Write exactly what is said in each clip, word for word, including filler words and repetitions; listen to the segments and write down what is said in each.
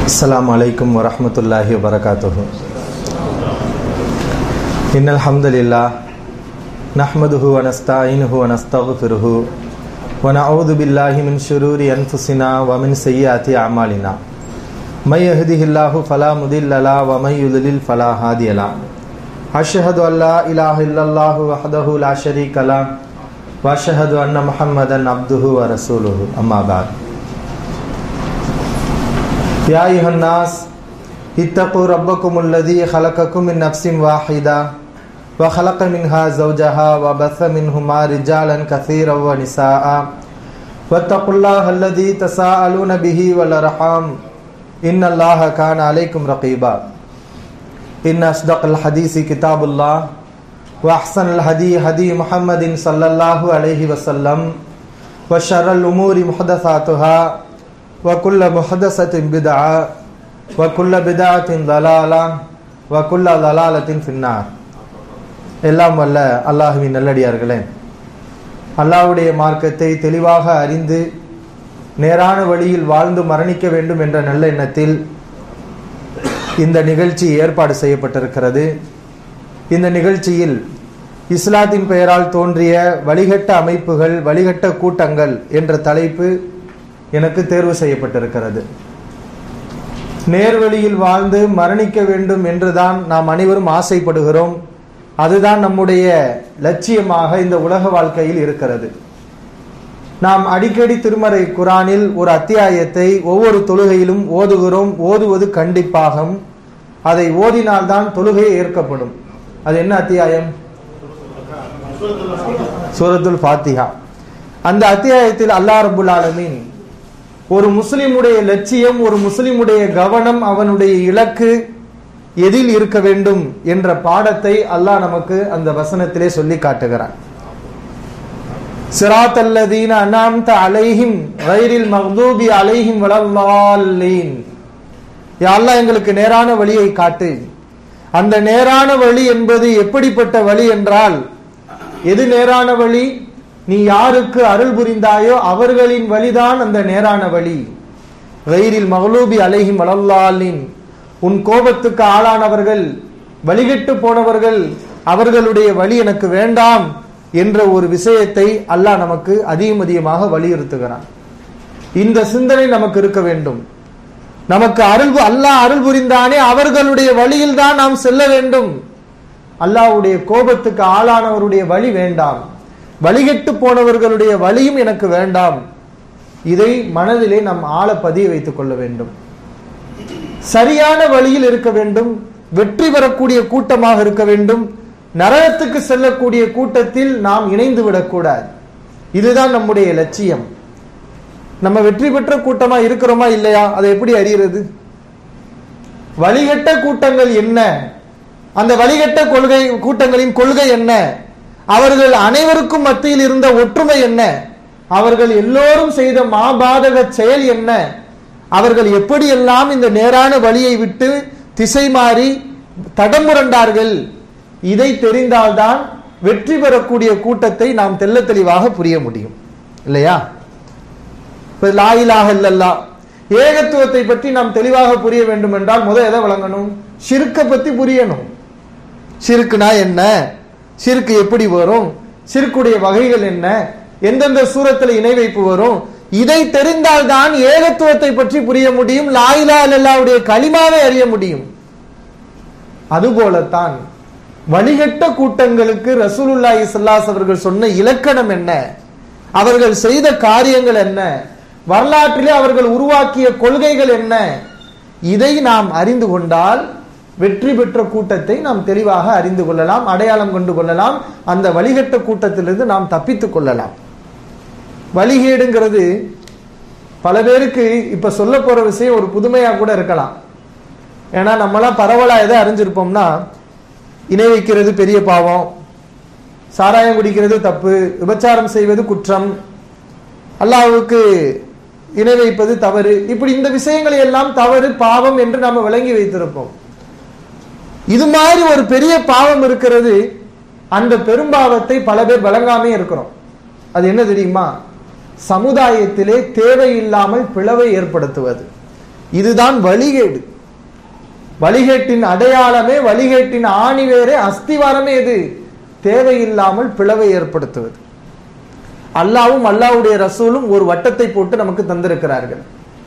السلام عليكم ورحمة الله وبركاته. إن الحمد لله نحمده ونستعينه ونستغفره ونعوذ بالله من شرور أنفسنا ومن سيئات أعمالنا. من يهده الله فلا مضل له ومن يضلل فلا هادي له. أشهد أن لا إله إلا الله وحده لا شريك له وأشهد أن محمدا عبده ورسوله. أما بعد. يا أيها الناس اتقوا ربكم الذي خلقكم من نفس واحدة وخلق منها زوجها وبث منهما رجالا كثيرا ونساء واتقوا الله الذي تساءلون به والأرحام إن الله كان عليكم رقيبا. إن أصدق الحديث كتاب الله وأحسن الهدي هدي محمد صلى الله عليه وسلم وشر الأمور محدثاتها وكل محدثة بدعة وكل بدعة ضلالة وكل ضلالة في النار. எல்லாம் வல்ல அல்லாஹ்வின் நல்லடியார்களே, அல்லாஹ்வுடைய மார்க்கத்தை தெளிவாக அறிந்து நேரான வழியில் வாழ்ந்து மரணிக்க வேண்டும் என்ற நல்ல எண்ணத்தில் இந்த நிகழ்ச்சி ஏற்பாடு செய்யப்பட்டிருக்கிறது. இந்த நிகழ்ச்சியில் இஸ்லாத்தின் பெயரால் தோன்றிய வழிகட்ட அமைப்புகள், வழிகட்ட கூட்டங்கள் என்ற தலைப்பு எனக்கு தேர்வு செய்யப்பட்டிருக்கிறது. நேர்வழியில் வாழ்ந்து மரணிக்க வேண்டும் என்றுதான் நாம் அனைவரும் ஆசைப்படுகிறோம். அதுதான் நம்முடைய லட்சியமாக இந்த உலக வாழ்க்கையில் இருக்கிறது. நாம் அடிக்கடி திருமறை குரானில் ஒரு அத்தியாயத்தை ஒவ்வொரு தொழுகையிலும் ஓதுகிறோம். ஓதுவது கண்டிப்பாக, அதை ஓதினால்தான் தொழுகை ஏற்கப்படும். அது என்ன அத்தியாயம்? சூரத்துல் ஃபாத்திஹா. அந்த அத்தியாயத்தில் அல்லாஹ் ரப்புல் ஆலமீன் ஒரு முஸ்லிமுடைய லட்சியம், ஒரு முஸ்லிமுடைய கவனம், அவனுடைய இலக்கு எதில் இருக்க வேண்டும் என்ற பாடத்தை அல்லாஹ் நமக்கு அந்த வசனத்திலே சொல்லி காட்டுகிறான். சிராத்தல்லதீன அன்அம்த அலைஹிம் கைரில் மக்தூபி அலைஹிம் வலல்லாலீன். யா அல்லாஹ், எங்களுக்கு நேரான வழியை காட்டு. அந்த நேரான வழி என்பது எப்படிப்பட்ட வழி என்றால், எது நேரான வழி? நீ யாருக்கு அருள் புரிந்தாயோ அவர்களின் வழிதான் அந்த நேரான வழி. கைரில் மக்லூபி அலைஹிம் வலல்லாலீன். உன் கோபத்துக்கு ஆளானவர்கள், வழிகட்டு போனவர்கள், அவர்களுடைய வழி எனக்கு வேண்டாம் என்ற ஒரு விஷயத்தை அல்லாஹ் நமக்கு அதிகம் அதிகமாக வலியுறுத்துகிறான். இந்த சிந்தனை நமக்கு இருக்க வேண்டும். நமக்கு அருள் அல்லாஹ் அருள் புரிந்தானே, அவர்களுடைய வழியில் தான் நாம் செல்ல வேண்டும். அல்லாஹ்வுடைய கோபத்துக்கு ஆளானவருடைய வழி வேண்டாம், வழிகட்டு போனவர்களுடைய வழியும் எனக்கு வேண்டாம். இதை மனதிலே நாம் ஆழ பதிய வைத்துக் கொள்ள வேண்டும். சரியான வழியில் இருக்க வேண்டும், வெற்றி பெறக்கூடிய கூட்டமாக இருக்க வேண்டும். நரகத்துக்கு செல்லக்கூடிய கூட்டத்தில் நாம் இணைந்து விடக்கூடாது. இதுதான் நம்முடைய லட்சியம். நம்ம வெற்றி பெற்ற கூட்டமா இருக்கிறோமா இல்லையா, அதை எப்படி அறிகிறது? வழிகட்ட கூட்டங்கள் என்ன, அந்த வழிகட்ட கொள்கை கூட்டங்களின் கொள்கை என்ன, அவர்கள் அனைவருக்கும் மத்தியில் இருந்த ஒற்றுமை என்ன, அவர்கள் எல்லோரும் செய்த மாபாதக செயல் என்ன, அவர்கள் எப்படியெல்லாம் இந்த நேரான வழியை விட்டு திசை மாறி தடமுரண்டார்கள், இதை தெரிந்தால்தான் வெற்றி பெறக்கூடிய கூட்டத்தை நாம் தெள்ள தெளிவாக புரிய முடியும், இல்லையா? லா இலாஹ இல்லல்லாஹ், ஏகத்துவத்தை பற்றி நாம் தெளிவாக புரிய வேண்டும் என்றால் முதல் எதை வழங்கணும்? ஷிர்க்க பத்தி புரியணும். ஷிர்க்குனா என்ன, ஷிர்க்கு எப்படி வரும், ஷிர்க்குடைய வகைகள் என்ன, எந்தெந்த சூரத்தில் இணை வைப்பு வரும், இதை தெரிந்தால்தான் ஏகத்துவத்தை பற்றி புரிய முடியும், லா இலாஹ இல்லல்லாஹ்வுடைய கலிமாவை அறிய முடியும். அதுபோலத்தான் வழிகட்ட கூட்டங்களுக்கு ரசூலுல்லாஹி ஸல்லல்லாஹு அலைஹி அவர்கள் சொன்ன இலக்கணம் என்ன, அவர்கள் செய்த காரியங்கள் என்ன, வரலாற்றிலே அவர்கள் உருவாக்கிய கொள்கைகள் என்ன, இதை நாம் அறிந்து கொண்டால் வெற்றி பெற்ற கூட்டத்தை நாம் தெளிவாக அறிந்து கொள்ளலாம், அடையாளம் கொண்டு கொள்ளலாம். அந்த வழிகட்ட கூட்டத்திலிருந்து நாம் தப்பித்துக் கொள்ளலாம். வழிகேடுங்கிறது பல பேருக்கு இப்ப சொல்ல போற விஷயம் ஒரு புதுமையா கூட இருக்கலாம். ஏன்னா நம்மளாம் பரவலா எதை அறிஞ்சிருப்போம்னா, இணை வைக்கிறது பெரிய பாவம், சாராயம் குடிக்கிறது தப்பு, விபச்சாரம் செய்வது குற்றம், அல்லாஹ்வுக்கு இணை வைப்பது தவறு, இப்படி இந்த விஷயங்களை எல்லாம் தவறு, பாவம் என்று நாம விளங்கி வைத்திருப்போம். இது மாதிரி ஒரு பெரிய பாவம் இருக்கிறது, அந்த பெரும்பாவத்தை பல பேர் விளங்காமே இருக்கிறோம். அது என்ன தெரியுமா? சமுதாயத்திலே தேவையில்லாமல் பிளவை ஏற்படுத்துவது. இதுதான் வழிகேடு. வழிகேட்டின் அடையாளமே, வழிகேட்டின் ஆணிவேரே, அஸ்திவாரமே எது? தேவையில்லாமல் பிளவை ஏற்படுத்துவது. அல்லாவும் அல்லாவுடைய ரசூலும் ஒரு வட்டத்தை போட்டு நமக்கு தந்திருக்கிறார்கள்.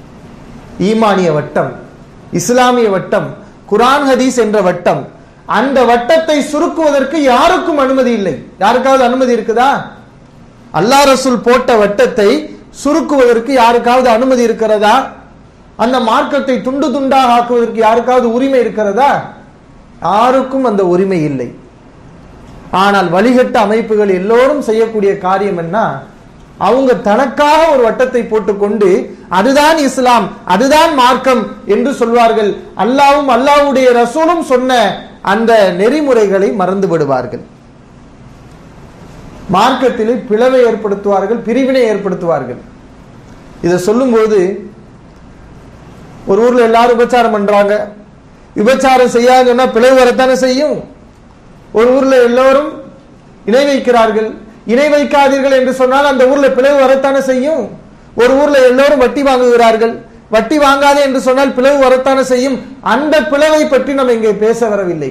ஈமானிய வட்டம், இஸ்லாமிய வட்டம், குர்ஆன் ஹதீஸ் என்ற வட்டம். அந்த வட்டத்தை சுருக்குவதற்கு யாருக்கும் அனுமதி இல்லை. யாருக்காவது அனுமதி இருக்குதா? அல்லாஹ் ரசூல் போட்ட வட்டத்தை சுருக்குவதற்கு யாருக்காவது அனுமதி இருக்கிறதா? அந்த மார்க்கத்தை துண்டு துண்டாக ஆக்குவதற்கு யாருக்காவது உரிமை இருக்கிறதா? யாருக்கும் அந்த உரிமை இல்லை. ஆனால் வழிகட்ட அமைப்புகள் எல்லோரும் செய்யக்கூடிய காரியம் என்ன? அவங்க தனக்காக ஒரு வட்டத்தை போட்டுக்கொண்டு அதுதான் இஸ்லாம், அதுதான் மார்க்கம் என்று சொல்வார்கள். அல்லாவும் அல்லாஹ்வுடைய ரசூலும் சொன்ன அந்த நெறிமுறைகளை மறந்து விடுவார்கள். மார்க்கத்திலே பிளவை ஏற்படுத்துவார்கள், பிரிவினை ஏற்படுத்துவார்கள். இதை சொல்லும்போது, ஒரு ஊர்ல எல்லாரும் விபச்சாரம் பண்றாங்க, விபச்சாரம் செய்யாதுன்னா பிளவு வரத்தானே செய்யும். ஒரு ஊர்ல எல்லோரும் இணை வைக்கிறார்கள், இணை வைக்காதீர்கள் என்று சொன்னால் அந்த ஊர்ல பிளவு வரத்தானே செய்யும். ஒரு ஊர்ல எல்லோரும் வட்டி வாங்குகிறார்கள், வட்டி வாங்காதே என்று சொன்னால் பிளவு வரத்தானே செய்யும். அந்த பிளவை பற்றி நம்ம இங்கே பேச வரவில்லை.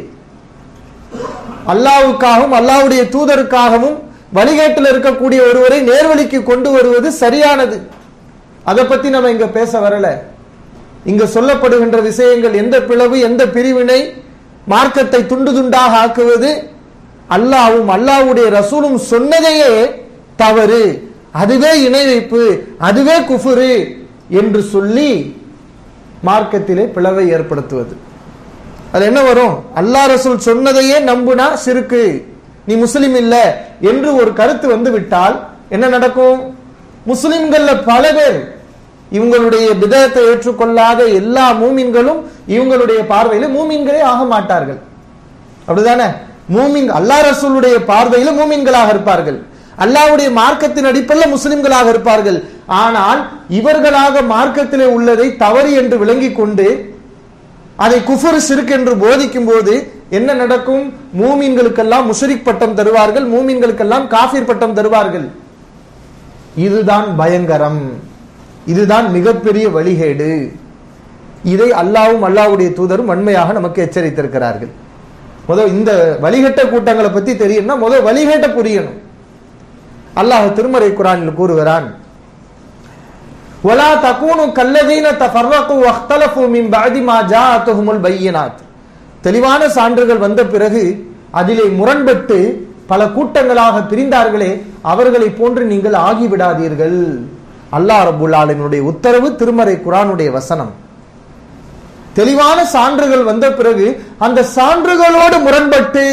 அல்லாஹ்வுக்காகவும் அல்லாஹ்வுடைய தூதருக்காகவும் வழிகேட்டில் இருக்கக்கூடிய ஒருவரை நேர்வழிக்கு கொண்டு வருவது சரியானது. அதை பத்தி நம்ம இங்க பேச வரல. இங்க சொல்லப்படுகின்ற விஷயங்கள் எந்த பிளவு, எந்த பிரிவினை, மார்க்கத்தை துண்டு துண்டாக ஆக்குவது, அல்லாஹ்வும் அல்லாஹ்வுடைய ரசூலும் சொன்னதையே தவறு, அதுவே இணை வைப்பு, அதுவே குஃபுரு என்று சொல்லி மார்க்கத்திலே பிளவை ஏற்படுத்துவது. அது என்ன வரும்? அல்லாஹ் ரசூல் சொன்னதையே நம்புனா சிறுக்கு, நீ முஸ்லிம் இல்ல என்று ஒரு கருத்து வந்து விட்டால் என்ன நடக்கும்? முஸ்லிம்கள்ல பல பேர், இவங்களுடைய பிதத்தை ஏற்றுக்கொள்ளாத எல்லா மூமின்களும் இவங்களுடைய பார்வையில மூமின்களே ஆக மாட்டார்கள். அப்படிதானே? மூமின் அல்லாஹ் ரசூலுடைய பார்வையில மூமின்களாக இருப்பார்கள், அல்லாஹ்வுடைய மார்க்கத்தின் அடிப்படையில் முஸ்லிம்களாக இருப்பார்கள். ஆனால் இவர்களாக மார்க்கத்திலே உள்ளதை தவறு என்று விளங்கி கொண்டு அதை குஃபர் ஷிர்க் என்று போதிக்கும் போது என்ன நடக்கும்? மூமின்களுக்கெல்லாம் முஷ்ரிக் பட்டம் தருவார்கள், மூமின்களுக்கெல்லாம் காஃபிர் பட்டம் தருவார்கள். இதுதான் பயங்கரம், இதுதான் மிகப்பெரிய வழிகேடு. இதை அல்லாஹ்வும் அல்லாஹ்வுடைய தூதரும் வன்மையாக நமக்கு எச்சரித்திருக்கிறார்கள். முதல் இந்த வழிகட்ட கூட்டங்களை பத்தி தெரியும்னா முதல் வழிகட்ட புரியணும். அல்லாஹ் திருமறை குர்ஆனில் கூறுகிறான், வலா தகூனு கல்லதீன தஃபர்ரகு வக்தலஃபு மின் பஅதி மா ஜாஅத்துஹுமுல் பையினாத். தெளிவான சான்றுகள் வந்த பிறகு அதிலே முரண்பட்டு பல கூட்டங்களாக பிரிந்தார்களே, அவர்களை போன்று நீங்கள் ஆகிவிடாதீர்கள். அல்லாஹ் ரப்புல் ஆலமீனுடைய உத்தரவு, திருமறை குர்ஆனுடைய வசனம். தெளிவான சான்றுகள் வந்த பிறகு அந்த சான்றுகளோடு முரண்பட்டு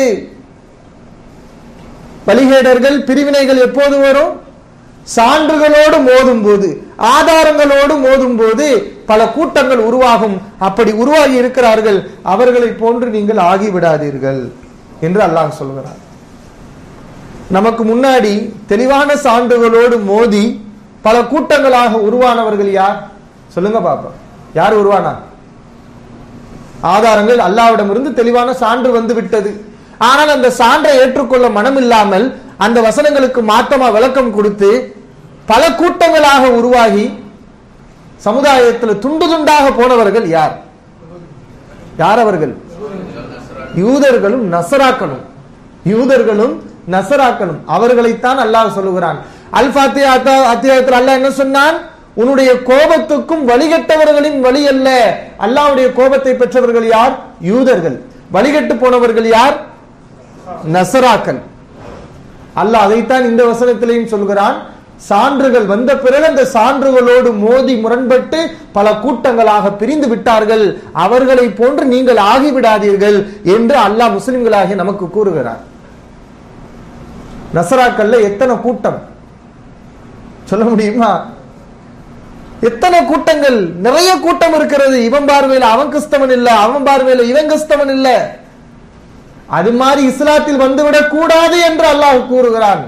வழிகேடர்கள், பிரிவினைகள் எப்போது வரும்? சான்றுகளோடு மோதும் போது, ஆதாரங்களோடு மோதும் போது பல கூட்டங்கள் உருவாகும். அப்படி உருவாகி இருக்கிறார்கள், அவர்களை போன்று நீங்கள் ஆகிவிடாதீர்கள் என்று அல்லாஹ் சொல்கிறார். நமக்கு முன்னாடி தெளிவான சான்றுகளோடு மோதி பல கூட்டங்களாக உருவானவர்கள் யார்? சொல்லுங்க பாப்பா, யார் உருவானா? ஆதாரங்கள் அல்லாஹ்விடம் இருந்து தெளிவான சான்று வந்து விட்டது. ஆனால் அந்த சான்றை ஏற்றுக்கொள்ள மனம் இல்லாமல் அந்த வசனங்களுக்கு மாற்றமா விளக்கம் கொடுத்து பல கூட்டங்களாக உருவாகி சமுதாயத்தில் துண்டு துண்டாக போனவர்கள் யார்? யார் அவர்கள்? யூதர்களும் நசராக்களும். யூதர்களும் நசராக்களும் அவர்களைத்தான் அல்லாஹ் சொல்லுகிறான். அல் ஃபாத்திஹா அத்தியாயத்தில் அல்லாஹ் என்ன சொன்னான்? உன்னுடைய கோபத்துக்கும் வழிகட்டவர்களின் வழி அல்ல. அல்லாஹ்வுடைய கோபத்தை பெற்றவர்கள் யார்? யூதர்கள். வழிகட்டு போனவர்கள் யார்? நசராக்கள். அல்லாஹ் அதைத்தான் இந்த வசனத்திலையும் சொல்கிறான். சான்றுகள் வந்த பிறகு அந்த சான்றுகளோடு மோதி முரண்பட்டு பல கூட்டங்களாக பிரிந்து விட்டார்கள், அவர்களை போன்று நீங்கள் ஆகிவிடாதீர்கள் என்று அல்லாஹ் முஸ்லிம்களாகி நமக்கு கூறுகிறார். நசராக்கள்ல எத்தனை கூட்டம் சொல்ல முடியுமா? எத்தனை கூட்டங்கள், நிறைய கூட்டம் இருக்கிறது. இவன் பார்வையில் அவன் கிறிஸ்தவன் இல்ல, அவன் பார்வையில் இவன் கிறிஸ்தவன் இல்ல. அது மாதிரி இஸ்லாத்தில் வந்துவிடக் கூடாது என்று அல்லாஹ் கூறுகிறான்.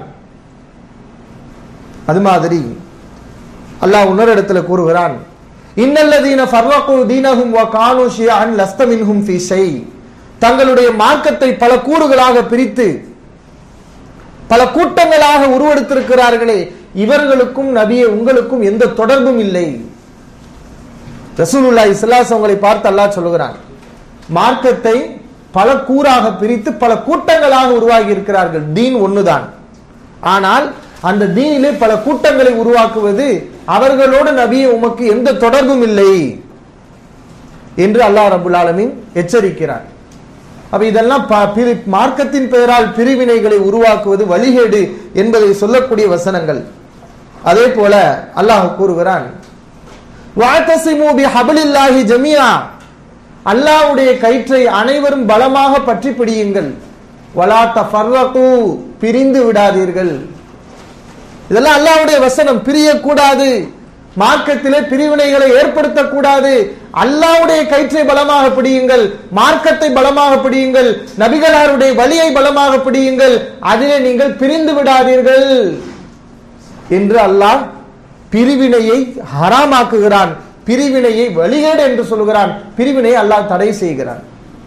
அது மாதிரி அல்லாஹ் இன்னொரு இடத்துல கூறுகிறான், இன்னல்லதீன ஃபர்ரகு தீனஹும் வ கானூ ஷியஅன் லஸ்த மின்ஹும் ஃபீ ஷை. தங்களுடைய மார்க்கத்தை பல கூறுகளாக பிரித்து பல கூட்டங்களாக உருவெடுத்திருக்கிறார்களே, இவர்களுக்கும் நபியே உங்களுக்கும் எந்த தொடர்பும் இல்லை. ரசூலுல்லாஹி ஸல்லல்லாஹு அலைஹி வஸல்லம் பார்த்து அல்லாஹ் சொல்லுகிறான், மார்க்கத்தை பல கூறாக பிரித்து பல கூட்டங்களாக உருவாகி இருக்கிறார்கள். தீன் ஒண்ணுதான், ஆனால் அந்த தீனிலே பல கூட்டங்களை உருவாக்குவது அவர்களோடு நபியே உமக்கு எந்த தொடர்பும் இல்லை என்று அல்லாஹ் ரப்பல் ஆலமீன் எச்சரிக்கிறார். அப்ப இதெல்லாம் மார்க்கத்தின் பெயரால் பிரிவினைகளை உருவாக்குவது வழிகேடு என்பதை சொல்லக்கூடிய வசனங்கள். அதே போல அல்லாஹ் கூறுகிறான், வஅதஸிமு பிஹப்லில்லாஹி ஜமீஆ, அல்லாஹ்வுடைய கயிற்றை அனைவரும் பலமாக பற்றி பிடியுங்கள். வலா தஃபர்ரகு, பிரிந்து விடாதீர்கள். இதெல்லாம் அல்லாஹ்வுடைய வசனம். பிரியக்கூடாது, மார்க்கத்திலே பிரிவினைகளை ஏற்படுத்தக்கூடாது. அல்லாஹ்வுடைய கயிற்றை பலமாக பிடியுங்கள், மார்க்கத்தை பலமாக பிடியுங்கள், நபிகளாருடைய வழியை பலமாக பிடியுங்கள், அதிலே நீங்கள் பிரிந்து விடாதீர்கள் என்று அல்லாஹ் பிரிவினையை ஹராமாக்குகிறான், பிரிவினையை வழிகேடு என்று சொல்கிறான், பிரிவினையை அல்லாஹ் தடை செய்கிறான்.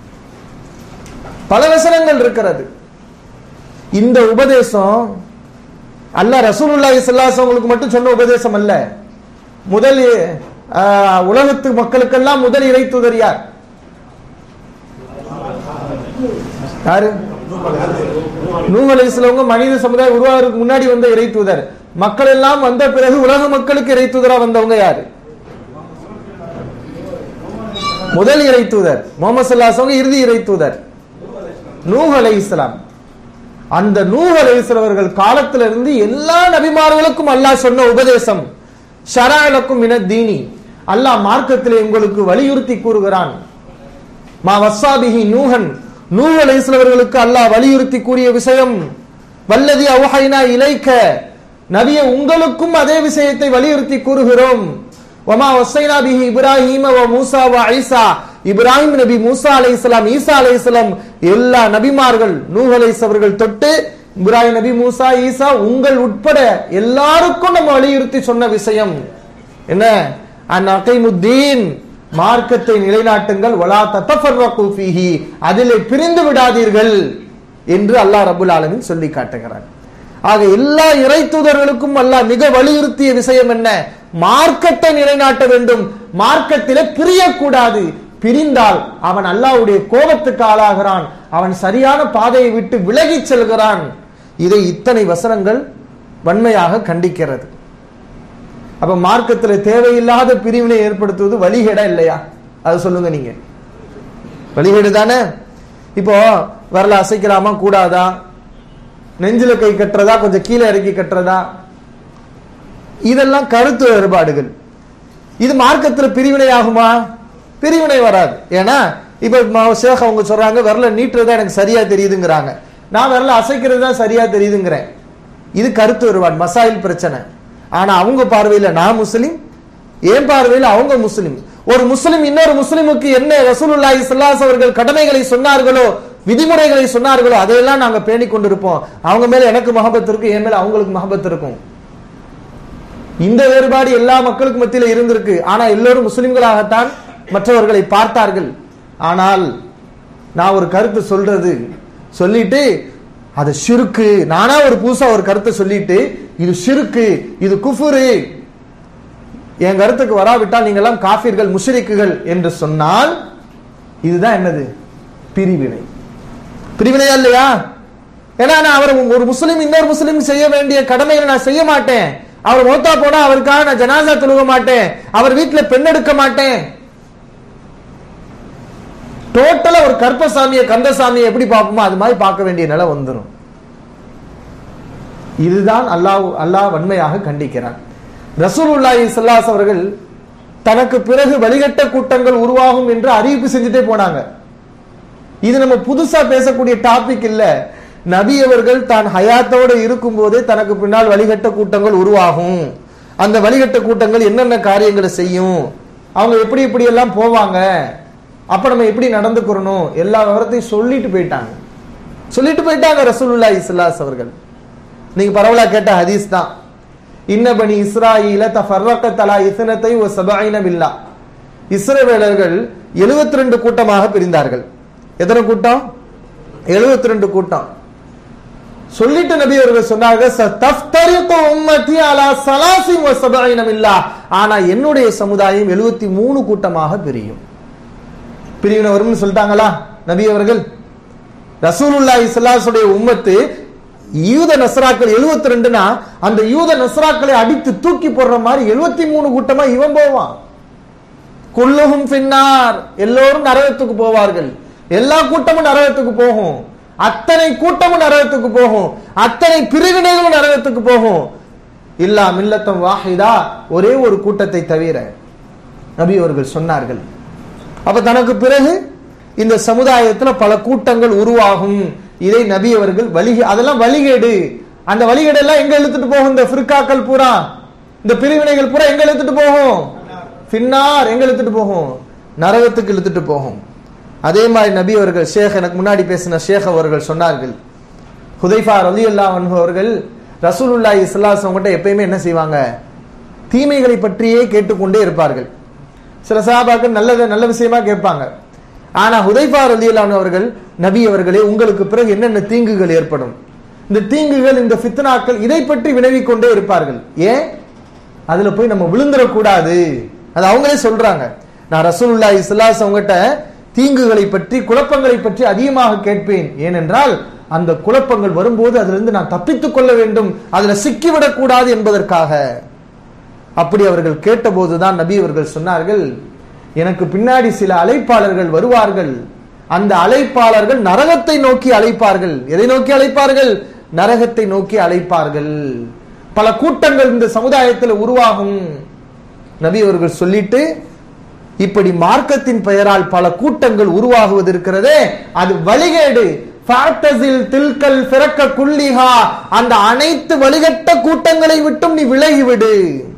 பல வசனங்கள் இருக்கிறது. இந்த உபதேசம் அல்லாஹ் ரசூலுல்லாஹி ஸல்லல்லாஹு அலைஹி வஸல்லம் மட்டும் சொன்ன உபதேசம் அல்ல. முதல் உலகத்து மக்களுக்கெல்லாம் முதல் இறை தூதர் யார்? யாரு? நூஹ் அலைஹிஸ்ஸலாம் மனித சமுதாயம் உருவாகிறதுக்கு முன்னாடி வந்த இறை தூதர். மக்கள் எல்லாம் வந்த பிறகு உலக மக்களுக்கு இறை தூதரா வந்தவங்க யாரு? முதல் இறை தூதர் முஹம்மது ஸல்லல்லாஹு அலைஹி வஸல்லம், இறுதி இறை தூதர் நூஹ் அலைஹிஸ்ஸலாம். அந்த நூஹ் அலைஹிஸ்ஸலாம் அவர்கள் காலத்திலிருந்து எல்லா நபிமார்களுக்கும் அல்லாஹ் சொன்ன உபதேசம், ஷரஅலக்கும் மினத் தீனி, அல்லாஹ் மார்க்கத்திலே உங்களுக்கு வலியுறுத்தி கூறுகிறான். மா வஸ்ஸாபிஹி நூஹன், நூஹ் அலைஹிஸ்ஸலாம் அவர்களுக்கு அல்லாஹ் வலியுறுத்தி கூறிய விஷயம், வல்லதி அவ்ஹைனா இலைக்க, நபியே உங்களுக்கும் அதே விஷயத்தை வலியுறுத்தி கூறுகிறோம். வமா வஸ்ஸைனா பிஹி இப்ராஹீம வ மூஸா வ ஈசா, இப்ராஹிம் நபி, மூசா அலைஹிஸ்ஸலாம், ஈசா அலைஹிஸ்ஸலாம், எல்லா நபிமார்கள் நூஹ் அலைஹிஸ்ஸலாம் அவர்கள் தொட்டு இப்ராஹிம் நபி, மூசா, ஈசா உங்கள் உட்பட எல்லாருக்கும் நம்ம வலியுறுத்தி சொன்ன விஷயம் என்ன? அன் அகைமுத்தீன், மார்க்கத்தை நிலைநாட்டுங்கள், வலா ததஃபர்ரகு ஃபீஹி, அதிலே பிரிந்து விடாதீர்கள் என்று அல்லாஹ் ரப்பல் ஆலமீன் சொல்லி காட்டுகிறார். ஆக எல்லா இறை தூதர்களுக்கும் அல்லாஹ் மிக வலியுறுத்திய விஷயம் என்ன? மார்க்கத்தை நிலைநாட்ட வேண்டும், மார்க்கத்திலே பிரியக்கூடாது. பிரிந்தால் அவன் அல்லாஹ்வுடைய கோபத்துக்கு ஆளாகிறான், அவன் சரியான பாதையை விட்டு விலகி செல்கிறான். இதை இத்தனை வசனங்கள் வன்மையாக கண்டிக்கிறது. அப்ப மார்க்கத்தில் தேவையில்லாத பிரிவினை ஏற்படுத்துவது வழிகேடா இல்லையா? அது சொல்லுங்க நீங்க. வழிகேடு தானே. இப்போ வரல அசைக்கலாமா கூடாதா? நெஞ்சில கை கட்டுறதா, கொஞ்சம் கீழே இறக்கி கட்டுறதா? இதெல்லாம் கருத்து வேறுபாடுகள். இது மார்க்கத்தில் பிரிவினை ஆகுமா? பிரிவினை வராது. ஏன்னா இப்ப ஷேக் அவங்க சொல்றாங்க வரல நீட்டுறதா எனக்கு சரியா தெரியுதுங்கிறாங்க, நான் வரல அசைக்கிறது தான் சரியா தெரியுதுங்கிறேன். இது கருத்து வேறுபாடு, மசாயில் பிரச்சனை. ஆனா அவங்க பார்வையில நான் முஸ்லிம், என் பார்வையில அவங்க முஸ்லிம். ஒரு முஸ்லிம் இன்னொரு முஸ்லிமுக்கு என்ன ரசூலுல்லாஹி ஸல்லல்லாஹு அலைஹி வஸல்லம் கடமைகளை சொன்னார்களோ, விதிமுறைகளை சொன்னார்களோ, அதையெல்லாம் நாங்க பேணி கொண்டிருப்போம். அவங்க மேல எனக்கு மஹபத் இருக்கும், என் மேல அவங்களுக்கு மஹபத் இருக்கும். இந்த வேறுபாடு எல்லா மக்களுக்கு மத்தியில இருந்திருக்கு. ஆனா எல்லோரும் முஸ்லிம்களாகத்தான் மற்றவர்களை பார்த்தார்கள். ஆனால் நான் ஒரு கருத்து சொல்றது சொல்லிட்டு அது ஷிர்கு, நானா ஒரு புதுசா ஒரு கருத்தை சொல்லிட்டு இது ஷிர்கு, இது குஃபுரு, என் கருத்துக்கு வராவிட்டால் நீங்க எல்லாம் காஃபிர்கள், முஷ்ரிக்குகள் என்று சொன்னால் இதுதான் என்னது? பிரிவினை. பிரிவினையா இல்லையா? ஏன்னா நான் அவர் ஒரு முஸ்லிம் இன்னொரு முஸ்லிம் செய்ய வேண்டிய கடமைகளை நான் செய்ய மாட்டேன். அவர் மௌத்தா போனா அவருக்காக நான் ஜனாசா தொழுக மாட்டேன், அவர் வீட்டுல பெண் எடுக்க மாட்டேன். டோட்டலா ஒரு கற்பசாமியை கந்தசாமியை எப்படி பார்ப்போமோ அது மாதிரி பார்க்க வேண்டிய நிலை வந்துடும். இதுதான் அல்லாஹ் அல்லாஹ் வன்மையாக கண்டிக்கிறான். ரசூலுல்லாஹி ஸல்லல்லாஹு அலைஹி அவர்கள் தனக்கு பிறகு வழிகட்ட கூட்டங்கள் உருவாகும் என்று அறிவிப்பு செஞ்சுட்டே போனாங்க. இது நம்ம புதுசா பேசக்கூடிய டாபிக் இல்ல. நபி அவர்கள் தான் ஹயாத்தோடு இருக்கும் போதே தனக்கு பின்னால் வழிகட்ட கூட்டங்கள் உருவாகும், அந்த வழிகட்ட கூட்டங்கள் என்னென்ன காரியங்களை செய்யும், அவங்க எப்படி எப்படி எல்லாம் போவாங்க, அப்ப நம்ம எப்படி நடந்துக்கிறணும், எல்லா விவரத்தையும் சொல்லிட்டு போயிட்டாங்க சொல்லிட்டு போயிட்டாங்க ரசூலுல்லாஹி ஸல்லல்லாஹு அலைஹி அவர்கள். நீங்க பரவலா கேட்ட ஹதீஸ் தான். இன்ன பனி இஸ்ராயீல தஃபர்ரகத் அலா இஸ்னத்தை வ சபஈன பில்லா, இஸ்ரவேலர்கள் எழுபத்தி ரெண்டு கூட்டமாக பிரிந்தார்கள். எத்தனை கூட்டம்? எழுபத்தி ரெண்டு கூட்டம். சொல்லிட்டு நபி அவர்கள் சொன்னார்கள், ஆனா என்னுடைய சமுதாயம் எழுபத்தி மூணு கூட்டமாக பிரியும். பிரிவினை வரும்னு சொல்லிட்டாங்களா நபி அவர்கள்? ரசூலுல்லாஹி ஸல்லல்லாஹு அலைஹி வஸல்லம் உம்மத்து யூத நஸ்ராக்கள் எழுபத்தி ரெண்டுனா அந்த யூத நஸ்ராக்களை அடித்து தூக்கி போடுற மாதிரி எழுபத்தி மூணு கூட்டமா இவன் போவான். குல்லுஹும் ஃபின்னார், எல்லோரும் நரகத்துக்கு போவார்கள். எல்லா கூட்டமும் நரகத்துக்கு போகும். அத்தனை கூட்டமும் நரகத்துக்கு போகும். அத்தனை பிரிவினைகளும் நரகத்துக்கு போகும். இல்லா மில்லத்தம் வாஹிதா, ஒரே ஒரு கூட்டத்தை தவிர நபி அவர்கள் சொன்னார்கள். அப்ப தனக்கு பிறகு இந்த சமுதாயத்துல பல கூட்டங்கள் உருவாகும். இதை நபி அவர்கள் வழி, அதெல்லாம் வழிகேடு. அந்த வழிகேடு எல்லாம் எங்க இழுத்துட்டு போகும்? இந்த ஃபிர்காக்கள் பூரா, இந்த பிரிவினைகள் பூரா எங்க இழுத்துட்டு போகும்? ஃபின்னார், எங்க இழுத்துட்டு போகும்? நரகத்துக்கு இழுத்துட்டு போகும். அதே மாதிரி நபி அவர்கள், ஷேக் எனக்கு முன்னாடி பேசின ஷேக் அவர்கள் சொன்னார்கள், ஹுதைஃபா ரலியல்லாஹு அன்ஹு அவர்கள் ரசூலுல்லாஹி ஸல்லல்லாஹு அலைஹி வஸல்லம் எப்பயுமே என்ன செய்வாங்க? தீமைகளை பற்றியே கேட்டுக்கொண்டே இருப்பார்கள். சில சஹாபாக்கள் நல்ல நல்ல விஷயமா கேட்பாங்க. ஆனா ஹுதைஃபா ரலியல்லாஹு அன்ஹு அவர்கள், நபி அவர்களே உங்களுக்கு பிறகு என்னென்ன தீங்குகள் ஏற்படும், இந்த தீங்குகள், இந்த ஃபித்னாக்கள், இதை பற்றி வினவிக் கொண்டே இருப்பார்கள். ஏன்? அதுல போய் நம்ம விழுந்துடக்கூடாது. அது அவங்களே சொல்றாங்க, நான் ரசூலுல்லாஹி ஸல்லல்லாஹு அலைஹி வஸல்லம் தீங்குகளை பற்றி, குழப்பங்களை பற்றி அதிகமாக கேட்பேன். ஏனென்றால் அந்த குழப்பங்கள் வரும்போது அதிலிருந்து நான் தப்பித்துக் கொள்ள வேண்டும், அதுல சிக்கிவிடக் கூடாது என்பதற்காக. அப்படி அவர்கள் கேட்டபோதுதான் நபி அவர்கள் சொன்னார்கள், எனக்கு பின்னாடி சில அழைப்பாளர்கள் வருவார்கள். அந்த அழைப்பாளர்கள் நரகத்தை நோக்கி அழைப்பார்கள். எதை நோக்கி அழைப்பார்கள்? நரகத்தை நோக்கி அழைப்பார்கள். பல கூட்டங்கள் இந்த சமுதாயத்தில் உருவாகும். நபி அவர்கள் சொல்லிட்டு, இப்படி மார்க்கத்தின் பெயரால் பல கூட்டங்கள் உருவாகுவது இருக்கிறதே, அது வழிகேடு. தில்கல் ஃபிரக்க குல்லிஹா, அந்த அனைத்து வழிகட்ட கூட்டங்களை விட்டும் நீ விலகிவிடு.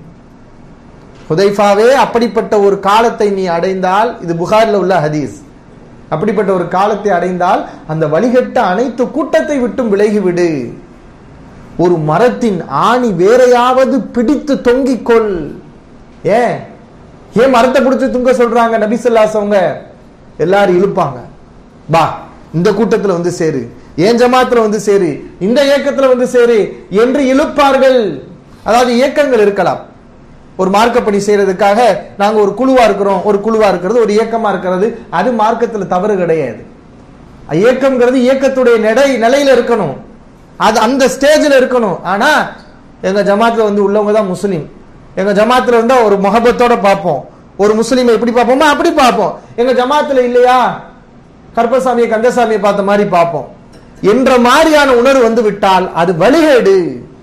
ஹுதைஃபாவே, அப்படிப்பட்ட ஒரு காலத்தை நீ அடைந்தால், இது புகாரில் உள்ள ஹதீஸ், அப்படிப்பட்ட ஒரு காலத்தை அடைந்தால் அந்த வழிகட்ட அனைத்து கூட்டத்தை விட்டும் விலகிவிடு. ஒரு மரத்தின் ஆணி வேறையாவது பிடித்து தொங்கிக்கொள். ஏன் ஏன் மரத்தை பிடிச்சு தொங்க சொல்றாங்க நபி ஸல்லல்லாஹு அலைஹி வஸல்லம்? எல்லாரும் இழுப்பாங்க, பா இந்த கூட்டத்துல வந்து சேரு, ஏன் ஜமாத்துல வந்து சேரு, இந்த இயக்கத்துல வந்து சேரு என்று இழுப்பார்கள். அதாவது இயக்கங்கள் இருக்கலாம். ஒரு மார்க்க பணி செய்யறதுக்காக நாங்க ஒரு குழுவா இருக்கிறோம், ஒரு குழுவா இருக்கிறது, ஒரு இயக்கமா இருக்கிறது, அது மார்க்கத்துல தவறு கிடையாது. இயக்கம்ங்கிறது இயக்கத்துடைய நடை நிலையில இருக்கணும், அது அந்த ஸ்டேஜ்ல இருக்கணும். ஆனா எங்க ஜமாத்துல வந்து உள்ளவங்க தான் முஸ்லீம், எங்க ஜமாத்துல இருந்தா ஒரு முஹப்பத்தோட பார்ப்போம், ஒரு முஸ்லீமை எப்படி பார்ப்போமா அப்படி பார்ப்போம். எங்க ஜமாத்துல இல்லையா, கருப்பசாமியை கந்தசாமியை பார்த்த மாதிரி பார்ப்போம் என்ற மாதிரியான உணர்வு வந்து விட்டால் அது வழிகேடு.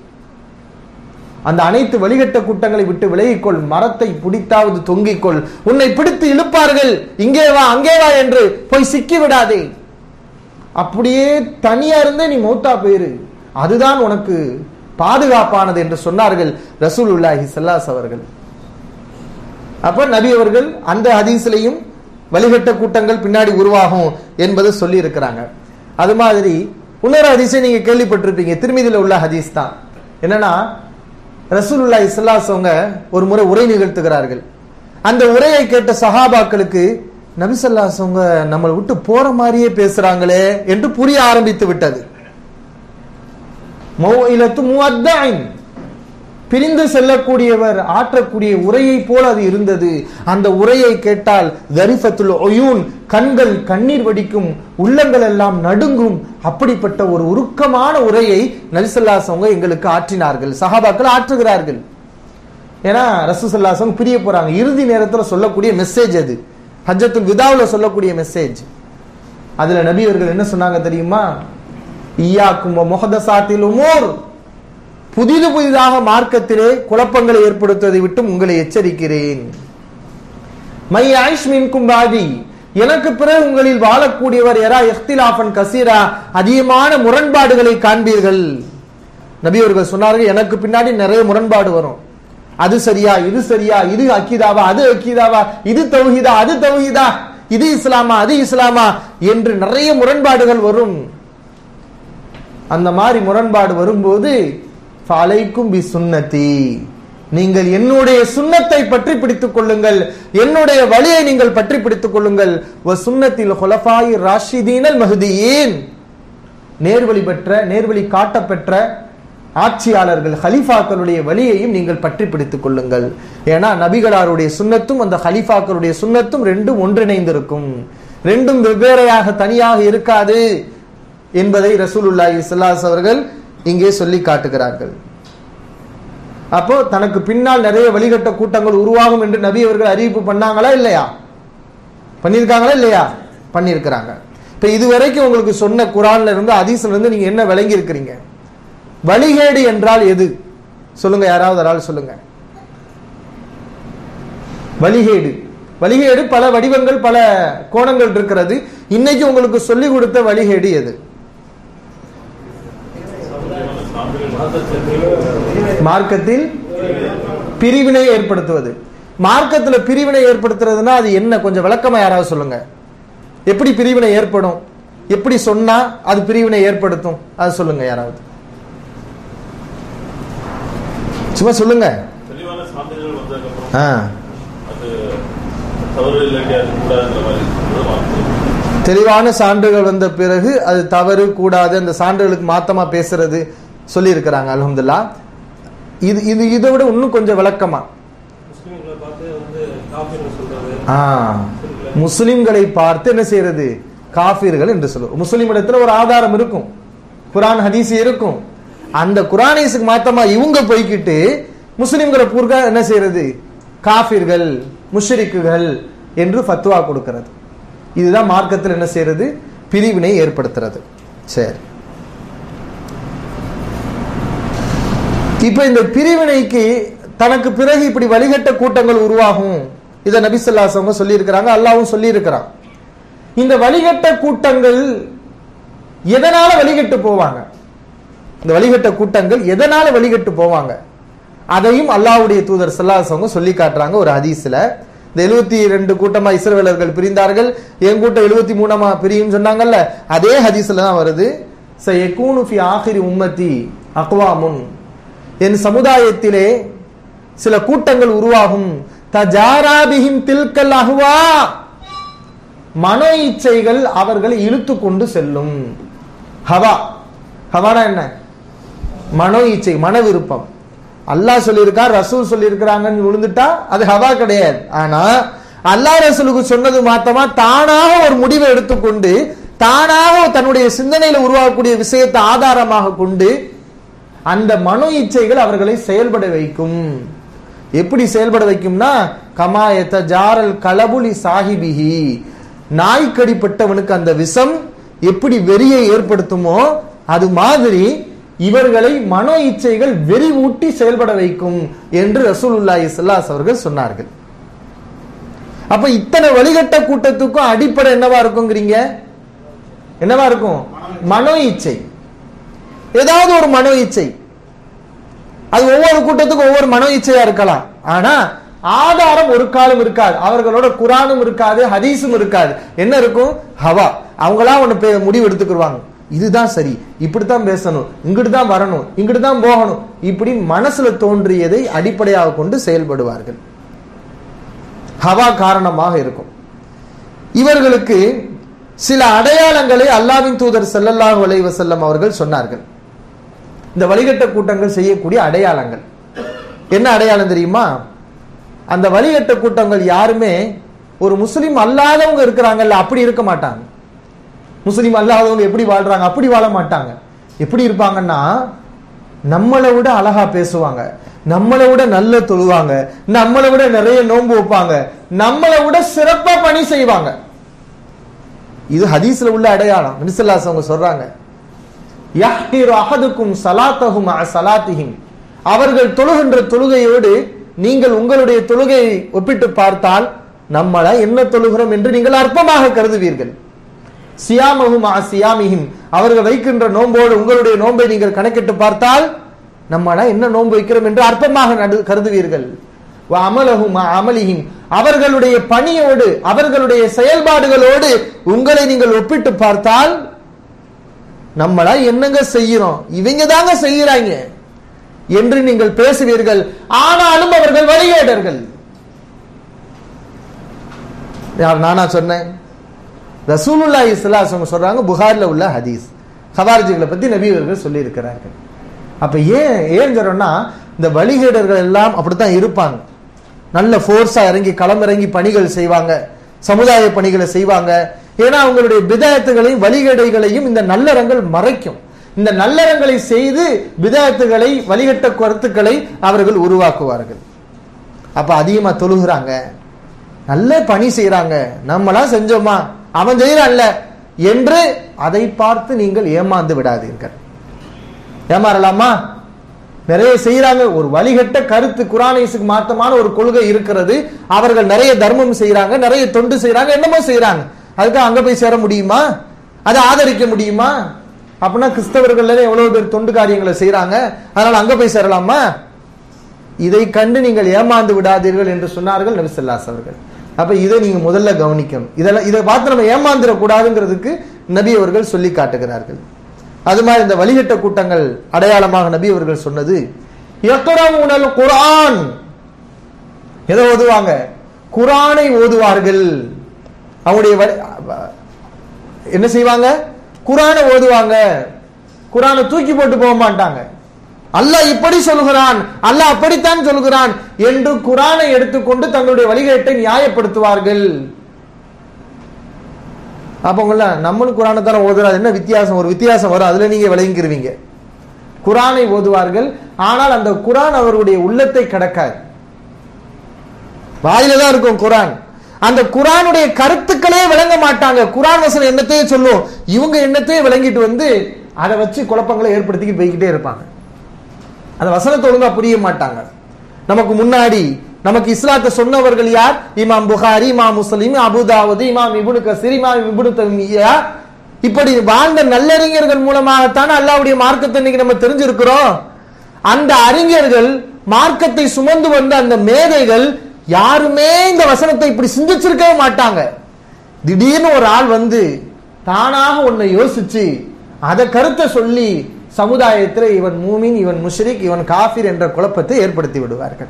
அந்த அனைத்து வழிகட்ட கூட்டங்களை விட்டு விலகிக்கொள். மரத்தை பிடித்தாவது தொங்கிக்கொள். உன்னை பிடித்து இழுப்பார்கள், இங்கே வா அங்கே வா என்று போய் சிக்கி விடாதே. அப்படியே தனியா இருந்தே நீ மௌத்தா போயிரு, அதுதான் உனக்கு பாதுகாப்பானது என்று சொன்னார்கள் ரசூலுல்லாஹி ஸல்லல்லாஹு அலைஹி அவர்கள். அப்ப நபி அவர்கள் அந்த ஹதீஸ்லயும் வழிகட்ட கூட்டங்கள் பின்னாடி உருவாகும் என்பதை சொல்லி இருக்கிறாங்க. அது மாதிரி இன்னொரு ஹதீஸை நீங்க கேள்விப்பட்டிருப்பீங்க, திருமிதியில உள்ள ஹதீஸ் தான். என்னன்னா, ரசூலுல்லாஹி ஸல்லல்லாஹு அலைஹி வஸல்லம் ஒரு முறை உரை நிகழ்த்துகிறார்கள். அந்த உரையை கேட்ட சஹாபாக்களுக்கு நபி ஸல்லல்லாஹு அலைஹி வஸல்லம் நம்மளை விட்டு போற மாதிரியே பேசுறாங்களே என்று புரிய ஆரம்பித்து விட்டது. மௌஇலத்து முஅத்தஇன், பிரிந்து செல்லக்கூடியவர் ஆற்றக்கூடிய உரையை போல அது இருந்தது. அந்த உரையை கேட்டால் தரிஃபத்துல் உயூன், கண்கள் கண்ணீர் வடிக்கும், உள்ளங்கள் எல்லாம் நடுங்கும். அப்படிப்பட்ட ஒரு உருக்கமான உரையை நபி ஸல்லல்லாஹு அலைஹி வஸல்லம் எங்களுக்கு ஆற்றினார்கள், சஹாபாக்கள் ஆற்றுகிறார்கள். ஏன்னா ரசூலுல்லாஹி ஸல்லல்லாஹு அலைஹி வஸல்லம் பிரிய போறாங்க, இறுதி நேரத்தில் சொல்லக்கூடிய மெசேஜ் அது, ஹஜ்ஜத்துல் விதாவுல சொல்லக்கூடிய மெசேஜ். அதுல நபி அவர்கள் என்ன சொன்னாங்க தெரியுமா? இய்யாக்கும் வ முஹதஸாத்தில் உமூர், புதிது புதிதாக மார்க்கத்திலே குழப்பங்களை ஏற்படுத்துவதை விட்டு உங்களை எச்சரிக்கிறேன். மை ஆயிஷ் மின்கும் பாதி, எனக்கு பிறகு உங்களில் வாழக்கூடியவர் யரா இஹ்திலாஃபன் கஸீரா, அதிகமான முரண்பாடுகளை காண்பீர்கள். நபி அவர்கள் சொன்னார்கள், எனக்கு பின்னாடி நிறைய முரண்பாடு வரும். அது சரியா, இது சரியா, இது அக்கீதாவா, அது அக்கீதாவா, இது தௌஹீதா, அது தௌஹீதா, இது இஸ்லாமா, அது இஸ்லாமா என்று நிறைய முரண்பாடுகள் வரும். அந்த மாதிரி முரண்பாடு வரும்போது ஃபலைக்கும் பி சுன்னதி, நீங்கள் என்னுடைய சுன்னத்தை பற்றி பிடித்துக் கொள்ளுங்கள், என்னுடைய வழியை நீங்கள் பற்றி பிடித்துக் கொள்ளுங்கள். வ சுன்னத்தில் ஹுலஃபாய் ராஷிதீனல் மஹ்தியீன், நேர்வழி பெற்ற நேர்வழி காட்டப்பெற்ற ஆட்சியாளர்கள் ஹலீஃபாக்களுடைய வழியையும் நீங்கள் பற்றி பிடித்துக் கொள்ளுங்கள். ஏன்னா நபிகளாருடைய சுன்னத்தும் அந்த ஹலீஃபாக்களுடைய சுன்னத்தும் ரெண்டும் ஒன்றிணைந்திருக்கும், ரெண்டும் வெவ்வேறையாக தனியாக இருக்காது என்பதை ரசூலுல்லாஹி ஸல்லல்லாஹு அலைஹி அவர்கள் இங்கே சொல்லி காட்டுகிறார்கள். அப்போ தனக்கு பின்னால் நிறைய வழிகட்ட கூட்டங்கள் உருவாகும் என்று நபி அவர்கள் அறிவிப்பு பண்ணாங்களா இல்லையா? பண்ணியிருக்காங்களா இல்லையா? பண்ணியிருக்கிறாங்க. இப்ப இதுவரைக்கும் உங்களுக்கு சொன்ன குர்ஆன்ல இருந்து ஹதீஸ்ல இருந்து நீங்க என்ன விளங்கி இருக்கிறீங்க? வழிகேடு என்றால் எது சொல்லுங்க, யாராவது ஒரு ஆள் சொல்லுங்க. வழிகேடு வழிகேடு பல வடிவங்கள் பல கோணங்கள் இருக்கிறது. இன்னைக்கு உங்களுக்கு சொல்லி கொடுத்த வழிகேடு எது? மார்க்கத்தில் பிரிவினை ஏற்படுத்துவது. மார்க்கத்தில் பிரிவினை ஏற்படுத்துறதுன்னா அது என்ன? கொஞ்சம் விளக்கமா யாராவது சொல்லுங்க. எப்படி பிரிவினை ஏற்படும்? எப்படி சொன்னா அது பிரிவினை ஏற்படுத்தும்? அது சொல்லுங்க யாராவது, சும்மா சொல்லுங்க. தெளிவான சான்றுகள் வந்த பிறகு அது தவறு கூடாது, அந்த சான்றுகளுக்கு மாத்தமா பேசுறது சொல்லி இருக்கிறாங்க. அல்ஹம்துலில்லாஹ். இது இது இதை விட இன்னும் கொஞ்சம் விளக்கமா முஸ்லிம்களை பார்த்து என்ன செய்யறது? காஃபிர்கள் என்று சொல்லுவோம். முஸ்லிம் இடத்துல ஒரு ஆதாரம் இருக்கும், குர்ஆன் ஹதீஸ் இருக்கும். அந்த குர்ஆன் ஹதீஸுக்கு மாத்தமா இவங்க போய்கிட்டு முஸ்லிம்களை பூர்க்க என்ன செய்யறது? காஃபிர்கள், முஷ்ரிக்குகள் என்று ஃபத்வா கொடுக்கிறது. இதுதான் மார்க்கத்தில் என்ன செய்யறது? பிரிவினை ஏற்படுத்துறது. சரி, இப்ப இந்த பிரிவினைக்கு தனக்கு பிறகு இப்படி வழிகட்ட கூட்டங்கள் உருவாகும். இதை நபி ஸல்லல்லாஹு அலைஹி வஸல்லம் சொல்லி இருக்கிறாங்க, அல்லாஹ்வும் சொல்லி இருக்கிறான். இந்த வழிகட்ட கூட்டங்கள் எதனால வழிகட்டு போவாங்க? இந்த வழிகட்ட கூட்டங்கள் எதனால வழிகட்டு போவாங்க? அதையும் அல்லாஹ்வுடைய தூதர் ஸல்லல்லாஹு அலைஹி வஸல்லம் சொல்லி காட்டுறாங்க ஒரு ஹதீஸ்ல. இந்த எழுபத்தி ரெண்டு கூட்டமா இஸ்ரவேலர்கள் பிரிந்தார்கள், என் கூட்டம் எழுபத்தி மூணாமா பிரியும் சொன்னாங்கல்ல, அதே ஹதீஸ்ல தான் வருது. சயகூனு ஃபி ஆகிரி உம்மத்தி அக்வாமுன், என் சமுதாயத்திலே சில கூட்டங்கள் உருவாகும். தஜாராபிஹிம் தில்கல் அஹ்வா, மனோ இச்சைகள் அவர்களை இழுத்து கொண்டு செல்லும். ஹவா, ஹவானா என்ன? மனோ இச்சை, மன விருப்பம். அல்லாஹ் சொல்லியிருக்கார், ரசூல் சொல்லி இருக்கிறாங்கன்னு விழுந்துட்டா அது ஹவா கிடையாது. ஆனா அல்லாஹ் ரசூலுக்கு சொன்னது மாத்தமா தானாக ஒரு முடிவை எடுத்துக்கொண்டு தானாக தன்னுடைய சிந்தனையில உருவாக்கக்கூடிய விஷயத்தை ஆதாரமாக கொண்டு அந்த மனோ இச்சைகள் அவர்களை செயல்பட வைக்கும். எப்படி செயல்பட வைக்கும்னா, கமாயத்த ஜாரல் கலபுலி சாஹிபிஹி, நாய்க்கடிப்பட்டவனுக்கு அந்த விஷம் எப்படி வெறியை ஏற்படுத்துமோ அது மாதிரி இவர்களை மனோ இச்சைகள் வெறி ஊட்டி செயல்பட வைக்கும் என்று ரசூலுல்லாஹி ஸல்லல்லாஹு அலைஹி அவர்கள் சொன்னார்கள். அப்ப இத்தனை வழிகட்ட கூட்டத்துக்கும் அடிப்படை என்னவா இருக்குங்கிறீங்க? என்னவா இருக்கும்? மனோ இச்சை. ஏதாவது ஒரு மனோ இச்சை. அது ஒவ்வொரு கூட்டத்துக்கும் ஒவ்வொரு மனோ இச்சையா இருக்கலாம். ஆனா ஆதாரம் ஒரு காலம் இருக்காது. அவர்களோட குர்ஆனும் இருக்காது, ஹதீஸும் இருக்காது. என்ன இருக்கும்? ஹவா. அவங்களா ஒண்ணு முடிவு எடுத்துக்குவாங்க, இதுதான் சரி, இப்படித்தான் பேசணும், இங்கிட்டு தான் வரணும், இங்கிட்டு தான் போகணும், இப்படி மனசுல தோன்றியதை அடிப்படையாக கொண்டு செயல்படுவார்கள். ஹவா காரணமாக இருக்கும். இவர்களுக்கு சில அடையாளங்களை அல்லாஹ்வின் தூதர் ஸல்லல்லாஹு அலைஹி வஸல்லம் அவர்கள் சொன்னார்கள். இந்த வழிகட்ட கூட்டங்கள் செய்யக்கூடிய அடையாளங்கள் என்ன அடையாளம் தெரியுமா? அந்த வழிகட்ட கூட்டங்கள் யாருமே ஒரு முஸ்லிம் அல்லாதவங்க இருக்கிறாங்கல்ல, அப்படி இருக்க மாட்டாங்க. முஸ்லிம் அல்லாதவங்க எப்படி வாழ்றாங்க? அப்படி வாழ மாட்டாங்க. எப்படி இருப்பாங்கன்னா, நம்மளை விட அழகா பேசுவாங்க, நம்மளை விட நல்ல தொழுவாங்க, நம்மளை விட நிறைய நோன்பு வைப்பாங்க, நம்மளை விட சிறப்பா பணி செய்வாங்க. இது ஹதீஸ்ல உள்ள அடையாளம். நபி ஸல்லல்லாஹு அலைஹி வஸல்லம் சொல்றாங்க, யஹ்கிரு அஹதுக்கும் ஸலாத்தஹும் அ ஸலாத்திஹிம், அவர்கள் தொழுகின்ற தொழுகையோடு நீங்கள் உங்களுடைய தொழுகையை ஒப்பிட்டு பார்த்தால் நம்மள என்ன தொழுகிறோம் என்று நீங்கள் அற்பமாக கருதுவீர்கள். சியாமஹும் அ சியாமிஹிம், அவர்கள் வைக்கின்ற நோன்போடு உங்களுடைய நோன்பை நீங்கள் கணக்கிட்டு பார்த்தால் நம்மள என்ன நோன்பு வைக்கிறோம் என்று அற்பமாக கருதுவீர்கள். வ அமலஹும் அ அமலிஹிம், அவர்களுடைய பணியோடு அவர்களுடைய செயல்பாடுகளோடு உங்களை நீங்கள் ஒப்பிட்டு பார்த்தால் நம்மளா என்னங்க செய்யறோம், இவங்க தாங்க செய்யறாங்க என்று நீங்கள் பேசுவீர்கள். ஆனாலும் அவர்கள் வழிகேடர்கள். நானா சொன்னேன்? ரசூலுல்லாஹி ஸல்லல்லாஹு அலைஹி வஸல்லம் சொல்றாங்க, புகாரில உள்ள ஹதீஸ். ஹவாரிஜிகளை பத்தி நபி அவர்கள் சொல்லி இருக்கிறார்கள். அப்ப ஏன் ஏன் சொல்றோம்னா, இந்த வழிகேடர்கள் எல்லாம் அப்படித்தான் இருப்பாங்க. நல்ல போர்ஸா இறங்கி களமிறங்கி பணிகள் செய்வாங்க, சமுதாய பணிகளை செய்வாங்க. ஏன்னா அவங்களுடைய பிதாயத்துகளையும் வழிகேடைகளையும் இந்த நல்லறங்கள் மறைக்கும். இந்த நல்லறங்களை செய்து பிதாயத்துகளை வழிகட்ட கருத்துக்களை அவர்கள் உருவாக்குவார்கள். அப்ப அதிகமா தொழுகிறாங்க, நல்ல பணி செய்யறாங்க, நம்மளாம் செஞ்சோமா அவன் செய்யறான்ல என்று அதை பார்த்து நீங்கள் ஏமாந்து விடாதீர்கள். ஏமாறலாமா? நிறைய செய்யறாங்க. ஒரு வழிகட்ட கருத்து குர்ஆனுக்கு மாத்தமான ஒரு கொள்கை இருக்கிறது. அவர்கள் நிறைய தர்மம் செய்யறாங்க, நிறைய தொண்டு செய்யறாங்க, என்னமோ செய்யறாங்க. அதுக்கு அங்க போய் சேர முடியுமா? அதை ஆதரிக்க முடியுமா? அப்படின்னா கிறிஸ்தவர்கள் எவ்வளவு பேர் தொண்டு காரியங்களை செய்யறாங்க, அதனால அங்க போய் சேரலாமா? இதை கண்டு நீங்கள் ஏமாந்து விடாதீர்கள் என்று சொன்னார்கள் நபி ஸல்லல்லாஹு அலைஹி வஸல்லம். அப்ப இதை நீங்க முதல்ல கவனிக்கணும். இதெல்லாம் இதை பார்த்து நம்ம ஏமாந்துட கூடாதுங்கிறதுக்கு நபி அவர்கள் சொல்லி காட்டுகிறார்கள். அது மாதிரி இந்த வழிகட்ட கூட்டங்கள் அடையாளமாக நபி அவர்கள் சொன்னது, யக்ரவுனல் குர்ஆன், எதை ஓதுவாங்க? குர்ஆனை ஓதுவார்கள். அவங்களுடைய என்ன செய்வாங்க? குர்ஆனை ஓதுவாங்க. குர்ஆனை தூக்கி போட்டு போக மாட்டாங்க. அல்லாஹ் இப்படி சொல்கிறான், அல்லாஹ் அப்படித்தான் சொல்கிறான் என்று குர்ஆனை எடுத்துக்கொண்டு தங்களுடைய வழிகேட்டை நியாயப்படுத்துவார்கள். அப்ப உங்கள நம்மளும் குர்ஆனை தான ஓதுறாரு, என்ன வித்தியாசம்? ஒரு வித்தியாசம் வரும், அதுல நீங்க விளங்கிருவீங்க. குர்ஆனை ஓதுவார்கள், ஆனால் அந்த குர்ஆன் அவருடைய உள்ளத்தை கடக்காது. வாயில தான் இருக்கும் குர்ஆன். அந்த குர்ஆனுடைய கருத்துக்களே விளங்க மாட்டாங்க. குர்ஆன் வசனம் என்னத்தையே சொல்லும், இவங்க என்னத்தையே விளங்கிட்டு வந்து அதை வச்சு குழப்பங்களை ஏற்படுத்திக்கிட்டு போய்கிட்டே இருப்பாங்க. அந்த வசனத்தை ஒழுங்கா புரிய மாட்டாங்க. நமக்கு முன்னாடி நமக்கு இஸ்லாத்தை சொன்னவர்கள் யார்? இமாம் புகாரி, இமாம் முஸ்லிம், அபுதாவுது, இமாம் இப்னு கஸீர், இமாம் இப்னு தய்மிய்யா, இப்படி வாழ்ந்த நல்லறிஞர்கள் மூலமாகத்தான் அல்லாஹ்வுடைய மார்க்கத்தை இன்னைக்கு நம்ம தெரிஞ்சிருக்கிறோம். அந்த அறிஞர்கள், மார்க்கத்தை சுமந்து வந்த அந்த மேதைகள் யாருமே இந்த வசனத்தை இப்படி சிந்திச்சிருக்கவே மாட்டாங்க. திடீர்னு ஒரு ஆள் வந்து தானாக ஒன்னை யோசிச்சு அதை கருத்தை சொல்லி சமுதாயத்தில் இவன் மூமின், இவன் முஷ்ரிக், இவன் காஃபிர் என்ற குழப்பத்தை ஏற்படுத்தி விடுவார்கள்.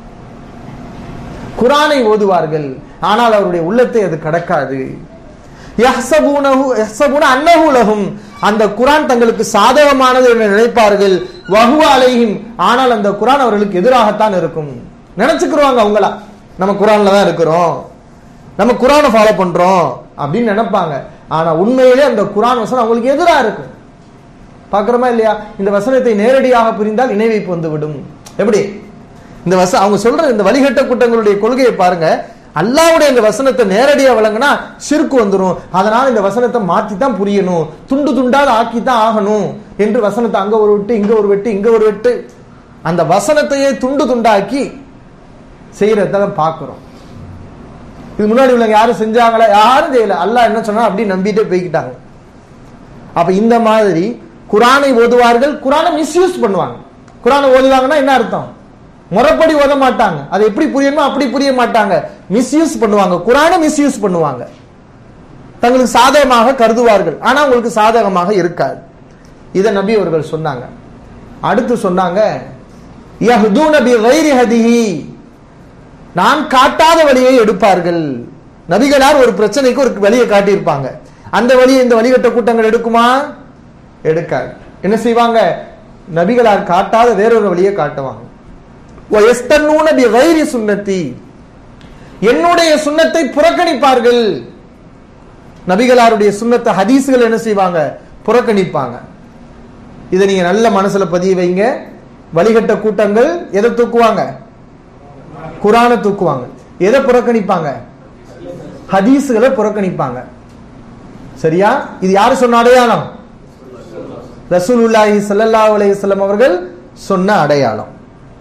குர்ஆனை ஓதுவார்கள், ஆனால் அவருடைய உள்ளத்தை அது கடக்காது. யஹ்ஸபூனஹு யஹ்ஸபூன அன்னஹு லஹும், அந்த குர்ஆன் தங்களுக்கு சாதகமானது என்று நினைப்பார்கள். வஹுவ அலைஹிம், ஆனால் அந்த குர்ஆன் அவர்களுக்கு எதிராகத்தான் இருக்கும். நினைச்சுக்குருவாங்க அவங்களா, நம்ம குர்ஆன்ல தான் இருக்கிறோம், நம்ம குர்ஆனை ஃபாலோ பண்றோம் அப்படின்னு நினைப்பாங்க. ஆனா உண்மையிலே அந்த குர்ஆன் வசனம் அவங்களுக்கு எதிராக இருக்கும். பாக்குறோமா இல்லையா? இந்த வசனத்தை நேரடியாக புரிந்தால் இணை வைப்பு வந்து விடும். எப்படி இந்த வச அவங்க சொல்ற இந்த வழிகட்ட கூட்டங்களுடைய கொள்கையை பாருங்க. அல்லாஹ்வுடைய இந்த வசனத்தை நேரடியா வழங்கினா ஷிர்க் வந்துடும். அதனால இந்த வசனத்தை மாத்தி தான் புரியணும், துண்டு துண்டாத ஆக்கி தான் ஆகணும் என்று வசனத்தை அங்க ஒரு வெட்டு, இங்க ஒரு வெட்டு, இங்க ஒரு வெட்டு, அந்த வசனத்தையே துண்டு துண்டாக்கி செய்யறத பாக்குறோம். இது முன்னாடி உள்ளவங்க யாரும் செஞ்சாங்களா? யாரும் செய்யல. அல்லாஹ் என்ன சொன்னா அப்படி நம்பிட்டே போய்கிட்டாங்க. அப்ப இந்த மாதிரி குர்ஆனை ஓதுவார்கள், குர்ஆனை மிஸ்யூஸ் பண்ணுவாங்க. குர்ஆனை ஓதுவாங்கன்னா என்ன அர்த்தம்? முறைப்படி ஓத மாட்டாங்க, அதை எப்படி புரியணுமோ அப்படி புரிய மாட்டாங்க, மிஸ்யூஸ் பண்ணுவாங்க. குர்ஆனை மிஸ்யூஸ் பண்ணுவாங்க, தங்களுக்கு சாதகமாக கருதுவார்கள், ஆனா உங்களுக்கு சாதகமாக இருக்காது. இதை நபி அவர்கள் சொன்னாங்க. அடுத்து சொன்னாங்க, யஹ்தூன பிகைரி ஹதிஹி, நான் காட்டாத வழியை எடுப்பார்கள். நபிகளார் ஒரு பிரச்சனைக்கு ஒரு வழியை காட்டியிருப்பாங்க, அந்த வழியை இந்த வழிகட்ட கூட்டங்கள் எடுக்குமா? எடுக்காது. என்ன செய்வாங்க? நபிகளார் காட்டாத வேறொரு வழியை காட்டுவாங்க. வயஸ்தன்னூன பிகைரி சுன்னத்தி, என்னுடைய சுன்னத்தை புறக்கணிப்பார்கள். நபிகளாருடைய சுன்னத்தை, ஹதீஸ்கள் என்ன செய்வாங்க? புறக்கணிப்பாங்க. இதை நீங்க நல்ல மனசுல பதிய வைங்க. வழிகட்ட கூட்டங்கள் எதை தூக்குவாங்க? குர்ஆனை தூக்குவாங்க. எதை புறக்கணிப்பாங்க? ஹதீஸ்களை புறக்கணிப்பாங்க. சரியா? இது யாரு சொன்ன அடையாளம்? ரசூலுல்லாஹி ஸல்லல்லாஹு அலைஹி வஸல்லம் அவர்கள் சொன்ன அடையாளம்.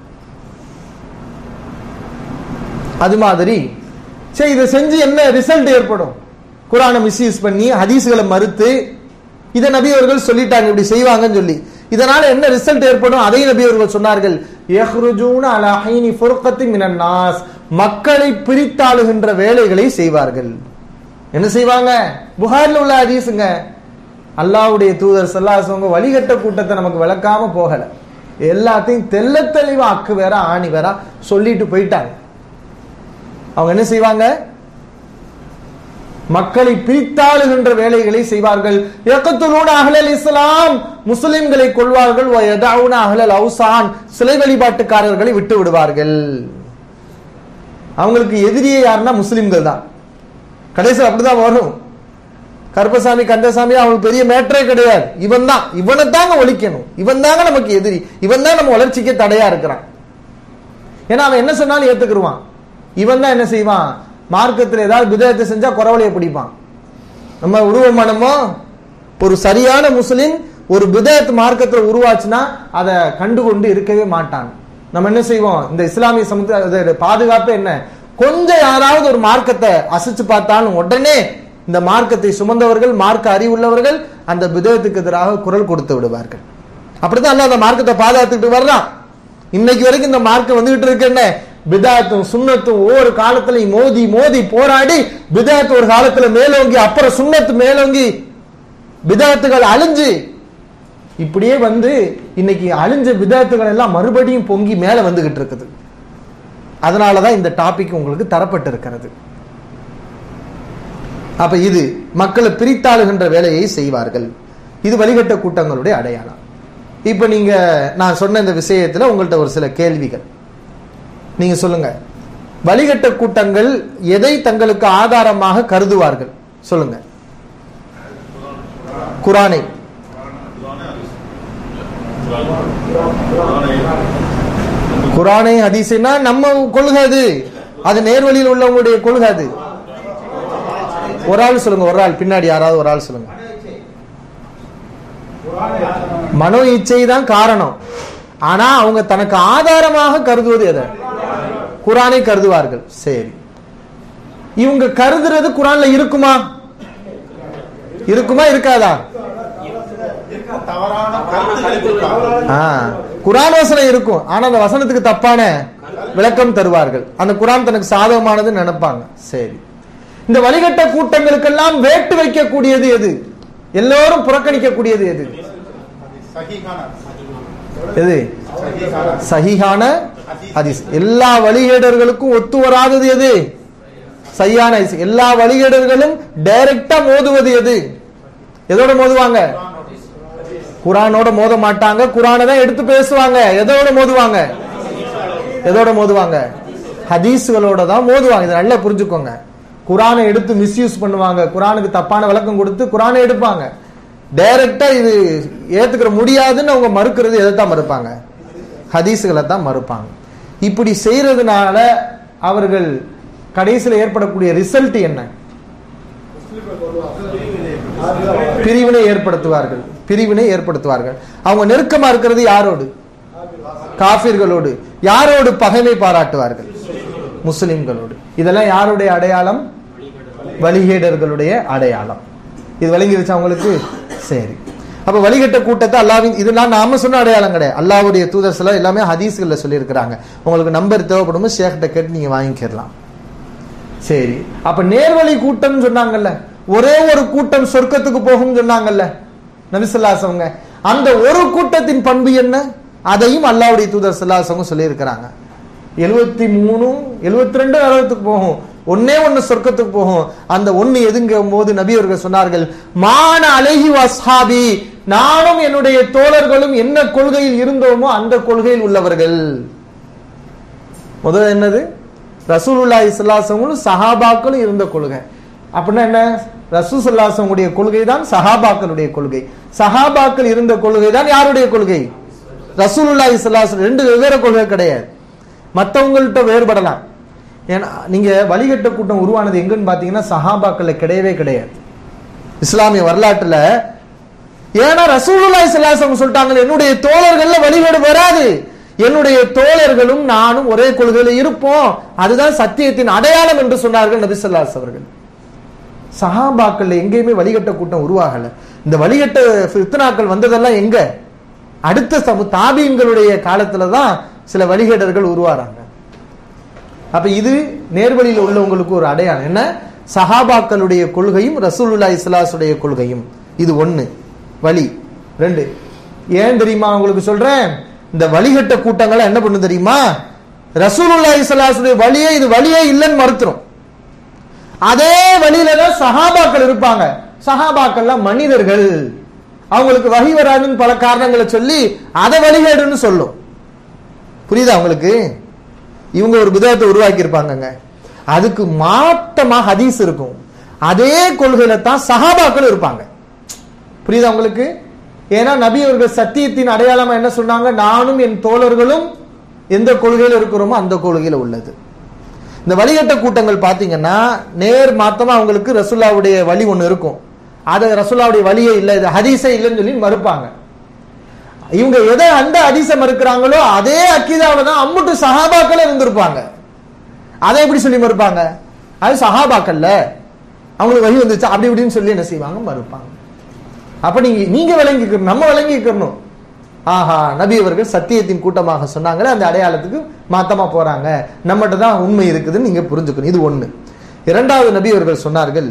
அது மாதிரி சரி, இதை செஞ்சு என்ன ரிசல்ட் ஏற்படும்? குர்ஆனை மிஸ்யூஸ் பண்ணி ஹதீஸ்களை மறுத்து இதை நபி அவர்கள் சொல்லிட்டாங்க இப்படி செய்வாங்கன்னு சொல்லி, இதனால என்ன ரிசல்ட் ஏற்படும்? அதை நபி அவர்கள் சொன்னார்கள், யஹ்ருஜூன அலா ஹைனி ஃபுர்கத்தின் மினன் நாஸ், மக்களை பிரித்தாளுகின்ற வேலைகளை செய்வார்கள். என்ன செய்வாங்க? புகாரில் உள்ள ஹதீஸுங்க. அல்லாஹ்வுடைய தூதர் ஸல்லல்லாஹு அலைஹி வஸல்லம் வழிகட்ட கூட்டத்தை நமக்கு விளக்காம போகல, எல்லாத்தையும் தெள்ள தெளிவா அக்கு வேற ஆணி வேற சொல்லிட்டு போயிட்டாங்க. அவங்க என்ன செய்வாங்க? மக்களை பிரித்தாளுகின்ற வேலைகளை செய்வார்கள். யக்துலூன அஹ்லல் இஸ்லாம், முஸ்லிம்களை கொல்வார்கள். வ யதஊன அஹ்லல் அவ்சான், சிலை வழிபாட்டுக்காரர்களை விட்டு விடுவார்கள். அவங்களுக்கு எதிரியே யாருன்னா முஸ்லிம்கள் தான். கடைசியில் அப்படிதான் வரும். கருப்பசாமி கந்தசாமி அவங்களுக்கு பெரிய மேட்டரே கிடையாது. இவன் தான், இவனை தாங்க ஒழிக்கணும், இவன் தாங்க நமக்கு எதிரி, இவன் தான் நம்ம வளர்ச்சிக்கே தடையா இருக்கிறான். ஏன்னா அவன் என்ன சொன்னாலும் ஏத்துக்குருவான். இவன் தான் என்ன செய்வான், மார்க்கத்தில் ஏதாவது பிதஅத்தை செஞ்சா குறவலையை பிடிப்பான். நம்ம உருவமானமோ ஒரு சரியான முஸ்லிம் ஒரு பிதஅத் மார்க்கத்தில் உருவாச்சுன்னா அதை கண்டுகொண்டு இருக்கவே மாட்டான். நம்ம என்ன செய்வோம், இந்த இஸ்லாமிய சமுதாய பாதுகாப்பு என்ன, கொஞ்சம் யாராவது ஒரு மார்க்கத்தை அசைச்சு பார்த்தாலும் உடனே இந்த மார்க்கத்தை சுமந்தவர்கள், மார்க்க அறிவுள்ளவர்கள் அந்த பிதஅத்துக்கு எதிராக குரல் கொடுத்து விடுவார்கள். அப்படித்தான் அல்லாஹ் அந்த மார்க்கத்தை பாதுகாத்துட்டு வர்றான். இன்னைக்கு வரைக்கும் இந்த மார்க்கம் வந்துகிட்டு இருக்கு. என்ன பிதஅத்தும் சுன்னத்தும் ஒவ்வொரு காலத்திலையும் மோதி மோதி போராடி பிதஅத் ஒரு காலத்துல மேலோங்கி, அப்புறம் சுன்னத்து மேலோங்கி, பிதஅத்துகள் அழிஞ்சு, இப்படியே வந்து இன்னைக்கு அழிஞ்ச பிதஅத்துகள் எல்லாம் மறுபடியும் பொங்கி மேல வந்துகிட்டு இருக்குது. அதனாலதான் இந்த டாபிக் உங்களுக்கு தரப்பட்டு இருக்கிறது. அப்ப இது மக்களை பிரித்தாளுகின்ற வேலையை செய்வார்கள். இது வழிகட்ட கூட்டங்களுடைய அடையாளம். இப்ப நீங்க நான் சொன்ன இந்த விஷயத்துல உங்கள்ட்ட ஒரு சில கேள்விகள், நீங்க சொல்லுங்க. வழிகட்ட கூட்டங்கள் எதை தங்களுக்கு ஆதாரமாக கருதுவார்கள் சொல்லுங்க. குர்ஆனை. குர்ஆனை ஹதீஸ்னா நம்ம கொள்கை, அது அது நேர்வழியில் உள்ளவங்களுடைய கொள்கை. அது ஒரு ஆள் சொல்லுங்க, ஒரு ஆள் பின்னாடி யாராவது ஒரு ஆள் சொல்லுங்க. மனோ இச்சை தான் காரணம். ஆனா அவங்க தனக்கு ஆதாரமாக கருதுவது எதை? குர்ஆனை கருதுவார்கள். சரி, இவங்க கருதுறது குர்ஆன்ல இருக்குமா இருக்குமா இருக்காதா? குர்ஆன் வசனம் இருக்கும், ஆனா அந்த வசனத்துக்கு தப்பான விளக்கம் தருவார்கள். அந்த குர்ஆன் தனக்கு சாதகமானது நினைப்பாங்க. சரி, இந்த வழிகட்ட கூட்டங்களுக்கெல்லாம் வேட்டு வைக்கக்கூடியது எது? எல்லோரும் புறக்கணிக்கக்கூடியது எது? எது? சஹீஹான ஹதீஸ். எல்லா வழிகேடர்களுக்கும் ஒத்து வராதது எது? சஹீஹான ஹதீஸ். எல்லா வழிகேடர்களும் டைரக்டா மோதுவது எது? எதோட மோதுவாங்க? குர்ஆனோட மோத மாட்டாங்க, குர்ஆனை தான் எடுத்து பேசுவாங்க. எதோட மோதுவாங்க? எதோட மோதுவாங்க? ஹதீஸ்களோட தான் மோதுவாங்க. இதை நல்லா புரிஞ்சுக்கோங்க. குர்ஆனை எடுத்து மிஸ்யூஸ் பண்ணுவாங்க, குர்ஆனுக்கு தப்பான விளக்கம் கொடுத்து குர்ஆனை எடுப்பாங்க. டைரக்டா இது ஏத்துக்கிற முடியாதுன்னு அவங்க மறுக்கிறது எதை தான் மறுப்பாங்க? ஹதீஸ்களை தான் மறுப்பாங்க. இப்படி செய்யறதுனால அவர்கள் கடைசியில் ஏற்படக்கூடிய ரிசல்ட் என்ன? பிரிவினை ஏற்படுத்துவார்கள். பிரிவினை ஏற்படுத்துவார்கள். அவங்க நெருக்கமா இருக்கிறது யாரோடு? காஃபிர்களோடு. யாரோடு பகைமை பாராட்டுவார்கள்? முஸ்லிம்களோடு. இதெல்லாம் யாருடைய அடையாளம்? வழிகேடர்களுடைய அடையாளம். இது விளங்கிருச்சு அவங்களுக்கு? சரி, அப்ப வழிகட்ட கூட்டத்தை அல்லாஹ்வின், இதெல்லாம் நாம சொன்ன அடையாளம் கிடையாது. அல்லாஹ்வுடைய தூதர் ஸல்லல்லாஹு எல்லாமே ஹதீஸ்கள்ல சொல்லி இருக்கிறாங்க. உங்களுக்கு நம்பர் தேவைப்படும் ஷேக்கிட்ட கேட்டு நீங்க வாங்கிக்கலாம். சரி, அப்ப நேர்வழி கூட்டம் சொன்னாங்கல்ல, ஒரே ஒரு கூட்டம் சொர்க்கத்துக்கு போகும் சொன்னாங்கல்ல நபி ஸல்லல்லாஹு அலைஹி வஸல்லம். அந்த ஒரு கூட்டத்தின் பண்பு என்ன? அதையும் அல்லாஹ்வுடைய தூதர் ஸல்லல்லாஹு அலைஹி வஸல்லம் சொல்லி இருக்கிறாங்க. எழுபத்தி மூணு எழுபத்தி ரெண்டு நரகத்துக்கு போகும், ஒன்னே ஒன்னு சொர்க்கத்துக்கு போகும். அந்த ஒன்னு எதுங்கும் போது நபி அவர்கள் சொன்னார்கள், மான அலைஹி வஸ்ஹாபி, நானும் என்னுடைய தோழர்களும் என்ன கொள்கையில் இருந்தோமோ அந்த கொள்கையில் உள்ளவர்கள். முதல்ல என்னது? ரசூலுல்லாஹி ஸல்லல்லாஹு அலைஹி வஸல்லம் சஹாபாக்களும் இருந்த கொள்கை. அப்படின்னா என்ன? ரசூல் ஸல்லல்லாஹு அலைஹி வஸல்லம் கொள்கை தான் சஹாபாக்களுடைய கொள்கை. சஹாபாக்கள் இருந்த கொள்கை தான் யாருடைய கொள்கை? ரசூலுல்லாஹி ஸல்லல்லாஹு அலைஹி வஸல்லம். ரெண்டு வெவ்வேறு கொள்கை கிடையாது. மற்றவங்கள்ட்ட வேறுபடலாம். ஏன்னா நீங்க வழிகட்ட கூட்டம் உருவானது எங்கன்னு பாத்தீங்கன்னா சஹாபாக்கள்ல கிடையவே கிடையாது இஸ்லாமிய வரலாற்றுல. ஏன்னா ரசூலுல்லாஹி ஸல்லல்லாஹு அலைஹி வஸல்லம் சொல்லிட்டாங்க, என்னுடைய தோழர்கள்ல வழிகேடு வராது, என்னுடைய தோழர்களும் நானும் ஒரே கொள்கையில இருப்போம், அதுதான் சத்தியத்தின் அடையாளம் என்று சொன்னார்கள் நபி ஸல்லல்லாஹு அலைஹி அவர்கள். சஹாபாக்கள்ல எங்கேயுமே வழிகட்ட கூட்டம் உருவாகல. இந்த வழிகட்ட ஃபித்னாக்கள் வந்ததெல்லாம் எங்க? அடுத்த சமு தாபீன்களுடைய காலத்துலதான் சில வழிகேடர்கள் உருவாறாங்க. அப்ப இது நேர்வழியில் உள்ளவங்களுக்கு ஒரு அடையாளம் என்ன? சஹாபாக்களுடைய கொள்கையும் ரசூலுல்லாஹி ஸல்லல்லாஹு அலைஹி வஸல்லம் கொள்கையும். இது ஒண்ணு வழி. ரெண்டு, ஏன் தெரியுமா உங்களுக்கு சொல்றேன்? இந்த வழிகட்ட கூட்டங்களை என்ன பண்ணு தெரியுமா? ரசூலுல்லாஹி ஸல்லல்லாஹு அலைஹி வஸல்லம் வழியே இது வழியே இல்லைன்னு மறுத்துரும். அதே வழியில தான் சஹாபாக்கள் இருப்பாங்க. சஹாபாக்கள்லாம் மனிதர்கள், அவங்களுக்கு வஹி வராதுன்னு பல காரணங்களை சொல்லி அதை வழிகேடுன்னு சொல்லும். புரியுதா உங்களுக்கு? இவங்க ஒரு பிதஅத்தை உருவாக்கி இருப்பாங்க, அதுக்கு மாற்றமா ஹதீஸ் இருக்கும். அதே கொள்கையில தான் சஹாபாக்கள் இருப்பாங்க. புரியுதா உங்களுக்கு? ஏன்னா நபி அவர்கள் சத்தியத்தின் அடையாளமா என்ன சொன்னாங்க? நானும் என் தோழர்களும் எந்த கொள்கையில இருக்கிறோமோ அந்த கொள்கையில உள்ளது. இந்த வழிகட்ட கூட்டங்கள் பாத்தீங்கன்னா நேர் மாத்தமா அவங்களுக்கு ரசூலுல்லாஹ்வுடைய வழி ஒண்ணு இருக்கும், அது ரசூலுல்லாஹ்வுடைய வழியே இல்லை, இது ஹதீஸே இல்லைன்னு சொல்லி மறுப்பாங்க. இவங்க எதை அந்த ஹதீஸை மறுக்கிறாங்களோ அதே அக்கீதாவை தான் அம்முட்டு சஹாபாக்கள் இருந்திருப்பாங்க. அதை எப்படி சொல்லி மறுப்பாங்க? அது சஹாபாக்கள்ல அவங்களுக்கு வழி வந்துச்சு அப்படி இப்படின்னு சொல்லி என்ன செய்வாங்க? மறுப்பாங்க. அப்ப நீங்க நீங்க விளங்கிக்கணும், நம்ம விளங்கிக்கணும். ஆஹா, நபி அவர்கள் சத்தியத்தின் கூட்டமாக சொன்னாங்களே, அந்த அடையாளத்துக்கு மாத்தமா போறாங்க, நம்மகிட்ட தான் உண்மை இருக்குதுன்னு நீங்க புரிஞ்சுக்கணும். இது ஒண்ணு. இரண்டாவது, நபி அவர்கள் சொன்னார்கள்,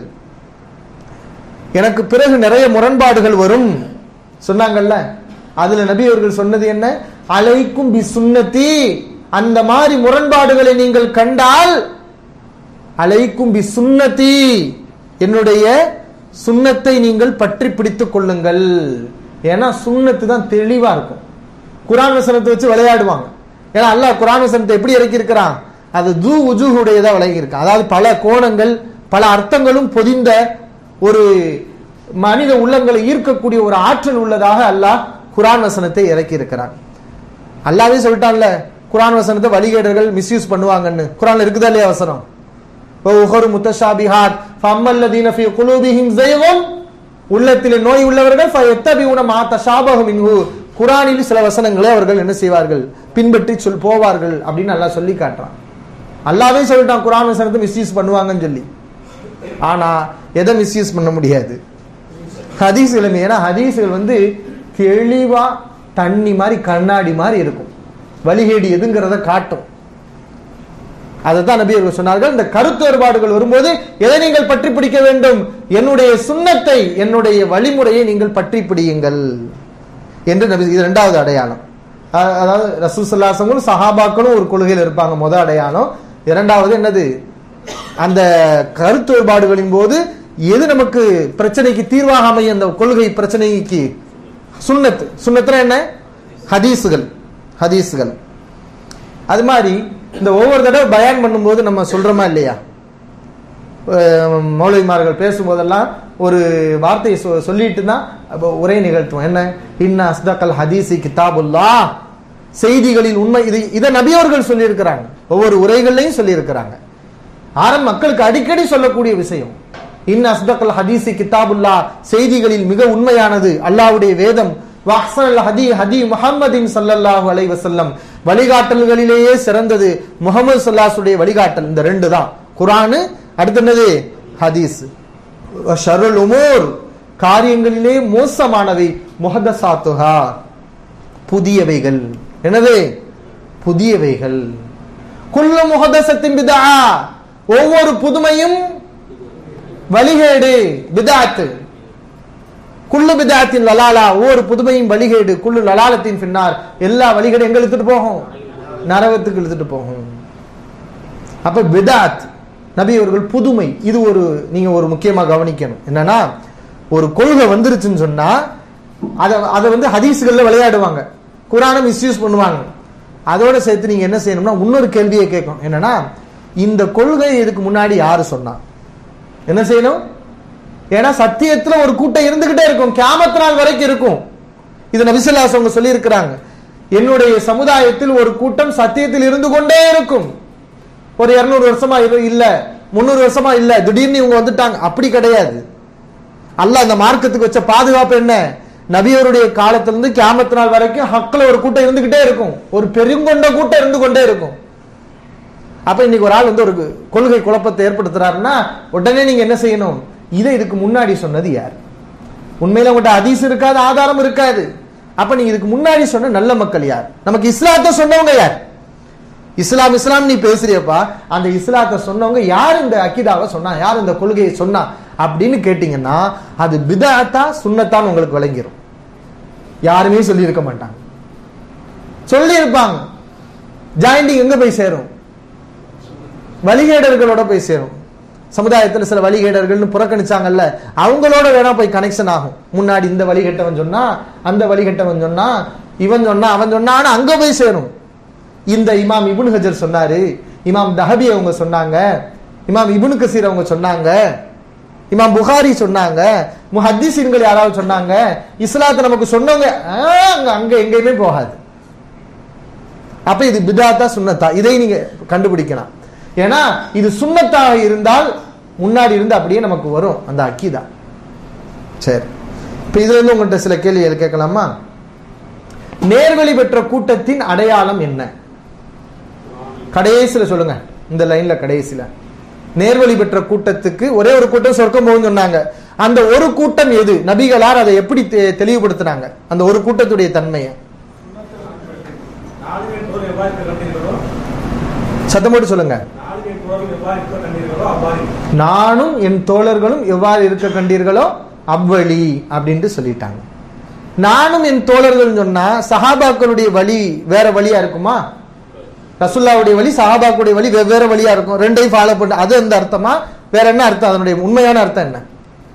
எனக்கு பிறகு நிறைய முரண்பாடுகள் வரும் சொன்னாங்கல்ல. அதுல நபி அவர்கள் சொன்னது என்ன? அலைக்கும் பி சுன்னதி, அந்த மாதிரி முரண்பாடுகளை நீங்கள் கண்டால் அலைக்கும் பி சுன்னதி, என்னுடைய சுன்னத்தை நீங்கள் பற்றி பிடித்துக் கொள்ளுங்கள். ஏன்னா சுன்னத்து தான் தெளிவா இருக்கும். குர்ஆன் வசனத்தை வச்சு விளையாடுவாங்க. ஏன்னா அல்லாஹ் குர்ஆன் வசனத்தை எப்படி இறக்கி இருக்கிறான்? அது து உஜூஹுடையதா விளங்கி இருக்கு. அதாவது பல கோணங்கள் பல அர்த்தங்களும் பொதிந்த ஒரு மனித உள்ளங்களை ஈர்க்கக்கூடிய ஒரு ஆற்றல் உள்ளதாக அல்லாஹ் குர்ஆன் வசனத்தை இறக்கி இருக்கிறான். அல்லாஹ்வே சொல்லிட்டான்ல, குர்ஆன் வசனத்தை வழிகேடர்கள் மிஸ்யூஸ் பண்ணுவாங்கன்னு. குர்ஆன்ல இருக்குதா இல்லையா வசனம்? வஹுரு முத்தஷாபிஹாத் ஃபம்மல்லதீன ஃபீ குலூபிஹிம் ஸைகுன், உள்ளத்திலே நோய் உள்ளவர்கள் ஃபயத்தபிஊன மா தஷாபஹ மின்ஹு, குர்ஆனில் சில வசனங்களை அவர்கள் என்ன செய்வார்கள்? பின்பற்றி சொல் போவார்கள் அப்படின்னு அல்லாஹ் சொல்லி காட்டுறான். அல்லாஹ்வே சொல்லிட்டான் குர்ஆன் வசனத்தை மிஸ்யூஸ் பண்ணுவாங்கன்னு சொல்லி. ஆனா எதை மிஸ்யூஸ் பண்ண முடியாது? ஹதீஸ்கள். ஏன்னா ஹதீஸ்கள் வந்து தெளிவா தண்ணி மாதிரி கண்ணாடி மாதிரி இருக்கும், வழிகேடு எதுங்கிறத காட்டும். அதைத்தான் நபி அவர்கள் சொன்னார்கள், இந்த கருத்து வேறுபாடுகள் வரும்போது எதை நீங்கள் பற்றி பிடிக்க வேண்டும்? என்னுடைய சுன்னத்தை, என்னுடைய வழிமுறையை நீங்கள் பற்றி பிடியுங்கள் என்று நபி. இது இரண்டாவது அடையாளம். அதாவது ரசூல் ஸல்லல்லாஹு அலைஹி வஸல்லம் சஹாபாக்களும் ஒரு கொள்கையில் இருப்பாங்க, முதல் அடையாளம். இரண்டாவது என்னது? அந்த கருத்து வேறுபாடுகளின் போது எது நமக்கு பிரச்சனைக்கு தீர்வாக அமைய, அந்த கொள்கை பிரச்சனைக்கு சுன்னத். சுன்னத்துல என்ன? ஹதீஸுகள். ஹதீஸுகள். அது மாதிரி இந்த ஒவ்வொரு தடவை பயான் பண்ணும்போது நம்ம சொல்றோமா இல்லையா? மௌலவிமார்கள் பேசும்போதெல்லாம் ஒரு வார்த்தையை சொல்லிட்டு தான் உரை நிகழ்த்துவோம். என்ன? இன்ன அஸ்தகல் ஹதீஸி கிதாபுல்லாஹ், செய்திகளில் உண்மை. இது இதை நபி அவர்கள் சொல்லி இருக்கிறாங்க, ஒவ்வொரு உரைகள்லையும் சொல்லி இருக்கிறாங்க. ஆரம் மக்களுக்கு அடிக்கடி சொல்லக்கூடிய விஷயம். இன்ன அஸ்தகல் ஹதீஸி கிதாபுல்லாஹ், செய்திகளில் மிக உண்மையானது அல்லாஹ்வுடைய வேதம். வஹ்ஸனல் ஹதி ஹதி முஹம்மதின் ஸல்லல்லாஹு அலைஹி வஸல்லம், வழிகாட்டல்களிலேயே சிறந்தது முஹம்மது ஸல்லல்லாஹு அலைஹி வஸல்லம் வழிகாட்டல். இந்த ரெண்டு தான், குர்ஆன், அடுத்து என்னது? ஹதீஸ். ஷர்ருல் உமூர், காரியங்களிலே மோசமானவை முஹதஸாத்துஹா, புதியவைகள். என்னது? புதியவைகள். குல்லு முஹதஸத்தின் பிதஆ, ஒவ்வொரு புதுமையும் வழிகேடு, பிதஅத். குல்லு பிதஅத்தின் லலாலா, ஒவ்வொரு புதுமையும் வழிகேடு. குல்லு லலாலத்தின் பின்னார், எல்லா வழிகேடு எங்க இழுத்துட்டு போகும்? நரகத்துக்கு இழுத்துட்டு போகும். அப்ப பிதஅத், நபி அவர்கள் புதுமை. இது ஒரு நீங்க ஒரு முக்கியமா கவனிக்கணும். என்னன்னா, ஒரு கொள்கை வந்துருச்சுன்னு சொன்னா அதை அதை வந்து ஹதீஸ்கள்ல விளையாடுவாங்க, குர்ஆனை மிஸ்யூஸ் பண்ணுவாங்க. அதோட சேர்த்து நீங்க என்ன செய்யணும்னா இன்னொரு கேள்வியை கேட்கணும். என்னன்னா, இந்த கொள்கை இதுக்கு முன்னாடி யாரு சொன்னா? என்ன செய்யணும்? ஏன்னா சத்தியத்துல ஒரு கூட்டம் இருந்துகிட்டே இருக்கும், கியாமத் நாள் வரைக்கும் இருக்கும். இது நபி ஸல்லல்லாஹு அலைஹி வஸல்லம் சொல்லி இருக்கிறாங்க, என்னுடைய சமுதாயத்தில் ஒரு கூட்டம் சத்தியத்தில் இருந்து கொண்டே இருக்கும். ஒரு இருநூறு வருஷமா இல்ல, முன்னூறு வருஷமா இல்ல, திடீர்னு இவங்க வந்துட்டாங்க, அப்படி கிடையாது. அல்லாஹ் அந்த மார்க்கத்துக்கு வச்ச பாதுகாப்பு என்ன? நபியவருடைய காலத்திலிருந்து கியாமத் நாள் வரைக்கும் ஹக்ல ஒரு கூட்டம் இருந்துகிட்டே இருக்கும், ஒரு பெருங்கொண்ட கூட்டம் இருந்து கொண்டே இருக்கும். அப்ப இன்னைக்கு ஒரு ஆள் வந்து ஒரு கொள்கை குழப்பத்தை ஏற்படுத்துறாருன்னா உடனே நீங்க என்ன செய்யணும்? இதை இதுக்கு முன்னாடி சொன்னது யார்? உண்மையில உங்கள்கிட்ட ஹதீஸ் இருக்காது, ஆதாரம் இருக்காது. அப்ப நீங்க இதுக்கு முன்னாடி சொன்ன நல்ல மக்கள் யார்? நமக்கு இஸ்லாத்தை சொன்னவங்க யார்? இஸ்லாம் இஸ்லாம் நீ பேசுறியப்பா, அந்த இஸ்லாத்தை சொன்னவங்க யார்? இந்த அக்கீதாவை சொன்னா, யார் இந்த கொள்கையை சொன்னா அப்படின்னு கேட்டீங்கன்னா அது பிதஅத்தா சுன்னத்தான் உங்களுக்கு விளங்கிரும். யாருமே சொல்லி இருக்க மாட்டாங்க, சொல்லி இருப்பாங்க. ஜாயிண்டிங் எங்க போய் சேரும்? வழிகேடர்களோட போய் சேரும். சமுதாயத்துல சில வழிகேடர்கள்னு புறக்கணிச்சாங்கல்ல, அவங்களோட வேணா போய் கனெக்ஷன் ஆகும். முன்னாடி இந்த வழிகட்டவன் சொன்னா, அந்த வழிகட்டவன் சொன்னா, இவன் சொன்னா, அவன் சொன்னான்னு அங்க போய் சேரும். இந்த இமாம் இப்னு ஹஜர் சொன்னாரு, இமாம் தஹபி அவங்க சொன்னாங்க, இமாம் இப்னு கசீர் அவங்க சொன்னாங்க, இமாம் புகாரி சொன்னாங்க, முஹத்திஸீன்கள் யாராவது சொன்னாங்க, இஸ்லாத்தை நமக்கு சொன்னவங்க, அங்க அங்க எங்கேயுமே போகாது. அப்ப இது பிதாத்தா சுன்னத்தா, இதை நீங்க கண்டுபிடிக்கலாம். ஏன்னா இது சுன்னத்தாக இருந்தால் முன்னாடி இருந்து அப்படியே நமக்கு வரும் அந்த அக்கீதா. சரி, இப்ப இதுல இருந்து உங்கள்கிட்ட சில கேள்விகள் கேட்கலாமா? நேர்வழி பெற்ற கூட்டத்தின் அடையாளம் என்ன? கடைசியில சொல்லுங்க, இந்த லைன்ல கடைசியில. நேர்வழி பெற்ற கூட்டத்துக்கு ஒரே ஒரு கூட்டம் சொர்க்கம் போகும்னு சொன்னாங்க. அந்த ஒரு கூட்டம் எது? நபிகளார் அதை எப்படி தெளிவுபடுத்தினாங்க அந்த ஒரு கூட்டத்துடைய தன்மையை? சத்தமோடு சொல்லுங்க. நானும் என் தோழர்களும் எவ்வாறு இருக்க கண்டீர்களோ அவ்வழி அப்படின்ட்டு சொல்லிட்டாங்க. நானும் என் தோழர்கள் சொன்னா சஹாபாக்களுடைய வழி வேற வழியா இருக்குமா? ரசூலுல்லாஹ்வுடைய வழி சஹாபாக்களுடைய வழி வெவ்வேறு வழியா இருக்கும். ரெண்டையும் ஃபாலோ பண்ண அது அந்த அர்த்தமா? வேற என்ன அர்த்தம்? அதனுடைய உண்மையான அர்த்தம் என்ன?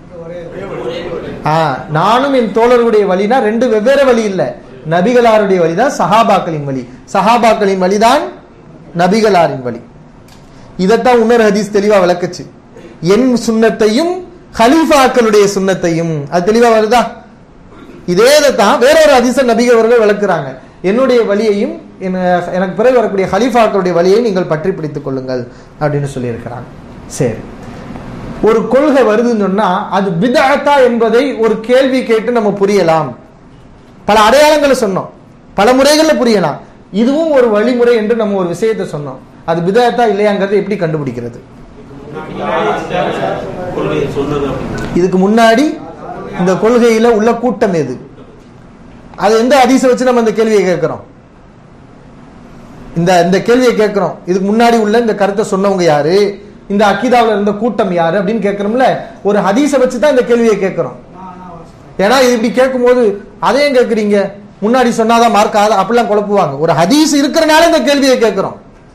நானும் என் தோழர்களுடைய வழினா ரெண்டு வெவ்வேறு வழி இல்ல, நபிகளாருடைய வழிதான் சஹாபாக்களின் வழி, சஹாபாக்களின் வழிதான் நபிகளாரின் வழி. இதத்தான் இன்னொரு ஹதீஸ் தெளிவா விளக்குச்சு. என் சுன்னத்தையும் ஹலீஃபாக்களுடைய சுன்னத்தையும், அது தெளிவா வருதா? இதே தான் வேறொரு ஹதீஸ நபிகள் அவர்கள் விளக்குறாங்க. என்னுடைய வழியையும் எனக்கு பிறகு வரக்கூடிய ஹலீஃபாக்களுடைய வழியை நீங்கள் பற்றி பிடித்துக் கொள்ளுங்கள் அப்படின்னு சொல்லி இருக்கிறாங்க. சரி, ஒரு கொள்கை வருதுன்னு சொன்னா அது பித்அத்தா என்பதை ஒரு கேள்வி கேட்டு நம்ம புரியலாம். பல அடையாளங்களை சொன்னோம், பல முறைகள்ல புரியலாம். இதுவும் ஒரு வழிமுறை என்று நம்ம ஒரு விஷயத்தை சொன்னோம். அது பித்அத்தா இல்லையாங்கிறத எப்படி கண்டுபிடிக்கிறது? இதுக்கு முன்னாடி இந்த கொள்கையில உள்ள கூட்டம் எது? அது எந்த ஹதீஸை வச்சு நம்ம இந்த கேள்வியை கேட்கிறோம்? இந்த இந்த கேள்வியை கேட்கிறோம், இதுக்கு முன்னாடி உள்ள இந்த கருத்தை சொன்னவங்க யாரு, இந்த அக்கீதாவில் இருந்த கூட்டம் யாரு அப்படின்னு கேட்கிறோம்ல. ஒரு ஹதீஸை வச்சு தான் இந்த கேள்வியை கேட்கிறோம். ஏன்னா இது இப்படி கேட்கும் போது அதையும் கேட்கறீங்க, முன்னாடி சொன்னாதான் மார்க்காத அப்படிலாம் குழப்புவாங்க. ஒரு ஹதீஸ் இருக்கிறனால இந்த கேள்வியை கேட்கிறோம்.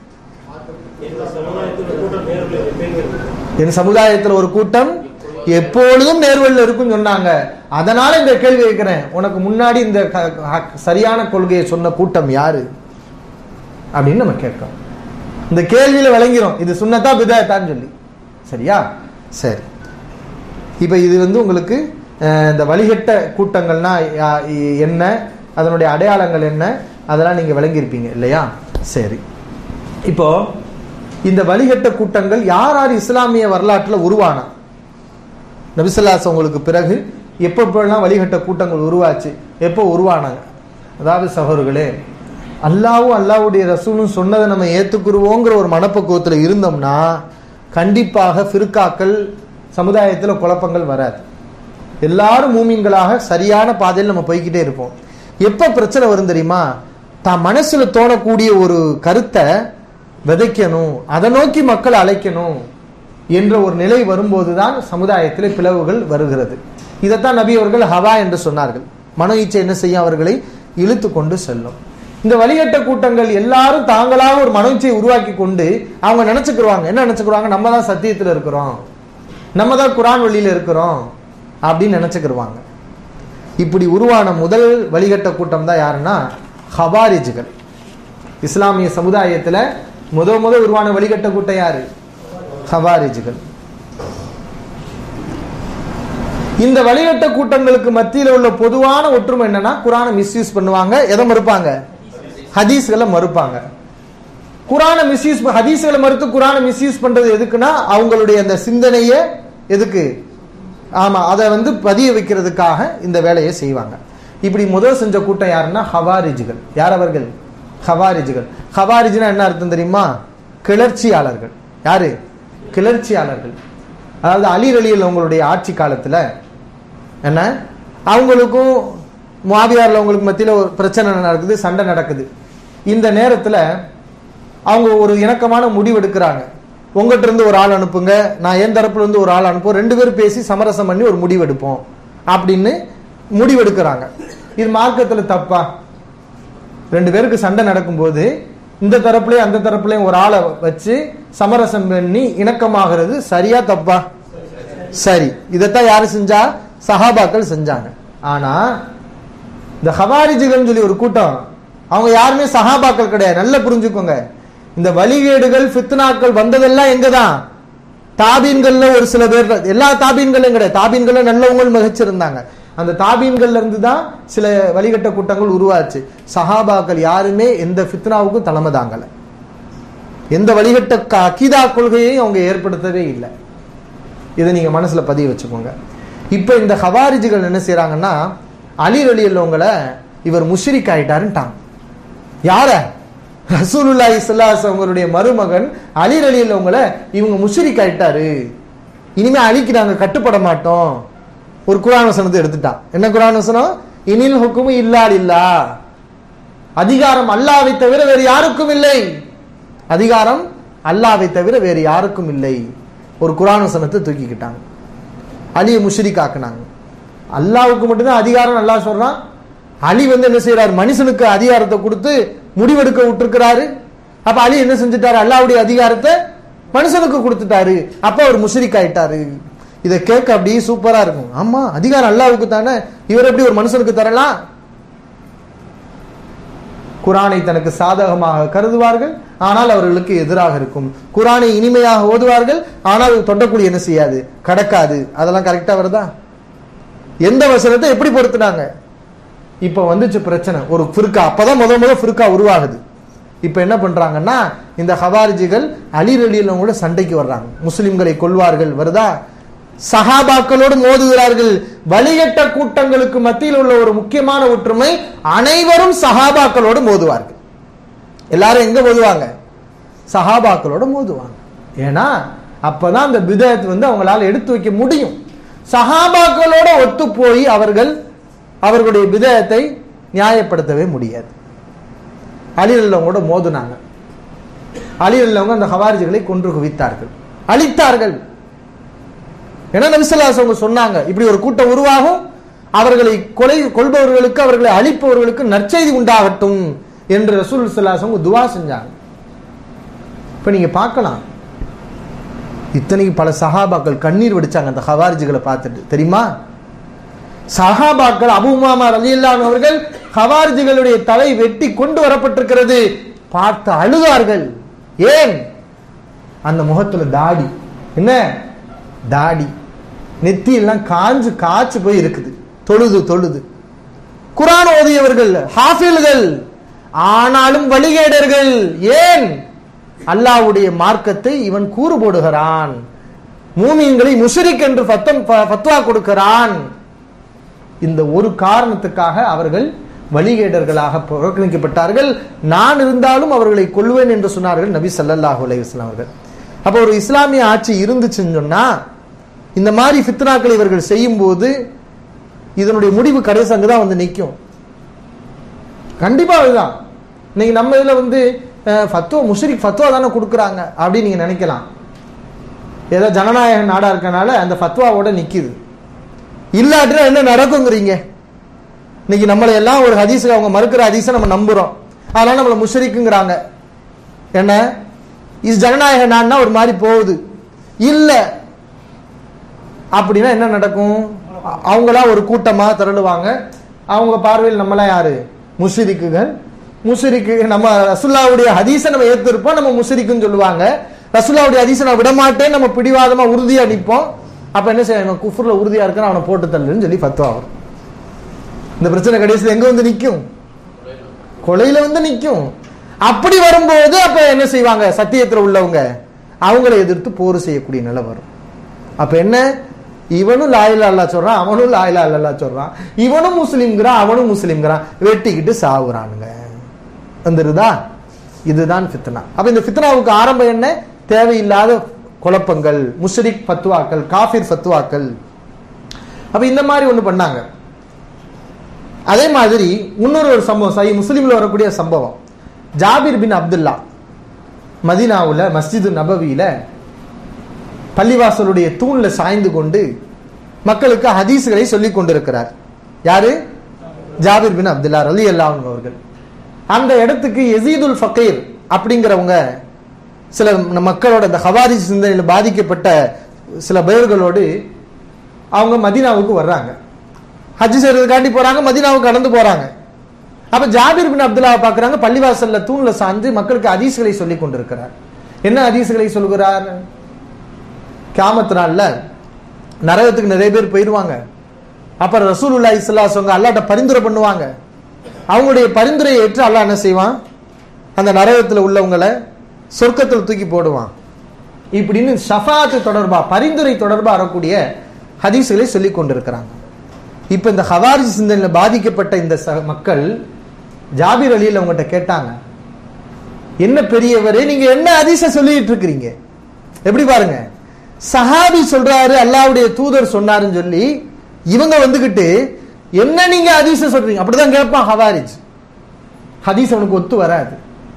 என் சமுதாயத்தில் ஒரு கூட்டம் எப்பொழுதும் நேர்வழியில் இருக்கும் சொன்னாங்க, அதனால இந்த கேள்வி கேட்கிறேன். உனக்கு முன்னாடி இந்த சரியான கொள்கையை சொன்ன கூட்டம் யாரு அப்படின்னு நம்ம கேட்கிறோம். இந்த கேள்வியில விளங்கிறோம் இது சுன்னத்தா பித்அத்தான்னு சொல்லி. சரியா? சரி, இப்ப இது வந்து உங்களுக்கு இந்த வழிகட்ட கூட்டங்கள்னா என்ன, அதனுடைய அடையாளங்கள் என்ன, அதெல்லாம் நீங்க விளங்கியிருப்பீங்க இல்லையா? சரி, இப்போ இந்த வழிகட்ட கூட்டங்கள் யார் யார் இஸ்லாமிய வரலாற்றுல உருவானா? நபி ஸல்லல்லாஹு அலைஹி வஸல்லம் உங்களுக்கு பிறகு எப்ப எப்பெல்லாம் வழிகட்ட கூட்டங்கள் உருவாச்சு, எப்போ உருவானாங்க? அதாவது சகோதரர்களே, அல்லாஹ்வும் அல்லாஹ்வுடைய ரசூலும் சொன்னதை நம்ம ஏத்துக்குருவோங்கிற ஒரு மனப்பக்குவத்தில் இருந்தோம்னா கண்டிப்பாக ஃபிர்காக்கள் சமுதாயத்தில் குழப்பங்கள் வராது. எல்லாரும் மூமின்களாக சரியான பாதையில் நம்ம போய்கிட்டே இருப்போம். எப்ப பிரச்சனை வரும் தெரியுமா? தான் மனசுல தோணக்கூடிய ஒரு கருத்தை விதைக்கணும், அதை நோக்கி மக்கள் அழைக்கணும் என்ற ஒரு நிலை வரும்போதுதான் சமுதாயத்தில் பிளவுகள் வருகிறது. இதைத்தான் நபி அவர்கள் ஹவா என்று சொன்னார்கள். மன இச்சை என்ன செய்யும்? அவர்களை இழுத்து கொண்டு செல்லும். இந்த வழிகட்ட கூட்டங்கள் எல்லாரும் தாங்களாக ஒரு மன இச்சையை உருவாக்கி கொண்டு அவங்க நினைச்சுக்குருவாங்க, என்ன நினைச்சுக்குருவாங்க? நம்ம தான் சத்தியத்தில் இருக்கிறோம், நம்ம தான் குர்ஆன் வழியில இருக்கிறோம் அப்படின்னு நினைச்சுக்குருவாங்க. இப்படி உருவான முதல் வழிகட்ட கூட்டம் தான் யாருன்னா ஹவாரிஜ்கள். இஸ்லாமிய சமுதாயத்துல முத முத உருவான வழிகட்ட கூட்டம் யாரு? ஹவாரிஜ்கள். இந்த வழிகட்ட கூட்டங்களுக்கு மத்தியில் உள்ள பொதுவான ஒற்றுமை என்னன்னா, குர்ஆனை மிஸ்யூஸ் பண்ணுவாங்க, எதை மறுப்பாங்க? ஹதீஸ்களை மறுப்பாங்க. குர்ஆனை மிஸ்யூஸ் ஹதீஸ்களை மறுத்து குர்ஆனை மிஸ்யூஸ் பண்றது எதுக்குன்னா அவங்களுடைய அந்த சிந்தனையை எதுக்கு? ஆமா, அதை வந்து பதிய வைக்கிறதுக்காக இந்த வேலையை செய்வாங்க. இப்படி முதல் செஞ்ச கூட்டம் யாருன்னா ஹவாரிஜ்கள். யார் அவர்கள்? ஹவாரிஜ்கள். ஹவாரிஜ்னா என்ன அர்த்தம் தெரியுமா? கிளர்ச்சியாளர்கள். யாரு? கிளர்ச்சியாளர்கள். அதாவது அலி ரலியல்லாஹு அவங்களுடைய ஆட்சி காலத்துல என்ன, அவங்களுக்கும் முஆவியார்ல அவங்களுக்கு மத்தியில ஒரு பிரச்சனை நடக்குது, சண்டை நடக்குது. இந்த நேரத்துல அவங்க ஒரு இணக்கமான முடிவு எடுக்கிறாங்க. உங்ககிட்ட இருந்து ஒரு ஆள் அனுப்புங்க, நான் என் தரப்புல இருந்து ஒரு ஆள் அனுப்புவோம், ரெண்டு பேரும் பேசி சமரசம் பண்ணி ஒரு முடிவு எடுப்போம் அப்படின்னு முடிவெடுக்கிறாங்க. இது மார்க்கத்துல தப்பா? ரெண்டு பேருக்கு சண்டை நடக்கும்போது இந்த தரப்புலயும் அந்த தரப்புலயும் ஒரு ஆளை வச்சு சமரசம் பண்ணி இணக்கமாகிறது சரியா தப்பா? சரி. இதைத்தான் யாரு செஞ்சா? சஹாபாக்கள் செஞ்சாங்க. ஆனா இந்த ஹவாரிஜிகள் சொல்லி ஒரு கூட்டம், அவங்க யாருமே சஹாபாக்கள் கிடையாது. நல்லா புரிஞ்சுக்கோங்க. இந்த வழிகேடுகள் ஃபித்னாக்கள் வந்ததெல்லாம் எங்கதான்? தாபீன்கள்ல ஒரு சில பேர், எல்லா தாபீன்களும் கிடையாது. தாபீன்கள்ல நல்லவங்க மிகச்சிருந்தாங்க. அந்த தாபீன்கள்ல இருந்து தான் சில வழிகட்ட கூட்டங்கள் உருவாச்சு. சஹாபாக்கள் யாருமே எந்த ஃபித்னாவுக்கும் தலைமை தாங்கல. எந்த வழிகட்ட அகீதா கொள்கையையும் அவங்க ஏற்படுத்தவே இல்லை. இதை நீங்க மனசுல பதிய வச்சுக்கோங்க. இப்ப இந்த ஹவாரிஜிகள் என்ன செய்யறாங்கன்னா, அலி ரலியல்லாஹுங்களை இவர் முஷ்ரிக் ஆயிட்டாருன்ட்டாங்க. யார? ரசூலுல்லாஹி ஸல்லல்லாஹு அலைஹி வஸல்லம் அவங்களுடைய மருமகன் அலி ரலியல்லாஹுங்களை இவங்க முஷ்ரிக் ஆயிட்டாரு, இனிமே அலிக்கு நாங்க கட்டுப்பட மாட்டோம். ஒரு குர்ஆன் வசனத்தை எடுத்துட்டான். என்ன குர்ஆன் வசனம்? இனில் ஹுக்குமு இல்லா லில்லாஹ், அதிகாரம் அல்லாஹ்வை தவிர வேறு யாருக்கும் இல்லை. அதிகாரம் அல்லாஹ்வை தவிர வேறு யாருக்கும் இல்லை. ஒரு குர்ஆன் வசனத்தை தூக்கிக்கிட்டாங்க. அலியை முஷ்ரிக் ஆக்குனாங்க. அல்லாஹ்வுக்கு மட்டும்தான் அதிகாரம் அல்லாஹ் சொல்றான். அலி வந்து என்ன செய்யறாரு? மனுஷனுக்கு அதிகாரத்தை கொடுத்து முடிவெடுக்க விட்டுருக்கிறாரு. அப்ப அலி என்ன செஞ்சுட்டாரு? அல்லாஹ்வுடைய அதிகாரத்தை மனுஷனுக்கு கொடுத்துட்டாரு. அப்ப அவர் முஷ்ரிக் ஆயிட்டாரு. இதை கேட்க அப்படியே சூப்பரா இருக்கும். ஆமா, அதிகாரம் அல்லாஹ்வுக்கு தானே, இவர் எப்படி ஒரு மனுஷனுக்கு தரலாம்? குர்ஆனை தனக்கு சாதகமாக கருதுவார்கள், ஆனால் அவர்களுக்கு எதிராக இருக்கும். குர்ஆனை இனிமையாக ஓதுவார்கள், ஆனால் தொண்டக்கூடிய என்ன செய்யாது? கடக்காது. அதெல்லாம் கரெக்டா வருதா? எந்த வசனத்தை எப்படி பொறுத்துனாங்க? இப்ப வந்துச்சு பிரச்சனை. ஒரு ஃபிர்கா, அப்பதான் முத முத ஃபிர்கா உருவாகுது. இப்ப என்ன பண்றாங்கன்னா, இந்த ஹவாரிஜிகள் அலி ரலியல்லாஹு சண்டைக்கு வர்றாங்க. முஸ்லிம்களை கொல்வார்கள், வருதா? சஹாபாக்களோடு மோதுகிறார்கள். வழிகட்ட கூட்டங்களுக்கு மத்தியில் உள்ள ஒரு முக்கியமான ஒற்றுமை, அனைவரும் சஹாபாக்களோடு மோதுவார்கள். எல்லாரும் எங்க மோதுவாங்க? சஹாபாக்களோட மோதுவாங்க. ஏன்னா அப்பதான் அந்த பிதஅத் வந்து அவங்களால எடுத்து வைக்க முடியும். சஹாபாக்களோட ஒத்து போய் அவர்கள் அவர்களுடைய பிதஅத்தை நியாயப்படுத்தவே முடியாது. அலி ரலியல்லாஹு மோதுனாங்க. அலி ரலியல்லாஹு அந்த ஹவாரிஜிகளை கொன்று குவித்தார்கள், அழித்தார்கள். ஏன்னா நபி ஸல்லல்லாஹு அலைஹி வஸல்லம் சொன்னாங்க, இப்படி ஒரு கூட்டம் உருவாகும், அவர்களை கொலை கொள்பவர்களுக்கு அவர்களை அழிப்பவர்களுக்கு நற்செய்தி உண்டாகட்டும் என்று ரசூல் ஸல்லல்லாஹு அலைஹி வஸல்லம் துஆ செஞ்சாங்க. இப்ப நீங்க பார்க்கலாம், இத்தனைக்கு பல சஹாபாக்கள் கண்ணீர் வடிச்சாங்க அந்த ஹவாரிஜிகளை பார்த்துட்டு. தெரியுமா? சஹாபாக்கள், அபூ உமாமா ரலியல்லாஹு அன்ஹு அவர்கள் ஹவாரிஜிகளுடைய தலை வெட்டி கொண்டு வரப்பட்டிருக்கிறது, பார்த்து அழுதார்கள். ஏன்? அந்த முகத்துல தாடி, என்ன தாடி, நெத்தி எல்லாம் காஞ்சு காய்ச்சி போய் இருக்குது. தொழுது தொழுது குர்ஆன் ஓதியவர்கள், ஹாஃபில்கள், ஆனாலும் வழிகேடர்கள். ஏன்? அல்லாஹ்வுடைய மார்க்கத்தை இவன் கூறு போடுகிறான், மூமின்களை முஷ்ரிக் என்று ஃபத்வா கொடுக்கிறான். இந்த ஒரு காரணத்துக்காக அவர்கள் வழிகேடர்களாக புறக்கணிக்கப்பட்டார்கள். நான் இருந்தாலும் அவர்களை கொல்வேன் என்று சொன்னார்கள் நபி ஸல்லல்லாஹு அலைஹி வஸல்லம் அவர்கள். அப்ப ஒரு இஸ்லாமிய ஆட்சி இருந்துச்சுன்னு சொன்னா, இந்த மாதிரி ஃபித்னாக்களை இவர்கள் செய்யும் போது இதனுடைய முடிவு கடைசி அங்குதான் வந்து நிற்கும். கண்டிப்பா அதுதான். இன்னைக்கு நம்ம இதுல வந்து ஃபத்வா, முஷ்ரிக் ஃபத்வா தானே கொடுக்குறாங்க அப்படின்னு நீங்க நினைக்கலாம். ஏதோ ஜனநாயக நாடா இருக்கனால அந்த ஃபத்வாவோட நிக்குது. இல்லாட்டினா என்ன நடக்குங்கிறீங்க? இன்னைக்கு நம்மளை எல்லாம் ஒரு ஹதீஸ், அவங்க மறுக்கிற ஹதீஸை நம்ம நம்புறோம், அதனால நம்மளை முஷ்ரிக்குங்கிறாங்க. என்ன இது ஜனநாயக நாடுனா ஒரு மாதிரி போகுது. இல்ல அப்படின்னா என்ன நடக்கும்? அவங்களா ஒரு கூட்டமா திரளுவாங்க. அவங்க பார்வையில் நம்மளாம் யாரு? முஷ்ரிக்குகள். முஷ்ரிக்கு நம்ம ரசூலுல்லாஹ்வுடைய ஹதீஸை நம்ம ஏத்திருப்போம், நம்ம முஷ்ரிக்குன்னு சொல்லுவாங்க. ரசூலுல்லாஹ்வுடைய ஹதீஸை நான் விட மாட்டேன், நம்ம பிடிவாதமா உறுதியா நிற்போம். அப்ப என்ன செய்யணும்? குஃப்ர்ல உறுதியா இருக்கான்னு அவனை போட்டு தள்ளுன்னு சொல்லி ஃபத்வா வரும். இந்த பிரச்சனை கடைசியில் எங்க வந்து நிற்கும்? கொலையில வந்து நிற்கும். அப்படி வரும்போது அப்ப என்ன செய்வாங்க? சத்தியத்துல உள்ளவங்க அவங்களை எதிர்த்து போர் செய்யக்கூடிய நிலை வரும். அப்ப என்ன? இவனும் லா இலாஹா இல்லல்லாஹ் சொல்றான், அவனும் லா இலாஹா இல்லல்லாஹ் சொல்றான், இவனும் முஸ்லிம்ங்கிறான், அவனும் முஸ்லிம்ங்கிறான், வெட்டிக்கிட்டு சாவுறானுங்க. வந்துருதா? இதுதான் ஃபித்னா. அப்ப இந்த ஃபித்னாவுக்கு ஆரம்பம் என்ன? தேவையில்லாத குழப்பங்கள், முஷ்ரிக் ஃபத்வாக்கள், காஃபிர் ஃபத்வாக்கள். அப்ப இந்த மாதிரி ஒண்ணு பண்ணாங்க. அதே மாதிரி இன்னொரு ஒரு சம்பவம், சஹீஹ் முஸ்லிம்ல வரக்கூடிய சம்பவம். ஜாபிர் பின் அப்துல்லா மதீனாவுல மஸ்ஜிது நபவியில பள்ளிவாசலுடைய தூண்ல சாய்ந்து கொண்டு மக்களுக்கு ஹதீஸ்களை சொல்லிக் கொண்டிருக்கிறார். யாரு? ஜாபிர் பின் அப்துல்லா ரலியல்லாஹு அன்ஹு அவர்கள். அந்த இடத்துக்கு யஸீதுல் ஃபகீர் அப்படிங்கிறவங்க சில மக்களோட இந்த ஹவாரிஜ் சிந்தனையில் பாதிக்கப்பட்ட சில பேர்களோடு அவங்க மதீனாவுக்கு வர்றாங்க. ஹஜ் செய்யறதுக்காண்டி போறாங்க, மதீனாவுக்கு கடந்து போறாங்க. அப்ப ஜாபிர் பின் அப்துல்லாவை பார்க்கறாங்க, பள்ளிவாசல்ல தூண்ல சாஞ்சு மக்களுக்கு ஹதீஸ்களை சொல்லி கொண்டிருக்கிறார். என்ன ஹதீஸ்களை சொல்கிறார்? கியாமத் நாள்ல நரகத்துக்கு நிறைய பேர் போயிடுவாங்க. அப்புறம் ரசூலுல்லாஹி ஸல்லல்லாஹு அலைஹி வஸல்லம் அல்லாஹ்ட்ட பரிந்துரை பண்ணுவாங்க. அவங்களுடைய பரிந்துரையை ஏற்று அல்லாஹ் என்ன செய்வான்? அந்த நரகத்தில் உள்ளவங்களை சொர்க்கத்தில் தூக்கி போடுவான். இப்படின்னு ஷஃபாத் தொடர்பா, பரிந்துரை தொடர்பா வரக்கூடிய ஹதீஸ்களை சொல்லி கொண்டிருக்கிறாங்க. இப்ப இந்த ஹவாரிஜ் சிந்தனையில் பாதிக்கப்பட்ட இந்த மக்கள் ஜாபிர் அலியில் அவங்ககிட்ட கேட்டாங்க, என்ன பெரியவரே, நீங்க என்ன ஹதீஸ சொல்லிட்டு இருக்கிறீங்க? எப்படி பாருங்க, சஹாபி சொல்றாரு அல்லாஹ்வுடைய தூதர் சொன்னாருன்னு சொல்லி இவங்க வந்துகிட்டு என்ன நீங்க ஹதீஸ சொல்றீங்க? அப்படிதான் கேட்பான் ஹவாரிஜ். ஹதீஸ் அவனுக்கு ஒத்து வராது.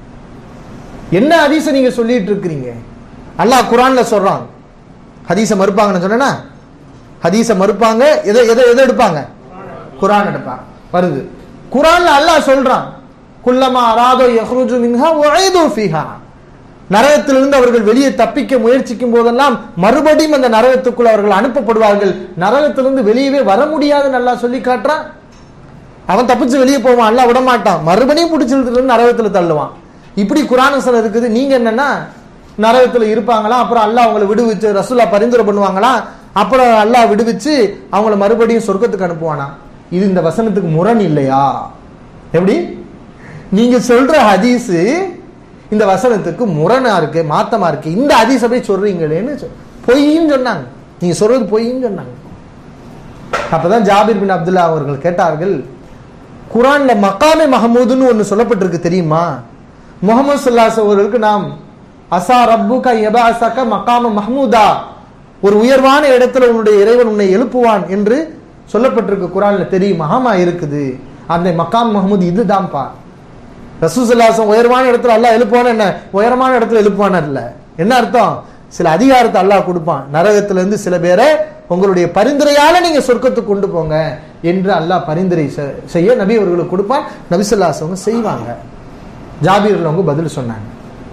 என்ன ஹதீஸ நீங்க சொல்லிட்டு இருக்கிறீங்க? அல்லாஹ் குர்ஆன்ல சொல்றான். ஹதீஸ மறுப்பாங்கன்னு சொன்னா, ஹதீஸ மறுப்பாங்க. எதை எதை எதை எடுப்பாங்க? குர்ஆன் எடுப்பாங்க. வருது குர்ஆன்ல அல்லாஹ் சொல்றான், குல்லமா அராதோ யஹ்ருஜு மின்ஹா வஅய்து ஃபீஹா. நரகத்திலிருந்து அவர்கள் வெளியே தப்பிக்க முயற்சிக்கும் போதெல்லாம் மறுபடியும் அந்த நரகத்துக்குள் அவர்கள் அனுப்பப்படுவார்கள். நரகத்திலிருந்து வெளியவே வர முடியாதுன்னு அல்லாஹ் சொல்லி காட்டுறான். அவன் தப்பிச்சு வெளியே போவான், அல்லாஹ் விட மாட்டான், மறுபடியும் பிடிச்சிருந்து நரகத்துல தள்ளுவான். இப்படி குர்ஆன் வசனம் இருக்குது. நீங்க என்னன்னா நரகத்துல இருப்பாங்களா, அப்புறம் அல்லாஹ் அவங்களை விடுவிச்சு ரசூலா பரிந்துரை பண்ணுவாங்களா, அப்புறம் அல்லாஹ் விடுவிச்சு அவங்கள மறுபடியும் சொர்க்கத்துக்கு அனுப்புவானா? இது இந்த வசனத்துக்கு முரண் இல்லையா? எப்படி நீங்க சொல்ற ஹதீஸ் இந்த வசனத்துக்கு முரணா இருக்கு, மாத்தமா இருக்கு, இந்த ஹதீஸை போய் சொல்றீங்களேன்னு பொய்ன்னு சொன்னாங்க. நீங்க சொல்றது பொய்ன்னு சொன்னாங்க. அப்பதான் ஜாபிர் பின் அப்துல்லா அவர்கள் கேட்டார்கள், குர்ஆன்ல மகாமே மஹமூதுன்னு ஒன்னு சொல்லப்பட்டிருக்கு தெரியுமா? முஹம்மது ஸல்லல்லாஹு அலைஹி வஸல்லம் அவர்களுக்கு நாம் அஸா ரப்புக யபஅஸக மகாம மஹமூதா, ஒரு உயர்வான இடத்துல உன்னுடைய இறைவன் உன்னை எழுப்புவான் என்று சொல்லப்பட்டிருக்கு குர்ஆன்ல தெரியுமா? ஆமா இருக்குது. அந்த மகாம் மஹமூத் இதுதான்ப்பா. ரசூல் ஸல்லல்லாஹு அலைஹி வஸல்லம் உயர்வான இடத்துல அல்லாஹ் எழுப்புவான். என்ன உயரமான இடத்துல எழுப்புவான் இல்ல, என்ன அர்த்தம்? சில அதிகாரத்தை அல்லாஹ் கொடுப்பான். நரகத்துல இருந்து சில பேரை உங்களுடைய பரிந்துரையால நீங்க சொர்க்கத்துக்கு கொண்டு போங்க என்று அல்லாஹ் பரிந்துரை செய்ய நபி அவர்களுக்கு கொடுப்பான். நபி ஸல்லல்லாஹு அலைஹி வஸல்லம் செய்வாங்க. ஜாபீர் அவங்க பதில் சொன்னாங்க.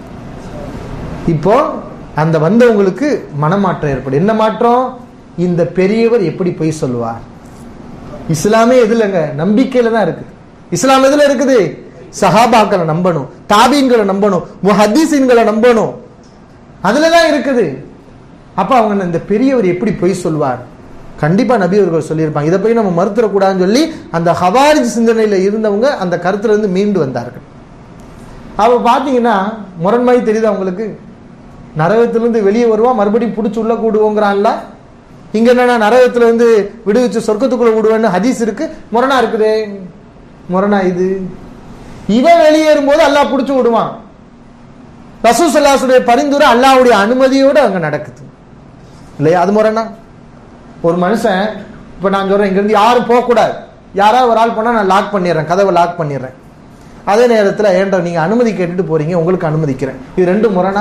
இப்போ அந்த வந்தவங்களுக்கு மனமாற்றம் ஏற்படும். என்ன மாற்றம்? இந்த பெரியவர் எப்படி பொய் சொல்லுவார்? இஸ்லாமே எதுலங்க? நம்பிக்கையில தான் இருக்கு. இஸ்லாம் எதுல இருக்குது? சஹாபாக்களை நம்பணும், தாபீன்களை நம்பணும், முஹத்தீஸீன்களை நம்பணும், அதுலதான் இருக்குது. அப்ப அவங்க இந்த பெரியவர் எப்படி பொய் சொல்வார்? கண்டிப்பா நபி அவர்கள் சொல்லியிருப்பாங்க. இதை போய் நம்ம மறுத்துடக்கூடாதுன்னு சொல்லி அந்த ஹவாரிஜ் சிந்தனையில இருந்தவங்க அந்த கருத்துல இருந்து மீண்டு வந்தார்கள். அவ பாத்தீங்கன்னா முரண்மாய் தெரியுது அவங்களுக்கு. நரகத்திலிருந்து வெளியே வருவான், மறுபடியும் பிடிச்சி உள்ள கூடுவோங்கிறான்ல. இங்க என்னன்னா நரகத்துல இருந்து விடுவிச்சு சொர்க்கத்துக்குள்ள விடுவேன்னு ஹதீஸ் இருக்கு. முரணா இருக்குதே, முரணா இது. இவன் வெளியேறும் போது அல்லாஹ் பிடிச்சு விடுவான். ரசூல் ஸல்லல்லாஹு அலைஹி வஸல்லம் பரிந்துரை அல்லாஹ்வுடைய அனுமதியோடு அங்க நடக்குது இல்லையா? அது முரணா? ஒரு மனுஷன் இப்ப நான் சொல்றேன், இங்க இருந்து யாரும் போக கூடாது, யாராவது ஒரு ஆள் போனா நான் லாக் பண்ணிடுறேன், கதவை லாக் பண்ணிடுறேன். அதே நேரத்துல ஏன்டா நீங்க அனுமதி கேட்டுட்டு போறீங்க, உங்களுக்கு அனுமதிக்கிறேன். இது ரெண்டும் முரணா?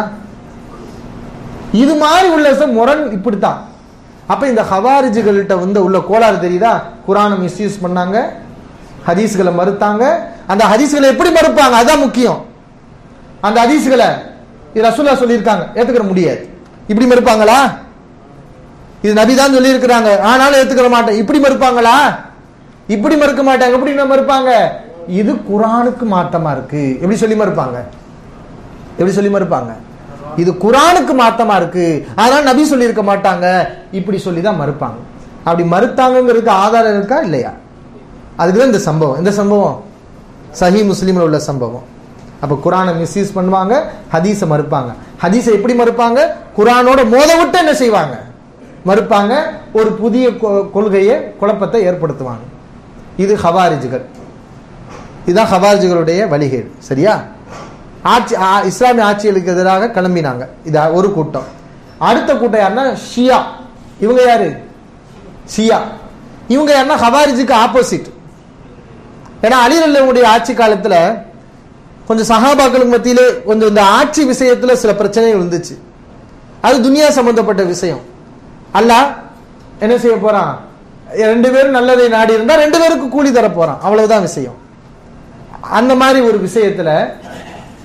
இது மாதிரி உள்ள முரண் இப்படித்தான். அப்ப இந்த ஹவாரிஜுகள்கிட்ட வந்து உள்ள கோளாறு தெரியுதா? குர்ஆனை மிஸ்யூஸ் பண்ணாங்க, ஹதீஸ்களை மறுத்தாங்க. அந்த ஹதீஸ்களை எப்படி மறுப்பாங்க? அதான் முக்கியம். அந்த ஹதீஸ்களை ரசூலுல்லாஹ் சொல்லியிருக்காங்க, ஏத்துக்கிற முடியாது. இப்படி மறுப்பாங்களா? இது நபி தான் சொல்லி இருக்கிறாங்க, ஆனாலும் ஏத்துக்கிற மாட்டேன், இப்படி மறுப்பாங்களா? இப்படி மறுக்க மாட்டாங்க. எப்படி மறுப்பாங்க? இது குர்ஆனுக்கு மாத்தமா இருக்கு, எப்படி சொல்லி மறுப்பாங்க? எப்படி சொல்லி மறுப்பாங்க? இது குர்ஆனுக்கு மாத்தமா இருக்கு, அதனால நபி சொல்லி இருக்க மாட்டாங்க, இப்படி சொல்லிதான் மறுப்பாங்க. அப்படி மறுத்தாங்கிறதுக்கு ஆதாரம் இருக்கா இல்லையா? அதுக்குதான் இந்த சம்பவம். இந்த சம்பவம் சஹீஹ் முஸ்லிம்ல உள்ள சம்பவம். அப்ப குர்ஆனை மிஸ்யூஸ் பண்ணுவாங்க, ஹதீஸை மறுப்பாங்க. ஹதீஸை எப்படி மறுப்பாங்க? குர்ஆனோட மோத விட்டு என்ன செய்வாங்க? மறுப்பாங்க. ஒரு புதிய கொள்கையை, குழப்பத்தை ஏற்படுத்துவாங்க. இது ஹவாரிஜுகள். இதுதான் ஹவாரிஜுகளுடைய வழிகேடு. சரியா? ஆட்சி இஸ்லாமிய ஆட்சிகளுக்கு எதிராக கிளம்பினாங்க. இது ஒரு கூட்டம். அடுத்த கூட்டம் யாருன்னா ஷியா. இவங்க யாரு? ஷியா. இவங்க யாருன்னா ஹவாரிஜுக்கு ஆப்போசிட். ஏன்னா அலி ரலியல்லாஹு ஆட்சி காலத்துல கொஞ்சம் சஹாபாக்களுக்கு மத்தியிலே கொஞ்சம் இந்த ஆட்சி விஷயத்துல சில பிரச்சனைகள் இருந்துச்சு. அது துனியா சம்பந்தப்பட்ட விஷயம். அல்லாஹ் என்ன செய்ய போறான்? ரெண்டு பேரும் நல்லதை நாடி இருந்தா ரெண்டு பேருக்கு கூலி தர போறான், அவ்வளவுதான் விஷயம். அந்த மாதிரி ஒரு விஷயத்துல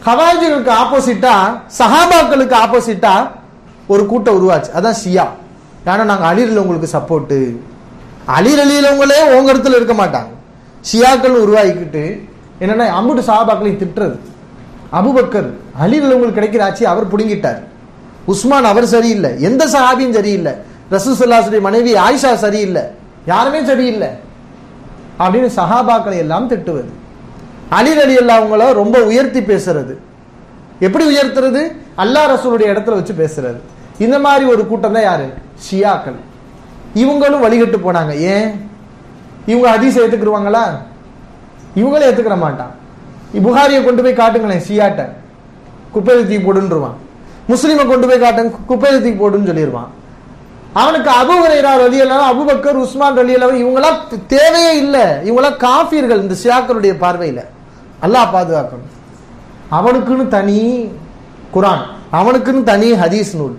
ஹவாரிஜிகளுக்கு ஆப்போசிட்டா சஹாபாக்களுக்கு ஆப்போசிட்டா ஒரு கூட்டம் உருவாச்சு, அதான் ஷியா. ஏன்னா நாங்க அலிரல் உங்களுக்கு சப்போர்ட்டு, அலிர் அலியிலவங்களே உங்க இடத்துல இருக்க மாட்டாங்க. ஷியாக்கள் உருவாக்கிட்டு என்னன்னா அம்புட்டு சஹாபாக்களையும் திட்டுறது. அபூபக்கர் அலிரல் உங்களுக்கு கிடைக்கிற ஆட்சி அவர் புடுங்கிட்டார், உஸ்மான் அவர் சரியில்லை, எந்த சஹாபியும் சரியில்லை, ரசூல் ஸல்லல்லாஹு அலைஹி மனைவி ஆயிஷா சரியில்லை, யாருமே சரியில்லை அப்படின்னு சஹாபாக்களை எல்லாம் திட்டுவது. அலி ரலியல்லாஹு அவங்கள ரொம்ப உயர்த்தி பேசுறது. எப்படி உயர்த்துறது? அல்லாஹ் ரசூலுடைய இடத்துல வச்சு பேசுறது. இந்த மாதிரி ஒரு கூட்டம் தான் யாரு? ஷியாக்கள். இவங்களும் வழிகட்டு போனாங்க. ஏன்? இவங்க ஹதீஸை ஏத்துக்குருவாங்களா? இவங்களே ஏத்துக்கிற மாட்டான். புகாரியை கொண்டு போய் காட்டுங்களேன், ஷியாட்ட குப்பையில தூக்கி போடுன்றுவான். முஸ்லிமை கொண்டு போய் காட்டுங்க, குப்பையில தூக்கி போடுன்னு சொல்லிடுவான். அவனுக்கு அபூ ஹுரைரா ரலியல்லாஹு, அபூபக்கர், உஸ்மான் ரலியல்லாஹு இவங்களாம் தேவையே இல்லை. இவங்களாம் காஃபிர்கள் இந்த ஷியாக்களுடைய பார்வையில. அல்லாஹ் பாதுகாக்கணும். அவனுக்குன்னு தனி குர்ஆன், அவனுக்குன்னு தனி ஹதீஸ் நூல்.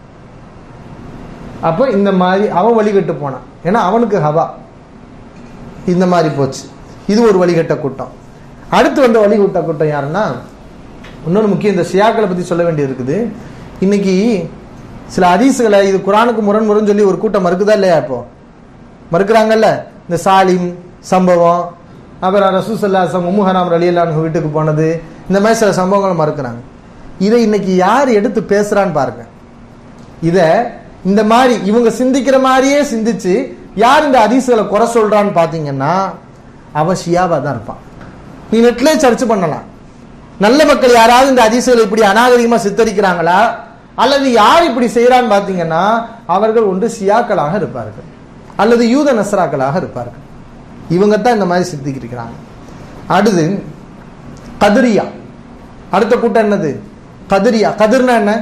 அப்ப இந்த மாதிரி அவன் வழிகட்டு போனான். ஏன்னா அவனுக்கு ஹவா. இந்த மாதிரி போச்சு. இது ஒரு வழிகட்ட கூட்டம். அடுத்து வந்த வழிகட்ட கூட்டம் யாருன்னா, இன்னொன்று முக்கியம், இந்த ஷியாக்களை பத்தி சொல்ல வேண்டியது இருக்குது. இன்னைக்கு சில ஹதீஸ்களை இது குர்ஆனுக்கு முரண் முரண் சொல்லி ஒரு கூட்டம் மறுக்குதா இல்லையா? இப்போ மறுக்கிறாங்கல்ல. இந்த சாலிம் சம்பவம், அப்புறம் ரசூல் ஸல்லல்லாஹு அலைஹி வஸல்லம் உம்மு ஹராம் ரலியல்லாஹு அன்ஹா வீட்டுக்கு போனது, இந்த மாதிரி சில சம்பவங்களை மறுக்கிறாங்க. இதை இன்னைக்கு யார் எடுத்து பேசுறான்னு பாருங்க. இத இந்த மாதிரி இவங்க சிந்திக்கிற மாதிரியே சிந்திச்சு யார் இந்த ஹதீஸ்களை குறை சொல்றான்னு பாத்தீங்கன்னா அவன் ஷியாவா தான் இருப்பான். நீ நெட்லயே சர்ச் பண்ணலாம். நல்ல மக்கள் யாராவது இந்த ஹதீஸ்களை இப்படி அநாகரிகமா சித்தரிக்கிறாங்களா அல்லது யார் இப்படி செய்யறான்னு பாத்தீங்கன்னா அவர்கள் ஒன்று ஷியாக்களாக இருப்பார்கள் அல்லது யூத நஸ்ராக்களாக இருப்பார்கள். இவங்க தான் இந்த மாதிரி சித்திக்கிறாங்க. அடுத்து கதிரியா. அடுத்த கூட்டம் என்னது? கதிரியா. கதிர்னா என்ன?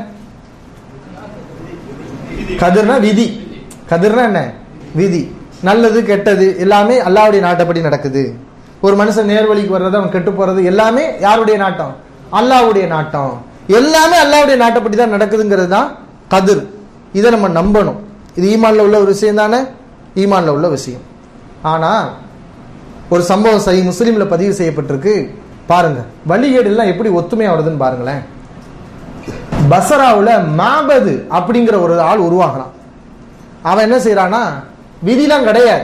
கதிர்னா விதி. கதிர்னா என்ன? விதி. நல்லது கெட்டது எல்லாமே அல்லாஹ்வுடைய நாட்டப்படி நடக்குது. ஒரு மனுஷன் நேர்வழிக்கு வர்றது, அவன் கெட்டு போறது எல்லாமே யாருடைய நாட்டம்? அல்லாஹ்வுடைய நாட்டம். எல்லாமே அல்லாஹ்வுடைய நாட்டப்படி தான் நடக்குதுங்கிறது தான் கதிர். இதை நம்ம நம்பணும். இது ஈமான்ல உள்ள ஒரு விஷயம் தானே? ஈமான்ல உள்ள விஷயம். ஆனா ஒரு சம்பவம் சஹீஹ் முஸ்லிம்ல பதிவு செய்யப்பட்டிருக்கு. பாருங்க வழிகேடு எல்லாம் எப்படி ஒத்துமையா வருதுன்னு பாருங்களேன். பசராவுல மாபது அப்படிங்கிற ஒரு ஆள் உருவாகிறான். அவன் என்ன செய்யறானா, விதிலாம் கிடையாது,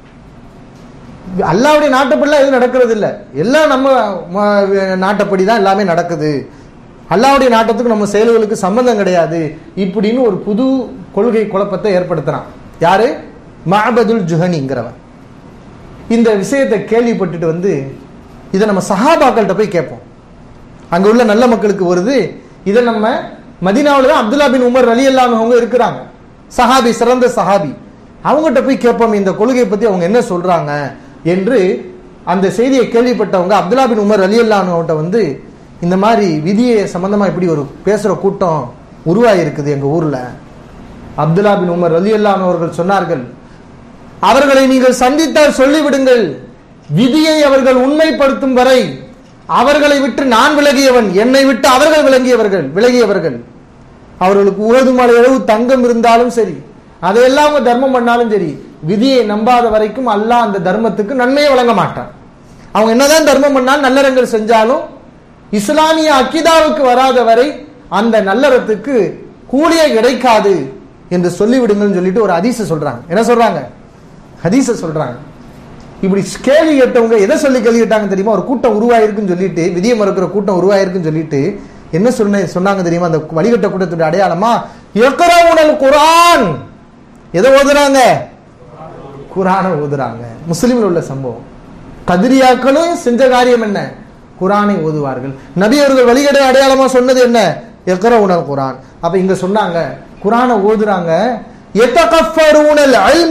அல்லாஹ்வுடைய நாட்டப்படிலாம் எதுவும் நடக்கிறது இல்லை, எல்லாம் நம்ம நாட்டப்படி தான் எல்லாமே நடக்குது, அல்லாஹ்வுடைய நாட்டத்துக்கு நம்ம செயல்களுக்கு சம்பந்தம் கிடையாது இப்படின்னு ஒரு புது கொள்கை குழப்பத்தை ஏற்படுத்துறான். யாரு? மஅபதுல் ஜுஹனிங்கிறவன். இந்த விஷயத்தை கேள்விப்பட்டுட்டு வந்து இதை நம்ம சஹாபாக்கள்கிட்ட போய் கேட்போம். அங்க உள்ள நல்ல மக்களுக்கு வருது. இதை நம்ம மதீனாவுல தான் அப்துல்லா பின் உமர் ரலியல்லாஹு அன்ஹு அவங்க இருக்கிறாங்க, சஹாபி, சிறந்த சஹாபி. அவங்ககிட்ட போய் கேட்போம் இந்த கொள்கையை பத்தி அவங்க என்ன சொல்றாங்க என்று. அந்த செய்தியை கேள்விப்பட்டவங்க அப்துல்லா பின் உமர் ரலியல்லாஹு அன்ஹு வந்து இந்த மாதிரி விதியை சம்பந்தமா இப்படி ஒரு பேசுற கூட்டம் உருவாயிருக்குது எங்க ஊர்ல. அப்துல்லா பின் உமர் ரலியல்லாஹு அன்ஹு அவர்கள் சொன்னார்கள், அவர்களை நீங்கள் சந்தித்தால் சொல்லிவிடுங்கள், விதியை அவர்கள் உண்மைப்படுத்தும் வரை அவர்களை விட்டு நான் விலகியவன், என்னை விட்டு அவர்கள் விளங்கியவர்கள் விலகியவர்கள். அவர்களுக்கு உகது மலை அளவு தங்கம் இருந்தாலும் சரி, அதையெல்லாம் அவங்க தர்மம் பண்ணாலும் சரி, விதியை நம்பாத வரைக்கும் அல்லாஹ் அந்த தர்மத்துக்கு நன்மையை வழங்க மாட்டான். அவங்க என்னதான் தர்மம் பண்ணாலும் நல்லறங்கள் செஞ்சாலும் இஸ்லாமிய அக்கீதாவுக்கு வராத வரை அந்த நல்லறத்துக்கு கூலியே கிடைக்காது என்று சொல்லிவிடுங்கன்னு சொல்லிட்டு ஒரு ஹதீஸை சொல்றாங்க. என்ன சொல்றாங்க? ஹதீஸை சொல்றாங்க. இப்படி கேள்வி கேட்டவங்க எதை சொல்லி கேள்வி கேட்டாங்க தெரியுமா? ஒரு கூட்டம் உருவாயிருக்குன்னு சொல்லிட்டு, விதியை மறுக்கிற கூட்டம் உருவாயிருக்குன்னு சொல்லிட்டு என்ன சொன்ன சொன்னாங்க தெரியுமா? அந்த வழிகட்ட கூட்டத்துடைய அடையாளமா யக்ரவுனல் குர்ஆன். எதை ஓதுறாங்க? குர்ஆனை ஓதுறாங்க. முஸ்லிம்ல உள்ள சம்பவம். கதிரியாக்களும் செஞ்ச காரியம் என்ன? குர்ஆனை ஓதுவார்கள். நபி அவர்கள் வழிகட்ட அடையாளமா சொன்னது என்ன? யக்ரவுனல் குர்ஆன். அப்ப இங்க சொன்னாங்க குர்ஆனை ஓதுறாங்க. யதகஃபரூனல் இல்ம,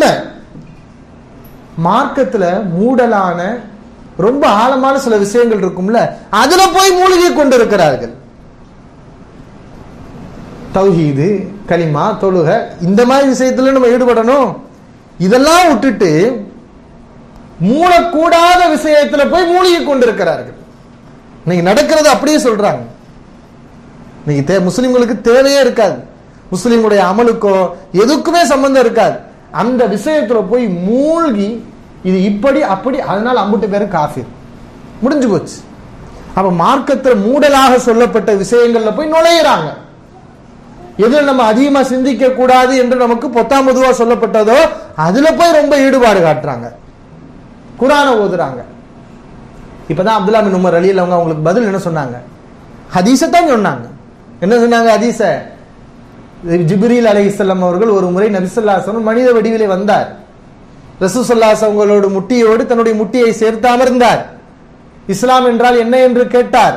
மார்க்கத்துல மூடலான ரொம்ப ஆழமான சில விஷயங்கள் இருக்கும்ல, அதுல போய் மூழ்கி கொண்டிருக்கிறார்கள். தௌஹீது, கலிமா, தொழுக, இந்த மாதிரி விஷயத்துல நம்ம ஈடுபடணும். இதெல்லாம் விட்டுட்டு மூடக்கூடாத விஷயத்துல போய் மூழ்கி கொண்டிருக்கிறார்கள். இன்னைக்கு நடக்கிறது அப்படியே சொல்றாங்க. இன்னைக்கு முஸ்லிம்களுக்கு தேவையே இருக்காது, முஸ்லிம்களுடைய அமலுக்கோ எதுக்குமே சம்பந்தம் இருக்காது. அந்த விஷயத்துல போய் மூழ்கி இது இப்படி அப்படி, அதனால அம்புட்டு பேரு காஃபிர், முடிஞ்சு போச்சு. அப்ப மார்க்கத்துல மூடலாக சொல்லப்பட்ட விஷயங்கள்ல போய் நுழையிறாங்க. எதுல நம்ம அதிகமா சிந்திக்க கூடாது என்று நமக்கு பொத்தாம் பொதுவா சொல்லப்பட்டதோ அதுல போய் ரொம்ப ஈடுபாடு காட்டுறாங்க, குர்ஆனை ஓதுறாங்க. இப்பதான் அப்துல்லா பின் உமர் ரலியல்லாஹு அன்ஹு அவங்களுக்கு பதில் என்ன சொன்னாங்க? ஹதீஸை தான் சொன்னாங்க. என்ன சொன்னாங்க? ஹதீஸ ஜிப்ரீல் அலைஹிஸ்ஸலாம் அவர்கள் ஒரு முறை நபி ஸல்லல்லாஹு அலைஹி வஸல்லம் மனித வடிவிலே வந்தார். ரசூல் ஸல்லல்லாஹு அலைஹி வஸல்லம் அவங்களோட முட்டியோடு தன்னுடைய முட்டியை சேர்த்து அமர்ந்தார். இஸ்லாம் என்றால் என்ன என்று கேட்டார்.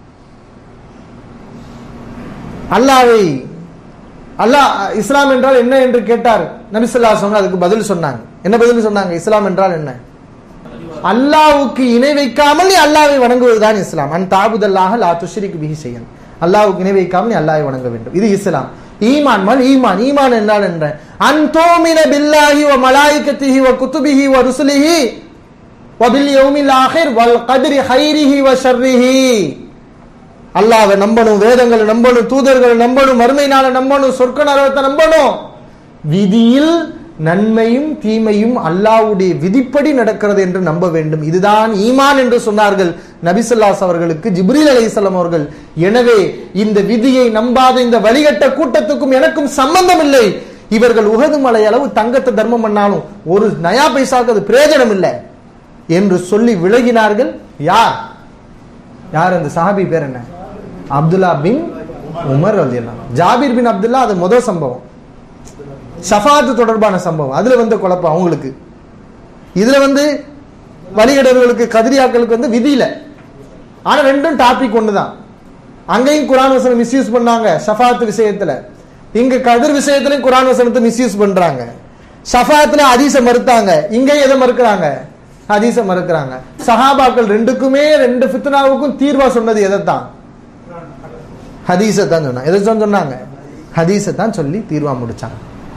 அல்லாஹ்வை அல்லாஹ் இஸ்லாம் என்றால் என்ன என்று கேட்டார். நபி ஸல்லல்லாஹு அலைஹி வஸல்லம் அதுக்கு பதில் சொன்னாங்க. என்ன பதில் சொன்னாங்க? இஸ்லாம் என்றால் என்ன? அல்லாஹ்வுக்கு இணை வைக்காமல் நீ அல்லாஹ்வை வணங்குவதுதான் இஸ்லாம். அன் தஅபுதல்லாஹ லா துஷ்ரிக் பிஹி ஷைஅன். அல்லாஹ்வுக்கு இணை வைக்காமல் நீ அல்லாஹ்வை வணங்க வேண்டும், இது இஸ்லாம். ஈமான் மல் ஈமான் ஈமான் என்றால் என்ன? அன் துமின பில்லாஹி வ மலாயிகத்திஹி வ குதுபிஹி வ ருசுலிஹி வ பில் யௌமில் ஆகிர் வல் கத்ரி கைரிஹி வ ஷர்ரிஹி. அல்லாஹ்வை நம்பணும், வேதங்களை நம்பணும், தூதர்களை நம்பணும், மறுமை நாளை நம்பணும், சொர்க்க நரகத்தை நம்பணும். விதியில் நன்மையும் தீமையும் அல்லாஹ்வுடைய விதிப்படி நடக்கிறது என்று நம்ப வேண்டும், இதுதான் ஈமான் என்று சொன்னார்கள் நபி ஸல்லல்லாஹு அலைஹி அவர்களுக்கு ஜிப்ரீல் அலைஹிஸ்ஸலாம் அவர்கள். எனவே இந்த விதியை நம்பாத இந்த வழிகட்ட கூட்டத்துக்கும் எனக்கும் சம்பந்தம் இல்லை. இவர்கள் உஹது மலை அளவு தங்கத்தை தர்மம் பண்ணாலும் ஒரு நயா பைசாக்கு அது பிரயோஜனம் இல்லை என்று சொல்லி விலகினார்கள். யார் யார் அந்த சஹாபி பேர் என்ன? அப்துல்லா பின் உமர் ரலியல்லாஹு அன்ஹு. ஜாபீர் பின் அப்துல்லா அது முதல் சம்பவம், ஷஃபாத் தொடர்பான சம்பவம். அதுல வந்து குழப்பம் அவங்களுக்கு. இதுல வந்து வழிகடர்களுக்கு கதிரியாக்களுக்கு வந்து விதியில, ஆனா ரெண்டும் டாபிக் ஒண்ணுதான். அங்கேயும் குர்ஆன் வசனம் மிஸ்யூஸ் பண்ணாங்க ஷஃபாத் விஷயத்துல, இங்க கதிர் விஷயத்திலையும் குர்ஆன் வசனத்தை மிஸ்யூஸ் பண்றாங்க. ஷஃபாத்ல ஹதீஸை மறுத்தாங்க, இங்கேயும் எதை மறுக்கிறாங்க? ஹதீஸை மறுக்கிறாங்க. சஹாபாக்கள் ரெண்டுக்குமே ரெண்டு ஃபித்னாவுக்கும் தீர்வா சொன்னது எதைத்தான்? ஹதீஸை தான் சொன்னாங்க. எதை சொன்னாங்க? ஹதீஸை தான் சொல்லி தீர்வா முடிச்சாங்க.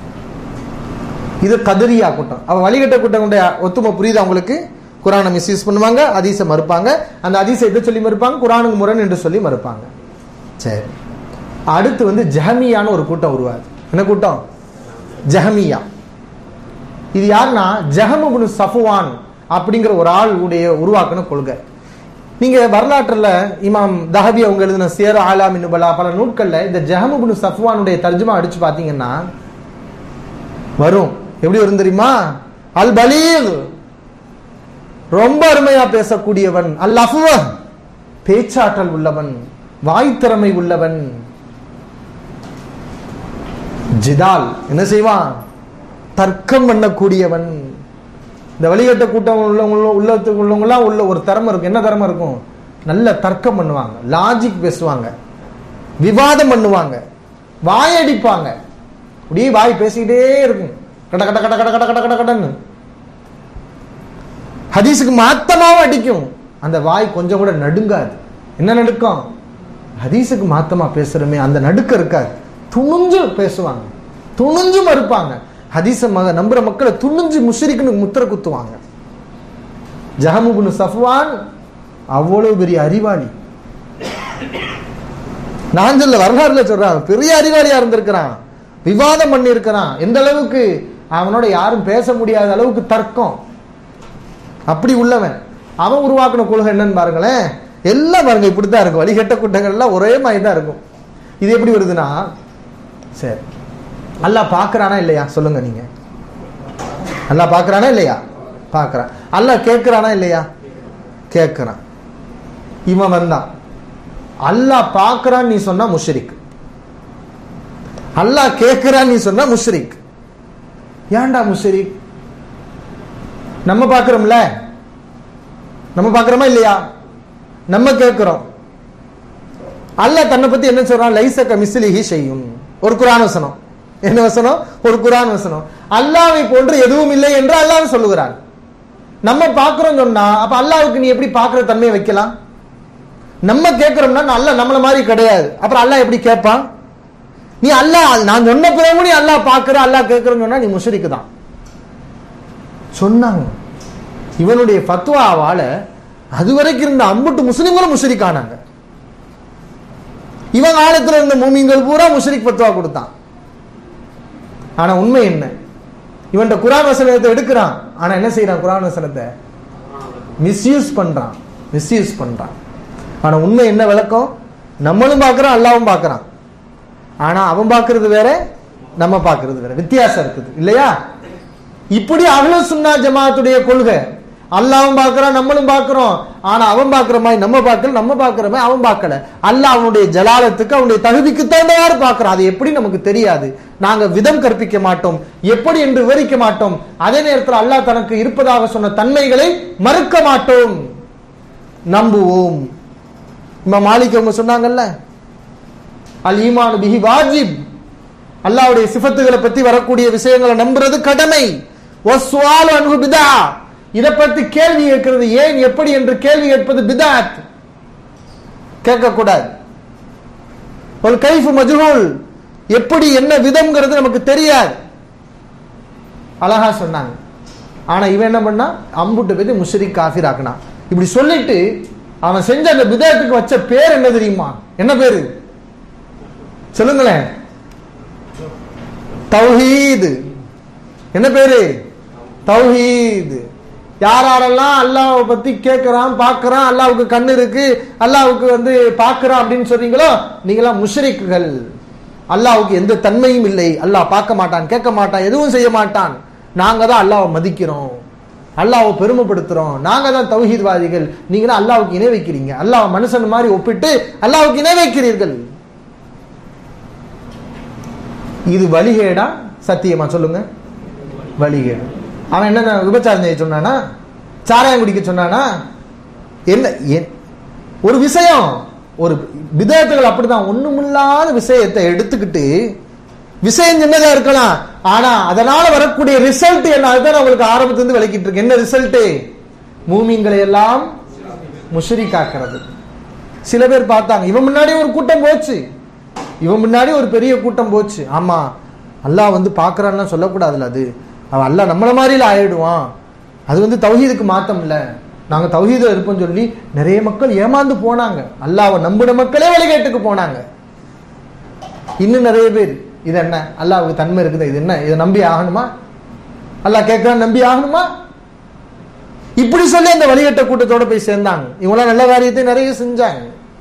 இது கதிரியா கூட்டம். அவ வழிகட்ட கூட்டம் ஒத்துமை புரியுது அவங்களுக்கு? குர்ஆனை மிஸ்யூஸ் பண்ணுவாங்க, ஹதீஸை மறுப்பாங்க. அந்த ஹதீஸை எதை சொல்லி மறுப்பாங்க? குர்ஆனுக்கு முரண் என்று சொல்லி மறுப்பாங்க. சரி, அடுத்து வந்து ஜஹமியான ஒரு கூட்டம் உருவாது. என்ன கூட்டம்? ஜஹமியா. இது யாருன்னா ஜஹம் இப்னு சஃப்வான் அப்படிங்கிற ஒரு ஆள் உடைய உருவாக்கின கொள்கை. நீங்க வரலாற்றுல இமாம் தஹபி அவங்க எழுதின சியர் ஆலாம் நுபலா பல நூட்கள்ல இந்த ஜஹம் இப்னு சஃப்வானுடைய தர்ஜுமா அடிச்சு பாத்தீங்கன்னா வரும். எப்படி வரும் தெரியுமா? அல் பலீக், ரொம்ப அருமையா பேசக்கூடியவன். அல் அஃப்வஹ், பேச்சாற்றல் உள்ளவன், வாய்த்திறமை உள்ளவன். ஜிதால், என்ன செய்வான்? தர்க்கம் பண்ணக்கூடியவன். இந்த வழிகட்ட கூட்டம் உள்ளவங்க உள்ளத்துக்கு உள்ளவங்களாம் உள்ள ஒரு திறமை இருக்கும். என்ன திறமை இருக்கும்? நல்ல தர்க்கம் பண்ணுவாங்க, லாஜிக் பேசுவாங்க, விவாதம் பண்ணுவாங்க, வாயடிப்பாங்க. அப்படியே வாய் பேசிக்கிட்டே இருக்கும், கட கட கட கட கட கட கட கடன்னு. ஹதீஸுக்கு மாத்தமாவும் அடிக்கும். அந்த வாய் கொஞ்சம் கூட நடுங்காது. என்ன நடுக்கம்? ஹதீஸுக்கு மாத்தமா பேசுறமே அந்த நடுக்க இருக்காது. துணிஞ்சு பேசுவாங்க, துணிஞ்சு மறுப்பாங்க. ஹதீஸ நம்புற மக்களை துணிஞ்சு முஷ்ரிக்னு முத்திர குத்துவாங்க. ஜஹம் இப்னு சஃப்வான் அவ்வளவு பெரிய அறிவாளி. நான் சொல்ல வரலாறுல சொல்றான், பெரிய அறிவாளியா இருந்திருக்கிறான், விவாதம் பண்ணி இருக்கிறான். எந்த அளவுக்கு? அவனோட யாரும் பேச முடியாத அளவுக்கு தர்க்கம். அப்படி உள்ளவன். அவன் உருவாக்கின கொள்கை என்னன்னு பாருங்களேன். எல்லாம் பாருங்க இப்படித்தான் இருக்கும். வழிகட்ட கூட்டங்கள் எல்லாம் ஒரே மாதிரி தான் இருக்கும். இது எப்படி வருதுன்னா, சரி அல்லாஹ் பாக்குறானா இல்லையா சொல்லுங்க நீங்க? அல்லாஹ் பாக்குறானா இல்லையா? பாக்குறான். அல்லாஹ் கேட்கிறானா இல்லையா? கேட்கிறான். இவன் வந்தான், அல்லாஹ் பாக்குறான்னு நீ சொன்னா முஷ்ரிக், அல்லாஹ் கேட்கிறான்னு நீ சொன்னா முஷ்ரிக். ஏன்டா முஷ்ரிக்? நம்ம பாக்குறோம்ல, நம்ம பாக்குறோமா இல்லையா? நம்ம கேட்கிறோம். அல்லாஹ் தன்னை பத்தி என்ன சொல்றான்? லைஸ கமிஸ்லிஹி ஷைஉன். ஒரு குர்ஆன் வசனம். என்ன வசனம்? ஒரு குர்ஆன் வசனம். அல்லாஹ்வை போன்று எதுவும் இல்லை என்று அல்லாஹ் சொல்லுகிறான். நம்ம பாக்குறோம் சொன்னா அப்ப அல்லாஹ்வுக்கு நீ எப்படி பாக்குற தன்மையை வைக்கலாம்? நம்ம கேட்கிறோம்னா அல்லாஹ் நம்மள மாதிரி கிடையாது. அப்புறம் அல்லாஹ் எப்படி கேட்பான்? நீ அல்லாஹ் நான் சொன்ன பிறகு நீ அல்லாஹ் பாக்குற அல்லாஹ் கேட்கிறன்னு சொன்னா நீ முஷ்ரிக் தான் சொன்னாங்க. இவனுடைய ஃபத்வாவால அதுவரைக்கும் இருந்த அம்புட்டு முஸ்லிம்களும் முஷ்ரிக் ஆனாங்க. இவன் காலத்துல இருந்த மூமின்கள் பூரா முஷ்ரிக் ஃபத்வா கொடுத்தான். ஆனா உண்மை என்ன? இவன் குர்ஆன் வசனத்தை எடுக்கிறான், ஆனா என்ன செய்யறான்? குர்ஆன் வசனத்தை மிஸ்யூஸ் பண்றான், மிஸ்யூஸ் பண்றான். ஆனா உண்மை என்ன விளக்கம்? நம்மளும் பார்க்கிறோம், அல்லாவும் பார்க்கிறான். ஆனா அவன் பார்க்கிறது வேற, நம்ம பார்க்கிறது வேற, வித்தியாசம் இருக்குது இல்லையா? இப்படி அஹ்லுஸ் சுன்னா ஜமாத்துடைய கொள்கை. அல்லாவும் பார்க்கிறான், நம்மளும் பார்க்கிறோம். ஆனா அவன் பார்க்கிற மாதிரி நம்ம பார்க்கல, நம்ம பார்க்கிற மாதிரி அவன் பார்க்கல. அல்லாஹ் அவனுடைய ஜலாலத்துக்கு, அவனுடைய தகுதிக்கு தகுந்தவாறு பார்க்கிறான். அது எப்படி நமக்கு தெரியாது. நாங்க விதம் கற்பிக்க மாட்டோம், எப்படி என்று விவரிக்க மாட்டோம். அதே நேரத்தில் அல்லாஹ் தனக்கு இருப்பதாக சொன்ன தன்மைகளை மறுக்க மாட்டோம், நம்புவோம். இமாம் மாலிக் அவங்க சொன்னாங்கல்ல, அல் ஈமான் பிஹி வாஜிப், அல்லாஹ்வுடைய சிஃபத்துகளை பத்தி வரக்கூடிய விஷயங்களை நம்புறது கடமை. வஸ்ஸுஆலு அன்ஹு பிதா, இதை பத்தி கேள்வி கேட்கிறது ஏன் எப்படி என்று கேள்வி கேட்பது பிதாத், கேட்கக்கூடாது. வல் கைஃபு மஜ்ஹூல், எப்படி என்ன விதம்ங்கிறது நமக்கு தெரியாது. அழகா சொன்னாங்க. ஆனா இவன் என்ன பண்ணா, அம்புட்டு பேர் முஷ்ரிக் காஃபிர் ஆக்குனான். இப்படி சொல்லிட்டு அவன் செஞ்ச அந்த பிதாத்துக்கு வச்ச பேர் என்ன தெரியுமா? என்ன பேரு சொல்லுங்களேன்? தௌஹீத். என்ன பேரு? தௌஹீத். யாரெல்லாம் அல்லாஹ்வை பத்தி கேட்கிறான், பார்க்கிறான், அல்லாஹ்வுக்கு கண்ணு இருக்கு, அல்லாஹ்வுக்கு வந்து பார்க்கிறான் அப்படின்னு சொல்றீங்களோ, நீங்களாம் முஷ்ரிக்குகள். அல்லாஹ்வுக்கு எந்த தன்மையும் இல்லை, அல்லாஹ் பார்க்க மாட்டான், கேட்க மாட்டான், எதுவும் செய்ய மாட்டான். நாங்க தான் அல்லாஹ்வை மதிக்கிறோம், அல்லாஹ்வை பெருமைப்படுத்துறோம், நாங்க தான் தௌஹீத்வாதிகள். நீங்க தான் அல்லாஹ்வுக்கு இணை வைக்கிறீங்க, அல்லாஹ் மனுஷன் மாதிரி ஒப்பிட்டு அல்லாஹ்வுக்கு இணை வைக்கிறீர்கள். இது வழிகேடா சத்தியமா சொல்லுங்க? வழிகேடு. அவன் என்ன விபச்சாரம் செய்ய சொன்னானா, சாராயம் குடிக்க சொன்னானா? என்ன ஒரு விஷயம், ஒரு பிதஅத்துகள் அப்படிதான். ஒண்ணுமில்லாத விஷயத்தை எடுத்துக்கிட்டு, விஷயம் சின்னதா இருக்கலாம், ஆனா அதனால வரக்கூடிய ரிசல்ட் என்ன, அதுதான் உங்களுக்கு ஆரம்பத்திலிருந்து விளக்கிட்டு இருக்கு. என்ன ரிசல்ட்? மூமின்களை எல்லாம் முஷ்ரிக்காக்குறது. சில பேர் பார்த்தாங்க, இவன் முன்னாடி ஒரு கூட்டம் போச்சு, இவன் முன்னாடி ஒரு பெரிய கூட்டம் போச்சு. ஆமா, அல்லாஹ் வந்து பாக்குறான்னு சொல்லக்கூடாதுல்ல, அது அவன் அல்லாஹ் நம்மள மாதிரில ஆயிடுவான், அது வந்து தௌஹீதுக்கு மாத்தம் இல்ல, நாங்க தௌஹீதுல இருப்போம் சொல்லி நிறைய மக்கள் ஏமாந்து போனாங்க. அல்லாஹ்வை நம்பின மக்களே வழிகேட்டுக்கு போனாங்க. இன்னும் நிறைய பேர், இது என்ன அல்லாஹ்வுக்கு தன்மை இருக்குது, இது என்ன, இதை நம்பி ஆகணுமா, அல்லாஹ் கேட்கிறான் நம்பி ஆகணுமா, இப்படி சொல்லி அந்த வழிகட்ட கூட்டத்தோட போய் சேர்ந்தாங்க. இவங்களாம் நல்ல காரியத்தை நிறைய செஞ்சாங்க.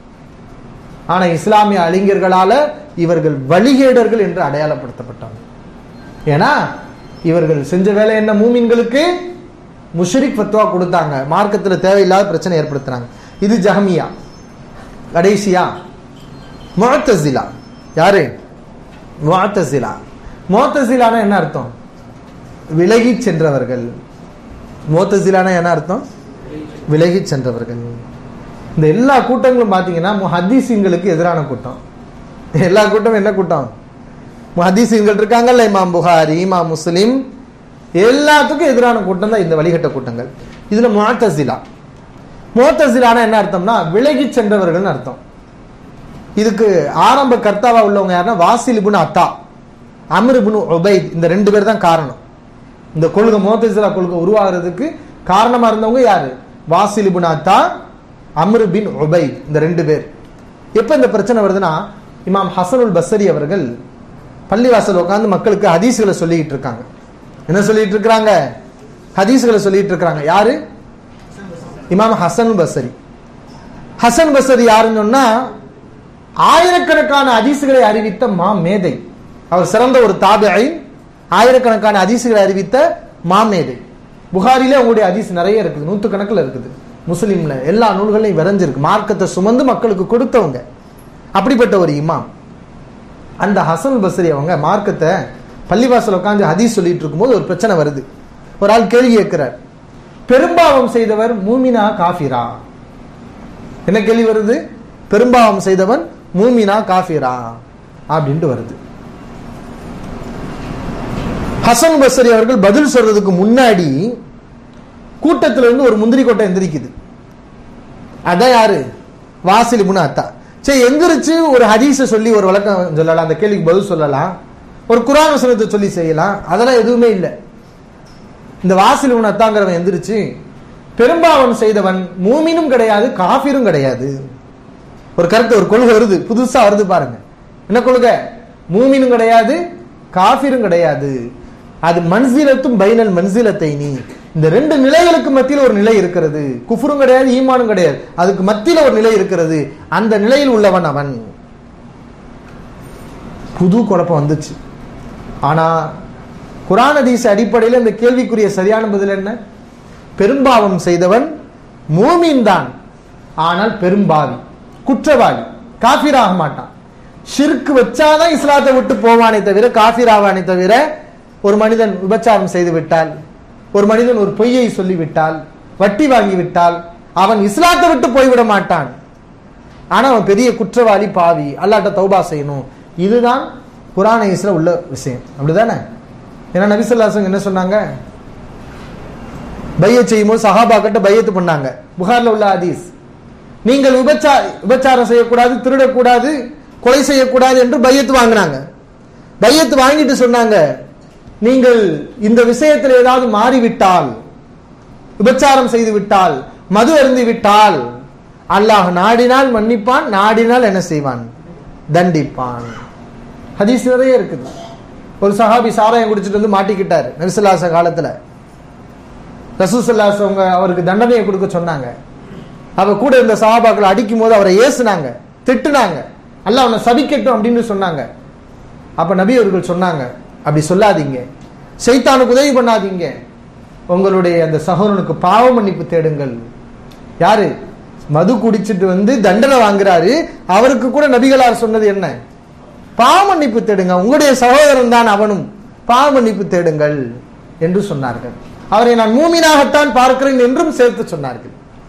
ஆனா இஸ்லாமிய அறிஞர்களால இவர்கள் வழிகேடர்கள் என்று அடையாளப்படுத்தப்பட்டாங்க. ஏன்னா இவர்கள் செஞ்ச வேலை என்ன, மூமின்களுக்கு முஷ்ரிக் ஃபத்வா கொடுத்தாங்க, மார்க்கத்தில் தேவையில்லாத பிரச்சனை ஏற்படுத்துறாங்க. இது ஜஹமியா. கடைசியா முஅத்தஸிலா. யாரு? முஅத்தஸிலா. முஅத்தஸிலானா என்ன அர்த்தம்? விலகி சென்றவர்கள். முஅத்தஸிலானா என்ன அர்த்தம்? விலகி சென்றவர்கள். இந்த எல்லா கூட்டங்களும் பாத்தீங்கன்னா முஹத்தீஸீன்களுக்கு எதிரான கூட்டம். எல்லா கூட்டமும் என்ன கூட்டம்? முஹத்தீஸீன்கள் இருக்காங்கல்ல, இமாம் புகாரி, இமாம் முஸ்லிம், எல்லாத்துக்கும் எதிரான கூட்டம் தான் இந்த வழிகட்ட கூட்டங்கள். இதுல முஅத்தஸிலா. முஅத்தஸிலானா என்ன அர்த்தம்னா விலகி சென்றவர்கள் அர்த்தம். இதுக்கு ஆரம்ப கர்த்தாவா உள்ளவங்க யாருன்னா வாசில் இப்னு அத்தா, அம்ர் இப்னு உபைத், இந்த ரெண்டு பேர் தான் காரணம். இந்த கொள்கை முஅத்தஸிலா கொள்கை உருவாகிறதுக்கு காரணமா இருந்தவங்க யாரு? வாசில் இப்னு அத்தா, அம்ர் பின் உபைத், இந்த ரெண்டு பேர். எப்ப இந்த பிரச்சனை வருதுன்னா, இமாம் ஹசனுல் பஸ்ரி அவர்கள் பள்ளிவாசல் உட்கார்ந்து மக்களுக்கு ஹதீஸ்களை சொல்லிட்டு இருக்காங்க. என்ன சொல்லிட்டு இருக்காங்க? ஹதீஸ்களை சொல்லிட்டு இருக்காங்க. யாரு? இமாம் ஹசன் பஸ்ரி. ஹசன் பஸ்ரி யாருன்னு சொன்னா, ஆயிரக்கணக்கான ஹதீஸ்களை அறிவித்த மா மேதை. அவர் சிறந்த ஒரு தாபிஈ, ஆயிரக்கணக்கான ஹதீஸ்களை அறிவித்த மா மேதை. புகாரிலே அவங்களுடைய ஹதீஸ் நிறைய இருக்குது, நூத்து கணக்கில் இருக்குது. முஸ்லிம்ல எல்லா நூல்களையும் விரைஞ்சிருக்கு. மார்க்கத்தை சுமந்து மக்களுக்கு கொடுத்தவங்க. அப்படிப்பட்ட ஒரு இமாம். அந்த ஹசன் பஸ்ரி அவங்க மார்க்கத்தை பள்ளிவாசல் உட்காந்து ஹதீஸ் சொல்லிட்டு இருக்கும்போது ஒரு பிரச்சனை வருது. ஒரு ஆள் கேள்வி கேட்கிறார், பெரும்பாவம் செய்தவர் மூமினா காஃபிரா? என்ன கேள்வி வருது? பெரும்பாவம் செய்தவன் மூமினா காஃபிரா அப்படின்ட்டு வருது. ஹசன் பஸ்ரி அவர்கள் பதில் சொல்றதுக்கு முன்னாடி கூட்டத்தில் இருந்து ஒரு முந்திரி கொட்டை எந்திரிக்குது. அதான் யாரு? வாசில் இப்னு அத்தா. சரி, எந்திரிச்சு ஒரு ஹதீஸ சொல்லி ஒரு விளக்கம் சொல்லலாம், அந்த கேள்விக்கு பதில் சொல்லலாம், ஒரு குர்ஆன் வசனத்தை சொல்லி செய்யலாம், அதெல்லாம் எதுவுமே இல்லை. இந்த வாசில் இப்னு அத்தாங்கிறவன் எந்திரிச்சு, பெரும்பாவம் செய்தவன் மூமினும் கிடையாது காஃபிரும் கிடையாது. ஒரு கருத்து, ஒரு கொள்கை வருது, புதுசா வருது பாருங்க. என்ன கொள்கை? மூமினும் கிடையாது காஃபிரும் கிடையாது. அது மன்சிலத்தும் பைனல் மன்சிலத்தைனி, இந்த ரெண்டு நிலைகளுக்கு மத்தியில் ஒரு நிலை இருக்கிறது. குஃப்ரும் கிடையாது, ஈமானும் கிடையாது, அதுக்கு மத்தியில் ஒரு நிலை இருக்கிறது. அந்த நிலையில் உள்ளவன் அவன். புது குழப்பம் வந்துச்சு. ஆனா குர்ஆன் ஹதீஸ் அடிப்படையில் இந்த கேள்விக்குரிய சரியான பதில் என்ன? பெரும்பாவம் செய்தவன் மூமின் தான், ஆனால் பெரும்பாவி, குற்றவாளி, காஃபிராக மாட்டான். ஷிர்க் வச்சாதான் இஸ்லாத்தை விட்டு போவானே தவிர காஃபிராவானே தவிர, ஒரு மனிதன் விபச்சாரம் செய்து விட்டால், ஒரு மனிதன் ஒரு பொய்யை சொல்லிவிட்டால், வட்டி வாங்கி விட்டால் அவன் இஸ்லாத்தை விட்டு போய்விட மாட்டான். ஆனா அவன் பெரிய குற்றவாளி, பாவி, அல்லாஹ்ட்ட தௌபா செய்யணும். இதுதான் குர்ஆன் ஹதீஸ்ல உள்ள விஷயம். அப்படிதானே? ஏன்னா நபி ஸல்லல்லாஹு அலைஹி வஸல்லம் என்ன சொன்னாங்க? பையத் செய்யும்போது சஹாபாக்கிட்ட பையத்து பண்ணாங்க. புகார்ல உள்ள ஹதீஸ். நீங்கள் விபச்சார விபச்சாரம் செய்யக்கூடாது, திருடக்கூடாது, கொலை செய்யக்கூடாது என்று பையத்து வாங்கினாங்க. பையத்து வாங்கிட்டு சொன்னாங்க, நீங்கள் இந்த விஷயத்தில் ஏதாவது மாறிவிட்டால், விபச்சாரம் செய்து விட்டால், மது அருந்தி விட்டால், அல்லாஹ் நாடினால் மன்னிப்பான், நாடினால் என்ன செய்வான்? தண்டிப்பான். ஹதீஸ் நிறைய இருக்குது. ஒரு சஹாபி சாராயம் குடிச்சிட்டு வந்து மாட்டிக்கிட்டாரு நபி ஸல்லல்லாஹு அலைஹி காலத்துல. ரசூல் ஸல்லல்லாஹு அலைஹி வஸல்லம் அவருக்கு தண்டனையை கொடுக்க சொன்னாங்க. அவ கூட இருந்த சஹாபாக்களை அடிக்கும் போது அவரை ஏசுனாங்க, திட்டுனாங்க, அல்லாஹ் அவனை சபிக்கட்டும் அப்படின்னு சொன்னாங்க. அப்ப நபி அவர்கள் சொன்னாங்க, அப்படி சொல்லாதீங்க, ஷைத்தானுக்கு உதவி பண்ணாதீங்க, உங்களுடைய அந்த சகோதரனுக்கு பாவ மன்னிப்பு தேடுங்கள். யாரு மது குடிச்சிட்டு வந்து தண்டனை வாங்குறாரு, அவருக்கு கூட நபிகளார் சொன்னது என்ன? பாவ மன்னிப்பு தேடுங்க, உங்களுடைய சகோதரன் தான் அவனும், பாவ மன்னிப்பு தேடுங்கள் என்று சொன்னார்கள். அவரை நான் மூமினாகத்தான் பார்க்கிறேன் என்றும் சேர்த்து சொன்னார்கள்.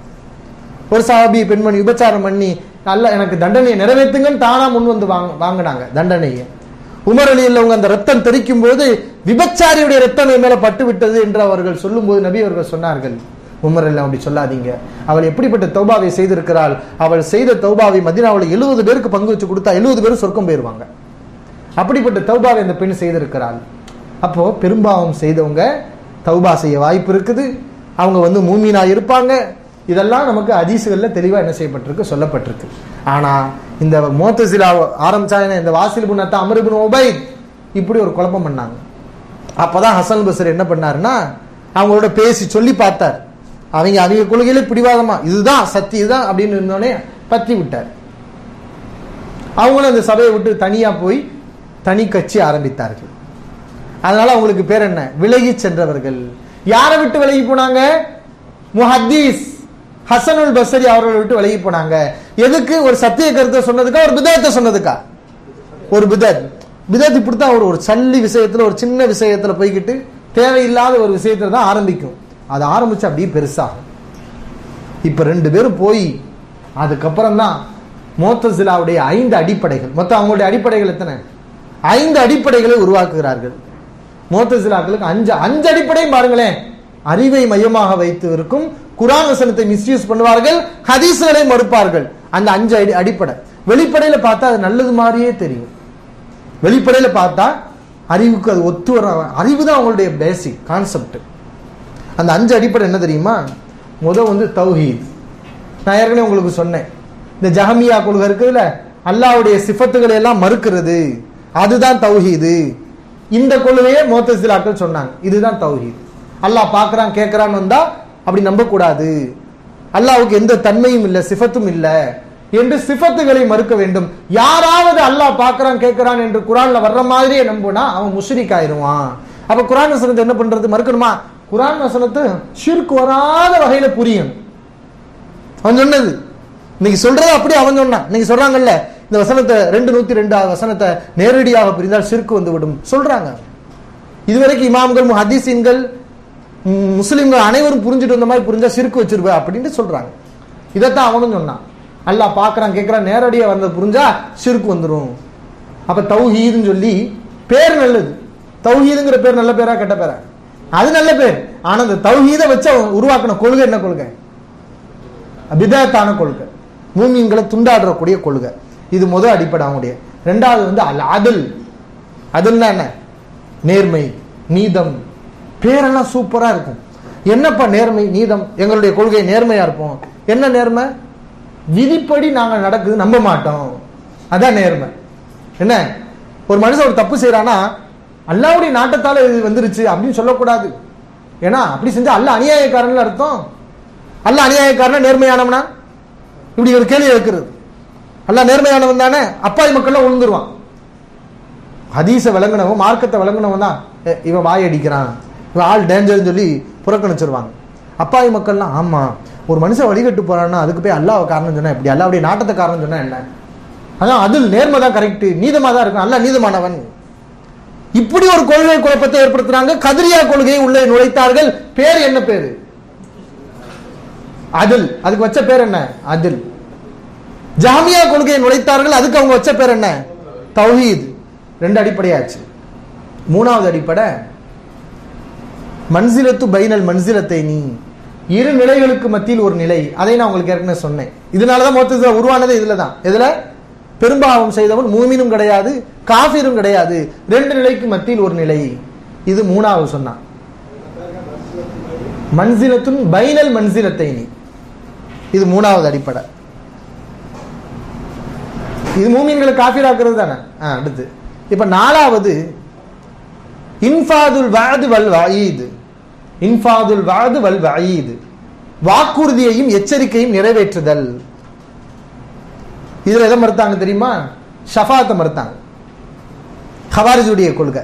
ஒரு சஹாபி பெண்மணி விபச்சாரம் பண்ணி, அல்ல எனக்கு தண்டனையை நிறைவேற்றுங்கன்னு தானா முன் வந்து வாங்கினாங்க தண்டனையை. உமர் அலியில் அவங்க அந்த ரத்தம் தெரிக்கும் போது விபச்சாரியுடைய ரத்தம் என் மேல பட்டு விட்டது என்று அவர்கள் சொல்லும் போது நபி அவர்கள் சொன்னார்கள், உமர் அலி அப்படி சொல்லாதீங்க, அவள் எப்படிப்பட்ட தௌபாவை செய்திருக்கிறாள், அவள் செய்த தௌபாவை மதீனாவில் எழுபது பேருக்கு பங்கு வச்சு கொடுத்தா எழுபது பேரும் சொர்க்கம் போயிருவாங்க. அப்படிப்பட்ட தௌபாவை அந்த பெண் செய்திருக்கிறாள். அப்போ பெரும்பாவம் செய்தவங்க தௌபா செய்ய வாய்ப்பு இருக்குது, அவங்க வந்து மூமீனா இருப்பாங்க. இதெல்லாம் நமக்கு ஹதீஸ்கள்ல தெளிவா என்ன செய்யப்பட்டிருக்கு, சொல்லப்பட்டிருக்கு. ஆனா இந்த முஅத்தஸிலா ஆரம்பிச்சாங்க, இந்த வாசில் இப்னு அத்தா, அம்ர் இப்னு உபைத் இப்படி ஒரு குழப்பம் பண்ணாங்க. அப்பதான் ஹசன் பஸ்ரி என்ன பண்ணாருன்னா, அவங்களோட பேசி சொல்லி பார்த்தார். அவங்க அவங்க கொள்கையில பிடிவாதமா இதுதான் சத்தியம் இதுதான் அப்படின்னு இருந்தோடனே பத்தி விட்டார். அவங்களும் அந்த சபையை விட்டு தனியா போய் தனி கட்சி ஆரம்பித்தார்கள். அதனால அவங்களுக்கு பேர் என்ன? விலகி சென்றவர்கள். யாரை விட்டு விலகி போனாங்க? முஹத்தீஸ் ஹசனுல் பஸ்ரி அவர்களை விட்டு விலகி போனாங்க. எதுக்கு? ஒரு சத்திய கருத்தை சொன்னதுக்கா, ஒரு பிதத்தை சொன்னதுக்கா? ஒரு பிதத். பிதத் இப்படித்தான் ஒரு ஒரு சல்லி விஷயத்துல, ஒரு சின்ன விஷயத்துல போய்கிட்டு தேவையில்லாத ஒரு விஷயத்துல தான் ஆரம்பிக்கும். அது ஆரம்பிச்சு அப்படியே பெருசாகும். இப்ப ரெண்டு பேரும் போய் அதுக்கப்புறம் தான் முஅத்தஸிலாவுடைய ஐந்து அடிப்படைகள், மொத்தம் அவங்களுடைய அடிப்படைகள் எத்தனை? ஐந்து அடிப்படைகளை உருவாக்குகிறார்கள். முஅத்தஸிலாக்களுக்கு அஞ்சு அஞ்சு அடிப்படையும் பாருங்களேன். அறிவை மையமாக வைத்து இருக்கும், குர்ஆன் வசனத்தை மிஸ்யூஸ் பண்ணுவார்கள், ஹதீஸ்களை மறுப்பார்கள். அந்த அஞ்சு அடிப்படை வெளிப்படையில பார்த்தா அது நல்லது மாதிரியே தெரியும். வெளிப்படையில பார்த்தா அறிவுக்கு அது ஒத்து வர, அறிவு தான் அவங்களுடைய பேசிக் கான்செப்ட். அந்த அஞ்சு அடிப்படை என்ன தெரியுமா? முதல் வந்து தௌஹீத். நான் ஏற்கனவே உங்களுக்கு சொன்னேன், இந்த ஜஹமியா கொள்கை இருக்குதுல, அல்லாஹ்வுடைய சிஃபத்துகளை எல்லாம் மறுக்கிறது, அதுதான் தௌஹீது. இந்த கொள்கையை முஅத்தஸிலாக்கள் சொன்னாங்க, இதுதான் தௌஹீத். அல்லாஹ் பார்க்கறான் கேட்கறான்னு வந்தா அப்படி நம்ப கூடாது, அல்லாஹ்வுக்கு எந்த தன்மையும் இல்லை, சிஃபத்தும் இல்லை என்று சிஃபத்துகளை மறுக்க வேண்டும். யாராவது அல்லாஹ் பார்க்கறான் கேட்கறான் என்று குர்ஆன்ல வர்ற மாதிரியே நம்பினா அவன் முஷ்ரிக் ஆயிருவான். அப்ப குர்ஆன் வசனத்தை என்ன பண்றது? மறுக்கணுமா? குர்ஆன் வசனத்தை ஷிர்க் வராத வகையில புரியும். அவன் சொன்னது இன்னைக்கு சொல்றது அப்படி அவன் சொன்னான். இன்னைக்கு சொல்றாங்கல்ல, இந்த வசனத்தை ரெண்டு நூத்தி ரெண்டு வசனத்தை நேரடியாக புரிந்தால் ஷிர்க் வந்து விடும் சொல்றாங்க. இதுவரைக்கும் இமாம்கள், முஹத்தீஸீன்கள், முஸ்லிம்கள் அனைவரும் புரிஞ்சுட்டு வந்த மாதிரி புரிஞ்சா ஷிர்க் வச்சிருவ அப்படின்னு சொல்றாங்க. இதைத்தான் அவனும் சொன்னான். அல்லாஹ் பார்க்கறான் கேட்கறான் நேரடியா வந்த புரிஞ்சா ஷிர்க் வந்துடும். அப்ப தௌஹீதுன்னு சொல்லி பேர் நல்லது. தௌஹீதுங்கிற பேர் நல்ல பேரா கெட்ட பேரா? அது நல்ல பேர். ஆனா அந்த தௌஹீதை வச்சு உருவாக்கின கொள்கை என்ன கொள்கை? பிதஅத்தான கொள்கை, மூமின்களை துண்டாடக்கூடிய கொள்கை. இது முதல் அடிப்படை அவங்களுடைய. ரெண்டாவது வந்து அல் அத்ல். அதுன்னா என்ன? நேர்மை, நீதம். பேரெல்லாம் சூப்பரா இருக்கும். என்னப்பா நேர்மை நீதம்? எங்களுடைய கொள்கை நேர்மையா இருப்போம். என்ன நேர்மை? விதிப்படி நாங்கள் நடக்குது நம்ப மாட்டோம், அதான் நேர்மை. என்ன, ஒரு மனுஷன் ஒரு தப்பு செய்யறானா அல்லாஹ்வுடைய நாட்டத்தால இது வந்துருச்சு அப்படின்னு சொல்லக்கூடாது. ஏன்னா அப்படி செஞ்சா அல்ல அநியாயக்காரன் அர்த்தம். அல்ல அநியாயக்காரன் நேர்மையானவனா? இப்படி ஒரு கேள்வி இருக்கிறது. அல்ல நேர்மையானவன் தானே, அப்பாவி மக்கள்லாம் உழுந்துருவான். ஹதீஸை விளங்கினவன், மார்க்கத்தை விளங்கினவன் தான் இவன் வாய் அடிக்கிறான், இவன் ஆள் டேஞ்சர்னு சொல்லி புறக்கணிச்சிருவாங்க. அப்பாவி மக்கள்லாம் ஆமா, ஒரு மனுஷன் வழிகட்டு போறான்னா அதுக்கு போய் அல்லாஹ் காரணம் சொன்னா எப்படி, அல்லாவுடைய நாட்டத்தை காரணம் சொன்னா என்ன? அதான் அதில் நேர்மை தான் கரெக்ட், நீதமா தான் இருக்கும், அல்ல நீதமானவன். இப்படி ஒரு கொள்கை குழப்பத்தை ஏற்படுத்துறாங்க. கதிரியா கொள்கையை உள்ளே நுழைத்தார்கள். பேர் என்ன பேரு? அதில். அதுக்கு வச்ச பேர் என்ன? அதில். ஜாமியா கொள்கையை நுழைத்தார்கள். அதுக்கு அவங்க வச்ச பேர் என்ன? தௌஹீத். ரெண்டு அடிப்படையாச்சு. மூணாவது அடிப்படை மன்சிலத்து பைனல் மன்சிலத்தை, நீ இரு நிலைகளுக்கு மத்தியில் ஒரு நிலை. அதை நான் உங்களுக்கு ஏற்கனவே சொன்னேன். இதனாலதான் மொத்தத்துல உருவானது இதுல தான். எதுல? பெரும்பாவம் செய்தவன் மூமினும் கிடையாது, காஃபிரும் கிடையாது, ரெண்டு நிலைக்கு மத்தியில் ஒரு நிலை. இது மூணாவது சொன்னான். மன்சிலத்துன் பைனல் மன்சிலத்தை, நீ இது மூணாவது அடிப்படை. இது மூமின்களை காஃபிராக்குறது தானே. அடுத்து இப்ப நாலாவது இன்ஃபாதுல் வஅது வல் வஈத். இன்ஃபாதுல் வஅது வல் வஈத், வாக்குறுதியையும் எச்சரிக்கையும் நிறைவேற்றுதல். இதுல எதை மறுத்தாங்க தெரியுமா? ஷஃபாத்தை மறுத்தாங்க. ஹவாரிஜுடைய கொள்கை.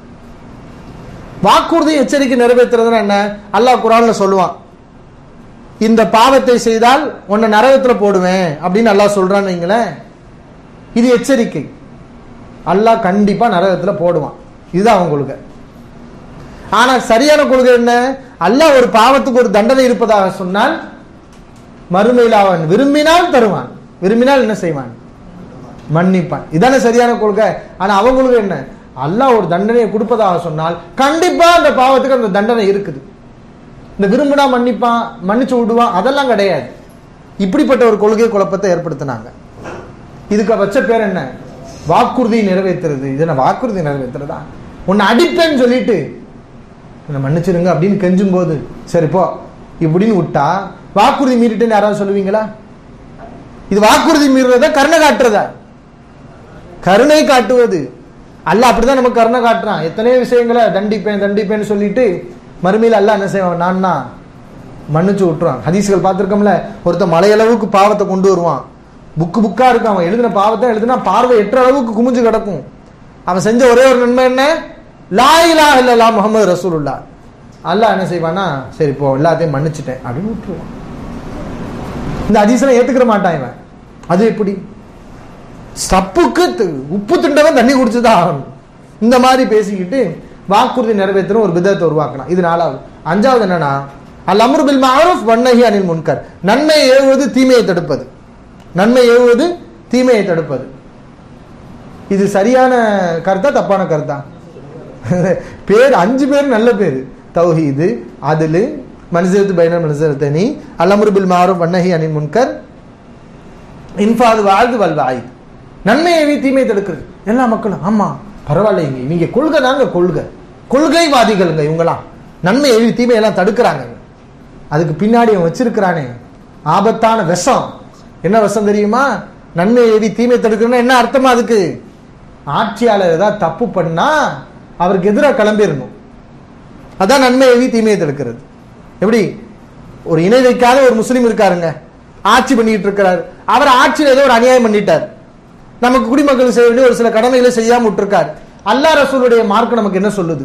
வாக்குறுதி எச்சரிக்கை நிறைவேற்றுறதுன்னா என்ன? அல்லாஹ் குர்ஆன்ல சொல்லுவான், இந்த பாவத்தை செய்தால் உன்னை நரகத்துல போடுவேன் அப்படின்னு அல்லாஹ் சொல்றான்னு வைங்களேன். இது எச்சரிக்கை. அல்லாஹ் கண்டிப்பா நரகத்துல போடுவான். இதுதான் அவன் கொள்கை. ஆனா சரியான கொள்கை என்ன? அல்லாஹ் ஒரு பாவத்துக்கு ஒரு தண்டனை இருப்பதாக சொன்னால் மறுமையில் அவன் விரும்பினால் தருவான், விரும்பினால் என்ன செய்வான்? மன்னிப்பான். இதான சரியான கொள்கை. ஆனா அவன் கொள்கை என்ன? அல்லாஹ் ஒரு தண்டனையை கொடுப்பதாக சொன்னால் கண்டிப்பா அந்த பாவத்துக்கு அந்த தண்டனை இருக்குது. இந்த விரும்பினா மன்னிப்பான், மன்னிச்சு விடுவான், அதெல்லாம் கிடையாது. இப்படிப்பட்ட ஒரு கொள்கை குழப்பத்தை ஏற்படுத்தினாங்க. இதுக்கு வச்ச பேர் என்ன? வாக்குறுதி நிறைவேற்றுறது. இது என்ன வாக்குறுதி நிறைவேற்றுறதா? உன்னை அடிப்பேன்னு சொல்லிட்டு என்ன மன்னிச்சிருங்க அப்படின்னு கெஞ்சும் போது சரி போ இப்படின்னு விட்டா வாக்குறுதி மீறிட்டேன்னு யாராவது சொல்லுவீங்களா? இது வாக்குறுதி மீறுறதா கருணை காட்டுறதா? கருணை காட்டுவது. அல்லாஹ் அப்படிதான் நமக்கு கருணை காட்டுறான். எத்தனையோ விஷயங்களை தண்டிப்பேன் தண்டிப்பேன்னு சொல்லிட்டு மறுமையில் அல்லாஹ் என்ன செய்வான்? நான்னா மன்னிச்சு விட்டுறான். ஹதீஸ்கள் பார்த்திருக்கோம்ல, ஒருத்தன் மலையளவுக்கு பாவத்தை கொண்டு வருவான், புக்கு புக்கா இருக்கும், அவன் எழுதின பாவத்தை எழுதினா பார்வை எட்டுற அளவுக்கு குமிஞ்சு கிடக்கும். அவன் செஞ்ச ஒரே ஒரு நன்மை என்ன? லா இலாஹ இல்லல்லாஹ் முஹம்மது ரசூலுல்லாஹ். அல்லாஹ் என்ன செய்வானா? சரி போ எல்லாத்தையும் மன்னிச்சுட்டேன் அப்படின்னு விட்டுருவான். இந்த ஹதீஸ்லாம் ஏத்துக்கிற மாட்டான் இவன். அது எப்படி? சப்புக்கு உப்பு திண்டவன் தண்ணி குடிச்சுதான் ஆகணும். இந்த மாதிரி பேசிக்கிட்டு வாக்குறுதி நிறைவேற்றணும் ஒரு பிதத்தை உருவாக்கணும். இது நாலாவது. அஞ்சாவது என்னன்னா அல் அம்ரு பில் மஅரூஃப் வன்னஹி அனில் முன்கர். நன்மை ஏவுவது தீமையை தடுப்பது. நன்மை ஏவுவது தீமையை தடுப்பது. இது சரியான கருத்தா தப்பான கருத்தா? பேர் அஞ்சு பேர் நல்ல பேரு. தௌஹீது, அதுலு, மன்சிலத்து பைனல் மன்சிலத்தைனி, அல் அம்ரு பில் மஅரூஃப் வன்னஹி அனில் முன்கர், இன்ஃபாது வஅது வல் வஈத். நன்மை ஏவி தீமையை தடுக்கிறது. எல்லா மக்களும் ஆமா பரவாயில்லைங்க, இவங்க கொள்கை தாங்க, கொள்கை கொள்கைவாதிகளுங்க இவங்களாம். நன்மை ஏவி தீமையெல்லாம் தடுக்கிறாங்க. அதுக்கு பின்னாடி அவன் வச்சிருக்கிறானே ஆபத்தான விஷம். என்ன விஷம் தெரியுமா? நன்மை ஏவி தீமை தடுக்கணும்னா என்ன அர்த்தமா? அதுக்கு ஆட்சியாளர் ஏதாவது தப்பு பண்ணா அவருக்கு எதிராக கிளம்பிடணும். அதான் நன்மை ஏவி தீமையை தடுக்கிறது. எப்படி? ஒரு இணை வைக்காத ஒரு முஸ்லீம் இருக்காருங்க, ஆட்சி பண்ணிட்டு இருக்கிறார். அவர் ஆட்சியில் ஏதோ ஒரு அநியாயம் பண்ணிட்டார், நமக்கு குடிமக்கள் செய்ய வேண்டிய ஒரு சில கடமைகளை செய்யாம விட்டுருக்கார். அல்லாஹ் ரசூலுடைய மார்க்கம் நமக்கு என்ன சொல்லுது?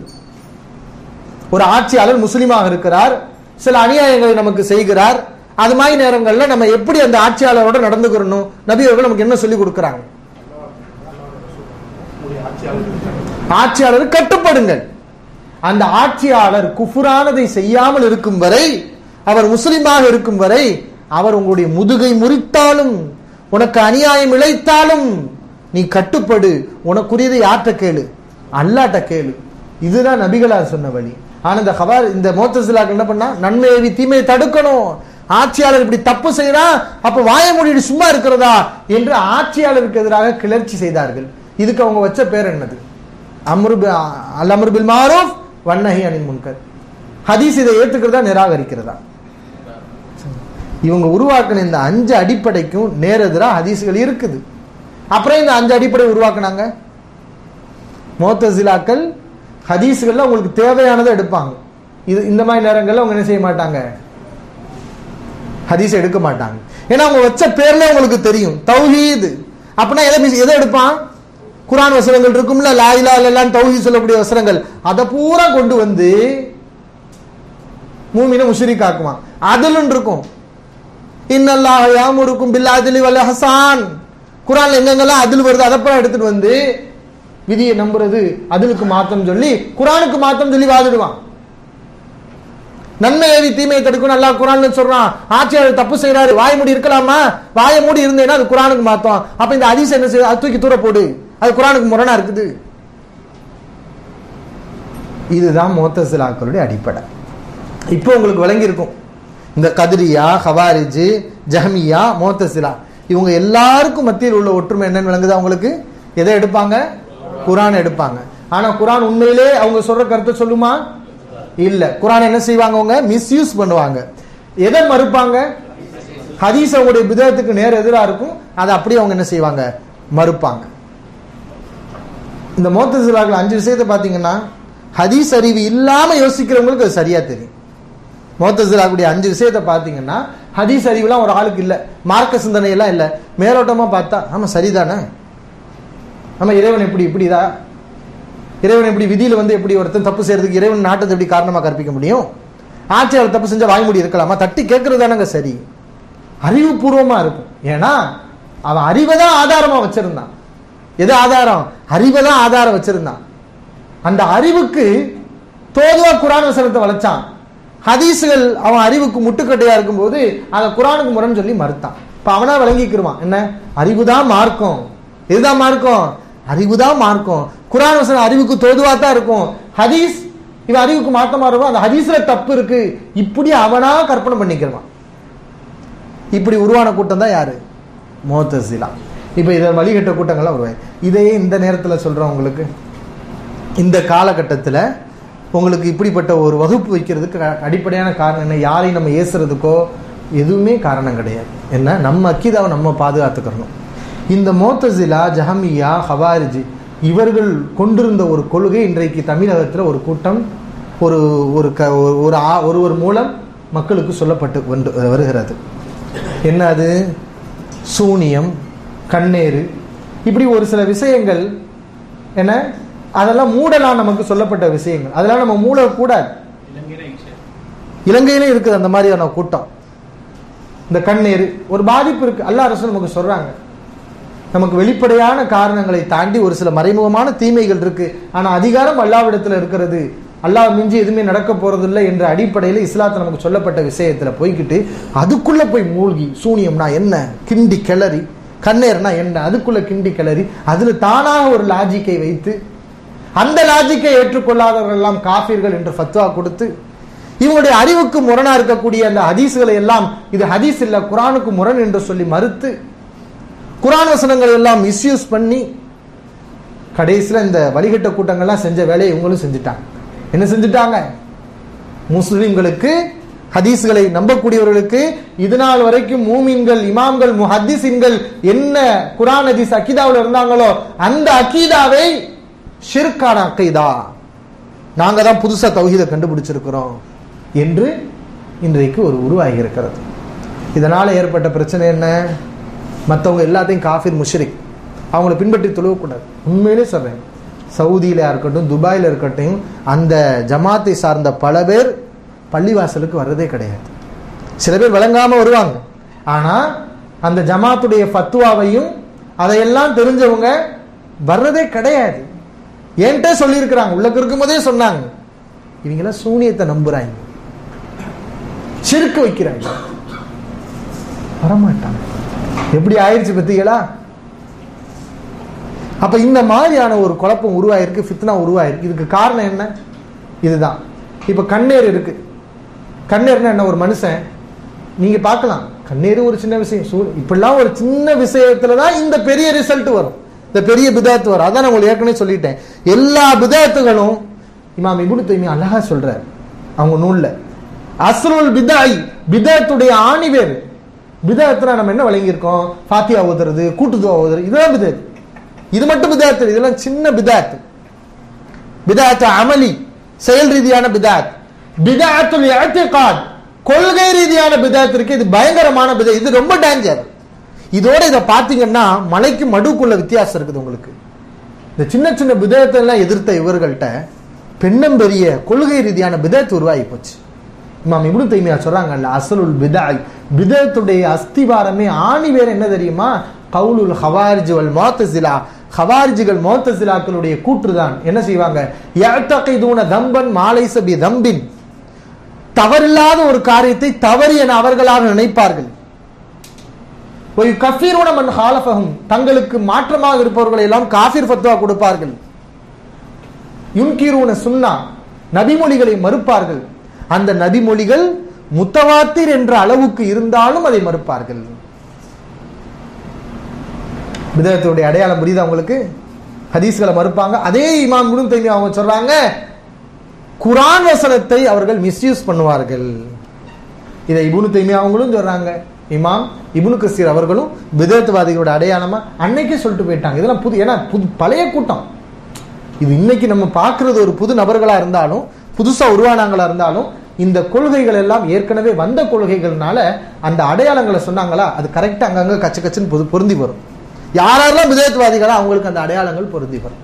ஒரு ஆட்சியாளர் முஸ்லீமாக இருக்கிறார், சில அநியாயங்களை நமக்கு செய்கிறார். அது மாதிரி நேரங்கள்ல நம்ம எப்படி அந்த ஆட்சியாளரோட நடந்துக்கிறணும்? நபி அவர்கள் நமக்கு என்ன சொல்லி கொடுக்கிறாங்க? ஆட்சியாளர் கட்டுப்படுங்கள். அந்த ஆட்சியாளர் குஃபுரானதை செய்யாமல் இருக்கும் வரை, அவர் முஸ்லிமாக இருக்கும் வரை, அவர் உங்களுடைய முதுகை முறித்தாலும், உனக்கு அநியாயம் இழைத்தாலும் நீ கட்டுப்படு. உனக்குரியதை யார்கிட்ட கேளு? அல்லாஹ்ட்ட கேளு. இதுதான் நபிகளார் சொன்ன வழி. ஆனா இந்த ஹவார் இந்த முஅத்தஸிலாக்கள் என்ன பண்ணா? நன்மை ஏவி தீமையை தடுக்கணும். ஆட்சியாளர் இப்படி தப்பு செய்யறா, அப்ப வாய மூடிட்டு சும்மா இருக்கிறதா என்று ஆட்சியாளருக்கு எதிராக கிளர்ச்சி செய்தார்கள். இதுக்கு அவங்க வச்ச பேர் என்னது? அம்ரு அல் அம்ரு பில் மஅரூஃப் வன்னஹி அனில் முன்கர். ஹதீஸ் இதை ஏத்துக்கிறதா நிராகரிக்கிறதா? இவங்க உருவாக்கின இந்த அஞ்சு அடிப்படைக்கும் நேரெதிரா ஹதீஸ்கள் இருக்குது. அப்புறம் இந்த அஞ்சு அடிப்படை உருவாக்குனாங்க. முஅத்தஸிலாக்கள் ஹதீஸ்கள்ல உங்களுக்கு தேவையானதை எடுப்பாங்க, இது இந்த மாதிரி நேரங்கள்ல அவங்க என்ன செய்ய மாட்டாங்க, ஹதீஸ் எடுக்க மாட்டாங்க. ஏன்னா அவங்க வச்ச பேர்ல உங்களுக்கு தெரியும் தௌஹீத். அப்படின்னா எதை எதை எடுப்பான்? குர்ஆன் வசனங்கள் இருக்கும்ல, லா இலாஹ இல்லல்லாஹ் தௌஹீத் சொல்லக்கூடிய வசனங்கள், அதை பூரா கொண்டு வந்து மூமினை முஷ்ரிக் ஆக்குவான். அதுலன்னு இருக்கும் இன்னல்லாஹ யாமுருக்கும் பில் அத்லி வல் இஹ்சான். குர்ஆன்ல எங்கெங்கெல்லாம் அதில் வருது அதை பூரா எடுத்துட்டு வந்து விதியை நம்புறது, அதுக்கு மாத்தம் சொல்லி குர்ஆனுக்கு மாத்தம் சொல்லி வாதிடுவான். நன்மை ஏவி தீமையை தடுக்கணும் அல்லாஹ் குர்ஆன்ல சொல்றான். ஆட்சியாளர் தப்பு செய்யறாரு, வாய மூடி இருக்கலாமா? வாய மூடி இருந்தேன்னா அது குர்ஆனுக்கு மாத்தம். அப்ப இந்த ஹதீஸ் என்ன செய்ய, அது தூக்கி தூர போடு, அது குர்ஆனுக்கு முரணா இருக்குது. இதுதான் முஅத்தஸிலாக்களுடைய அடிப்படை. இப்போ உங்களுக்கு விளங்கி இருக்கும் இந்த கத்ரியா, ஹவாரிஜ், ஜஹ்மியா, முஅத்தஸிலா இவங்க எல்லாருக்கும் மத்தியில் உள்ள ஒற்றுமை என்னன்னு விளங்குதா உங்களுக்கு? எதை எடுப்பாங்க? குர்ஆன் எடுப்பாங்க. ஆனா குர்ஆன் உண்மையிலே அவங்க சொல்ற கருத்தை சொல்லுமா? இல்ல. குர்ஆன் என்ன செய்வாங்க? அவங்க மிஸ்யூஸ் பண்ணுவாங்க. எதை மறுப்பாங்க? ஹதீஸ் அவங்களுடைய பிதஅத்துக்கு நேர் எதிரா இருக்கும், அதை அப்படியே அவங்க என்ன செய்வாங்க? மறுப்பாங்க. இந்த முஅத்தஸிலாக்கள் அஞ்சு விஷயத்தை பாத்தீங்கன்னா ஹதீஸ் அறிவு இல்லாம யோசிக்கிறவங்களுக்கு அது சரியா தெரியும். முஅத்தஸிலாக்களுடைய அஞ்சு விஷயத்தை பாத்தீங்கன்னா ஹதீஸ் அறிவுலாம் ஒரு ஆளுக்கு இல்ல, மார்க்க சிந்தனை எல்லாம் இல்ல, மேலோட்டமா பார்த்தா ஆமா சரிதானே, ஆமா இறைவன் எப்படி இப்படிதா, இறைவன் எப்படி விதியில வந்து எப்படி ஒருத்தன் தப்பு செய்யறதுக்கு இறைவன் நாட்டத்தை எப்படி காரணமா கற்பிக்க முடியும்? ஆட்சியாளர் தப்பு செஞ்சா வாய்மூடி இருக்கலாமா? தட்டி கேட்கறது தானங்க சரி. அறிவுபூர்வமா இருக்கும். ஏன்னா அவன் அறிவை தான் ஆதாரமா வச்சிருந்தான். எது ஆதாரம்? அறிவை தான் ஆதாரம் வச்சிருந்தான். அந்த அறிவுக்கு தோதுவா குர்ஆன் வசனத்தை வளைச்சான். ஹதீஸ்கள் அவன் அறிவுக்கு முட்டுக்கட்டையா இருக்கும் போது அதை குர்ஆனுக்கு முரண் சொல்லி மறுத்தான். இப்ப அவனா விளங்கிக்கிருவான், என்ன அறிவுதான் மார்க்கம், இதுதான் மார்க்கம், அறிவுதான் மார்க்கம். குர்ஆன் வசனம் அறிவுக்கு தோதுவா தான் இருக்கும், ஹதீஸ் இவன் அறிவுக்கு மாத்தமா இருக்கும், அந்த ஹதீஸ்ல தப்பு இருக்கு, இப்படி அவனா கற்பனை பண்ணிக்கிறான். இப்படி உருவான கூட்டம் தான் யாரு? முஅத்தஸிலா. இப்ப இதை வழிகட்ட கூட்டங்கள்லாம் உருவாய். இதையே இந்த நேரத்தில் சொல்றேன் உங்களுக்கு, இந்த காலகட்டத்தில் உங்களுக்கு இப்படிப்பட்ட ஒரு வகுப்பு வைக்கிறதுக்கு அடிப்படையான காரணம் என்ன? யாரையும் நம்ம ஏசுறதுக்கோ எதுவுமே காரணம் கிடையாது. என்ன? நம்ம அக்கீதாவை நம்ம பாதுகாத்துக்கிறணும். இந்த முஅத்தஸிலா, ஜஹ்மியா, ஹவாரிஜ் இவர்கள் கொண்டிருந்த ஒரு கொள்கை இன்றைக்கு தமிழகத்தில் ஒரு கூட்டம் ஒரு ஒரு ஒருவர் மூலம் மக்களுக்கு சொல்லப்பட்டு வந்து வருகிறது. என்ன அது? சூனியம், கண்ணேறு, இப்படி ஒரு சில விஷயங்கள் என்ன, அதெல்லாம் மூடலாம் நமக்கு சொல்லப்பட்ட விஷயங்கள், அதெல்லாம் நம்ம மூடக்கூடாது. இலங்கையிலே இருக்குது அந்த மாதிரியான கூட்டம். இந்த கண்ணேறு ஒரு பாதிப்பு இருக்கு, அல்லாஹ் ரசூல் நமக்கு சொல்றாங்க. நமக்கு வெளிப்படையான காரணங்களை தாண்டி ஒரு சில மறைமுகமான தீமைகள் இருக்கு. ஆனா அதிகாரம் அல்லாஹ்விடத்துல இருக்கிறது, அல்லாஹ் மிஞ்சி எதுவுமே நடக்க போறதில்லை என்ற அடிப்படையில் இஸ்லாத்தில் நமக்கு சொல்லப்பட்ட விஷயத்துல போய்கிட்டு அதுக்குள்ள போய் மூழ்கி, சூனியம்னா என்ன, கிண்டி கிளறி, கண்ணேர்னா என்ன, அதுக்குள்ள கிண்டி கிளறி அதுல தானாக ஒரு லாஜிக்கை வைத்து அந்த லாஜிக்கை ஏற்றுக்கொள்ளாதவர்கள் எல்லாம் காஃபிர்கள் என்று ஃபத்வா கொடுத்து இவங்களுடைய அறிவுக்கு முரணா இருக்கக்கூடிய அந்த ஹதீஸ்களை எல்லாம் இது ஹதீஸ் இல்ல குர்ஆனுக்கு முரண் என்று சொல்லி மறுத்து குர்ஆன் வசனங்களை எல்லாம் மிஸ்யூஸ் பண்ணி கடைசியில் இந்த வழிகட்ட கூட்டங்கள்லாம் செஞ்ச வேலையை இவங்களும் செஞ்சுட்டாங்க. என்ன செஞ்சுட்டாங்க? முஸ்லிம்களுக்கு, ஹதீஸ்களை நம்பக்கூடியவர்களுக்கு இது நாள் வரைக்கும் மூமின்கள், இமாம்கள், முஹத்திஸின்கள் என்ன குர்ஆன் ஹதீஸ் அக்கீதாவில் இருந்தாங்களோ அந்த அக்கீதாவை ஷிர்கான அக்கீதா, நாங்க தான் புதுசா தௌஹீதை கண்டுபிடிச்சிருக்கிறோம் என்று இன்றைக்கு ஒரு உருவாகி இருக்கிறது. இதனால ஏற்பட்ட பிரச்சனை என்ன? மற்றவங்க எல்லாத்தையும் காஃபிர், முஷ்ரிக், அவங்கள பின்பற்றி தொழுவக்கூடாது. உண்மையிலே சொல்றேன், சவுதியில இருக்கட்டும், துபாயில இருக்கட்டும், அந்த ஜமாத்தை சார்ந்த பல பேர் பள்ளிவாசலுக்கு வர்றதே கிடையாது. சில பேர் விளங்காம வருவாங்க, ஆனா அந்த ஜமாத்துடைய ஃபத்வாவையும் அதையெல்லாம் தெரிஞ்சவங்க வர்றதே கிடையாது. என்கிட்ட சொல்லி இருக்கிறாங்க, உள்ளக்கு இருக்கும் போதே சொன்னாங்க, இவங்கெல்லாம் சூனியத்தை நம்புறாங்க, ஷிர்க் வைக்கிறாங்க, வரமாட்டாங்க. எப்படி ஆயிடுச்சு பத்தீங்களா? அப்ப இந்த மாதிரியான ஒரு குழப்பம் உருவாயிருக்கு, ஃபித்னா உருவாயிருக்கு. இதுக்கு காரணம் என்ன? இதுதான். இப்ப கண்ணேர் இருக்கு. கண்ணேர்னா என்ன? ஒரு மனுஷன், நீங்க பார்க்கலாம், கண்ணேரு ஒரு சின்ன விஷயம், இப்படிலாம் ஒரு சின்ன விஷயத்துலதான் இந்த பெரிய ரிசல்ட் வரும், இந்த பெரிய பிதாத்து வரும். அதான் நான் உங்களுக்கு ஏற்கனவே சொல்லிட்டேன். எல்லா பிதாத்துகளும் இமாம் இப்னு தைமியா அழகா சொல்றார் அவங்க நூல்ல, அஸ்ருல் பிதாய், பிதாத்துடைய ஆணிவேர். பிதாத்துல நம்ம என்ன வழங்கி இருக்கோம்? ஃபாத்தியா ஓதுறது, கூட்டுதுவா ஓதுறது, இதுதான் பிதாத். இது மட்டும் பிதாத், இதெல்லாம் சின்ன பிதாத். பிதாத் அமலி, செயல் ரீதியான பிதாத். பிதஅத்துல் இஅ்திகாத், கொள்கை ரீதியான பிதஅத் இருக்கு, இது பயங்கரமான பிதஅத், இது ரொம்ப டேஞ்சர். இதோட இதை பார்த்தீங்கன்னா மலைக்கு மடுக்குள்ள வித்தியாசம் இருக்குது உங்களுக்கு. இந்த சின்ன சின்ன பிதஅத்தை எல்லாம் எதிர்த்த இவர்கள்ட்ட பெண்ணம் பெரிய கொள்கை ரீதியான பிதஅத் உருவாகி போச்சு. இமாம் இப்னு தைமியா சொல்றாங்கல்ல, அஸ்லுல் பிதஅத், பிதஅத்துடைய அஸ்திவாரமே ஆணி வேற என்ன தெரியுமா? கவுலுல் ஹவாரிஜ் வல் முஅத்தஸிலா, ஹவாரிஜிகள் முஅத்தஸிலாக்களுடைய கூற்றுதான். என்ன செய்வாங்க? யஅ்தகிதுன தம்பன் மாலைஸ பி தம்பின், தவறில்லாத ஒரு காரியத்தை தவறு என அவர்களாக நினைப்பார்கள். ஒரு கஃபீருன மன் ஹாலஃபஹும், தங்களுக்கு மாற்றமாக இருப்பவர்களை எல்லாம் காஃபிர் ஃபத்வா கொடுப்பார்கள். யுன்கிருன சுன்னா, நபிமொழிகளை மறுப்பார்கள். அந்த நபிமொழிகள் முத்தவாத்திர் என்ற அளவுக்கு இருந்தாலும் அதை மறுப்பார்கள். பிதஅத்துடைய அடையாளம் புரியுதா உங்களுக்கு? ஹதீஸ்களை மறுப்பாங்க. அதே இமாம் இப்னு தைமியா அவங்க சொல்றாங்க, குர்ஆன் வசனத்தை அவர்கள் மிஸ்யூஸ் பண்ணுவார்கள். இதை இப்னு தைமியா அவங்களும் சொல்றாங்க, இமாம் இப்னு கஸீர் அவர்களும் பிதஅத்வாதிகளோட அடையாளமா அன்னைக்கே சொல்லிட்டு போயிட்டாங்க. இதெல்லாம் புது, ஏன்னா புது பழைய கூட்டம் இது. இன்னைக்கு நம்ம பார்க்கிறது ஒரு புது நபர்களா இருந்தாலும், புதுசா உருவானாங்களா இருந்தாலும், இந்த கொள்கைகள் எல்லாம் ஏற்கனவே வந்த கொள்கைகள்னால அந்த அடையாளங்களை சொன்னாங்களா, அது கரெக்டா அங்கங்க கச்சு கச்சுன்னு பொருந்தி வரும். யாரெல்லாம் பிதஅத்வாதிகளா அவங்களுக்கு அந்த அடையாளங்கள் பொருந்தி வரும்.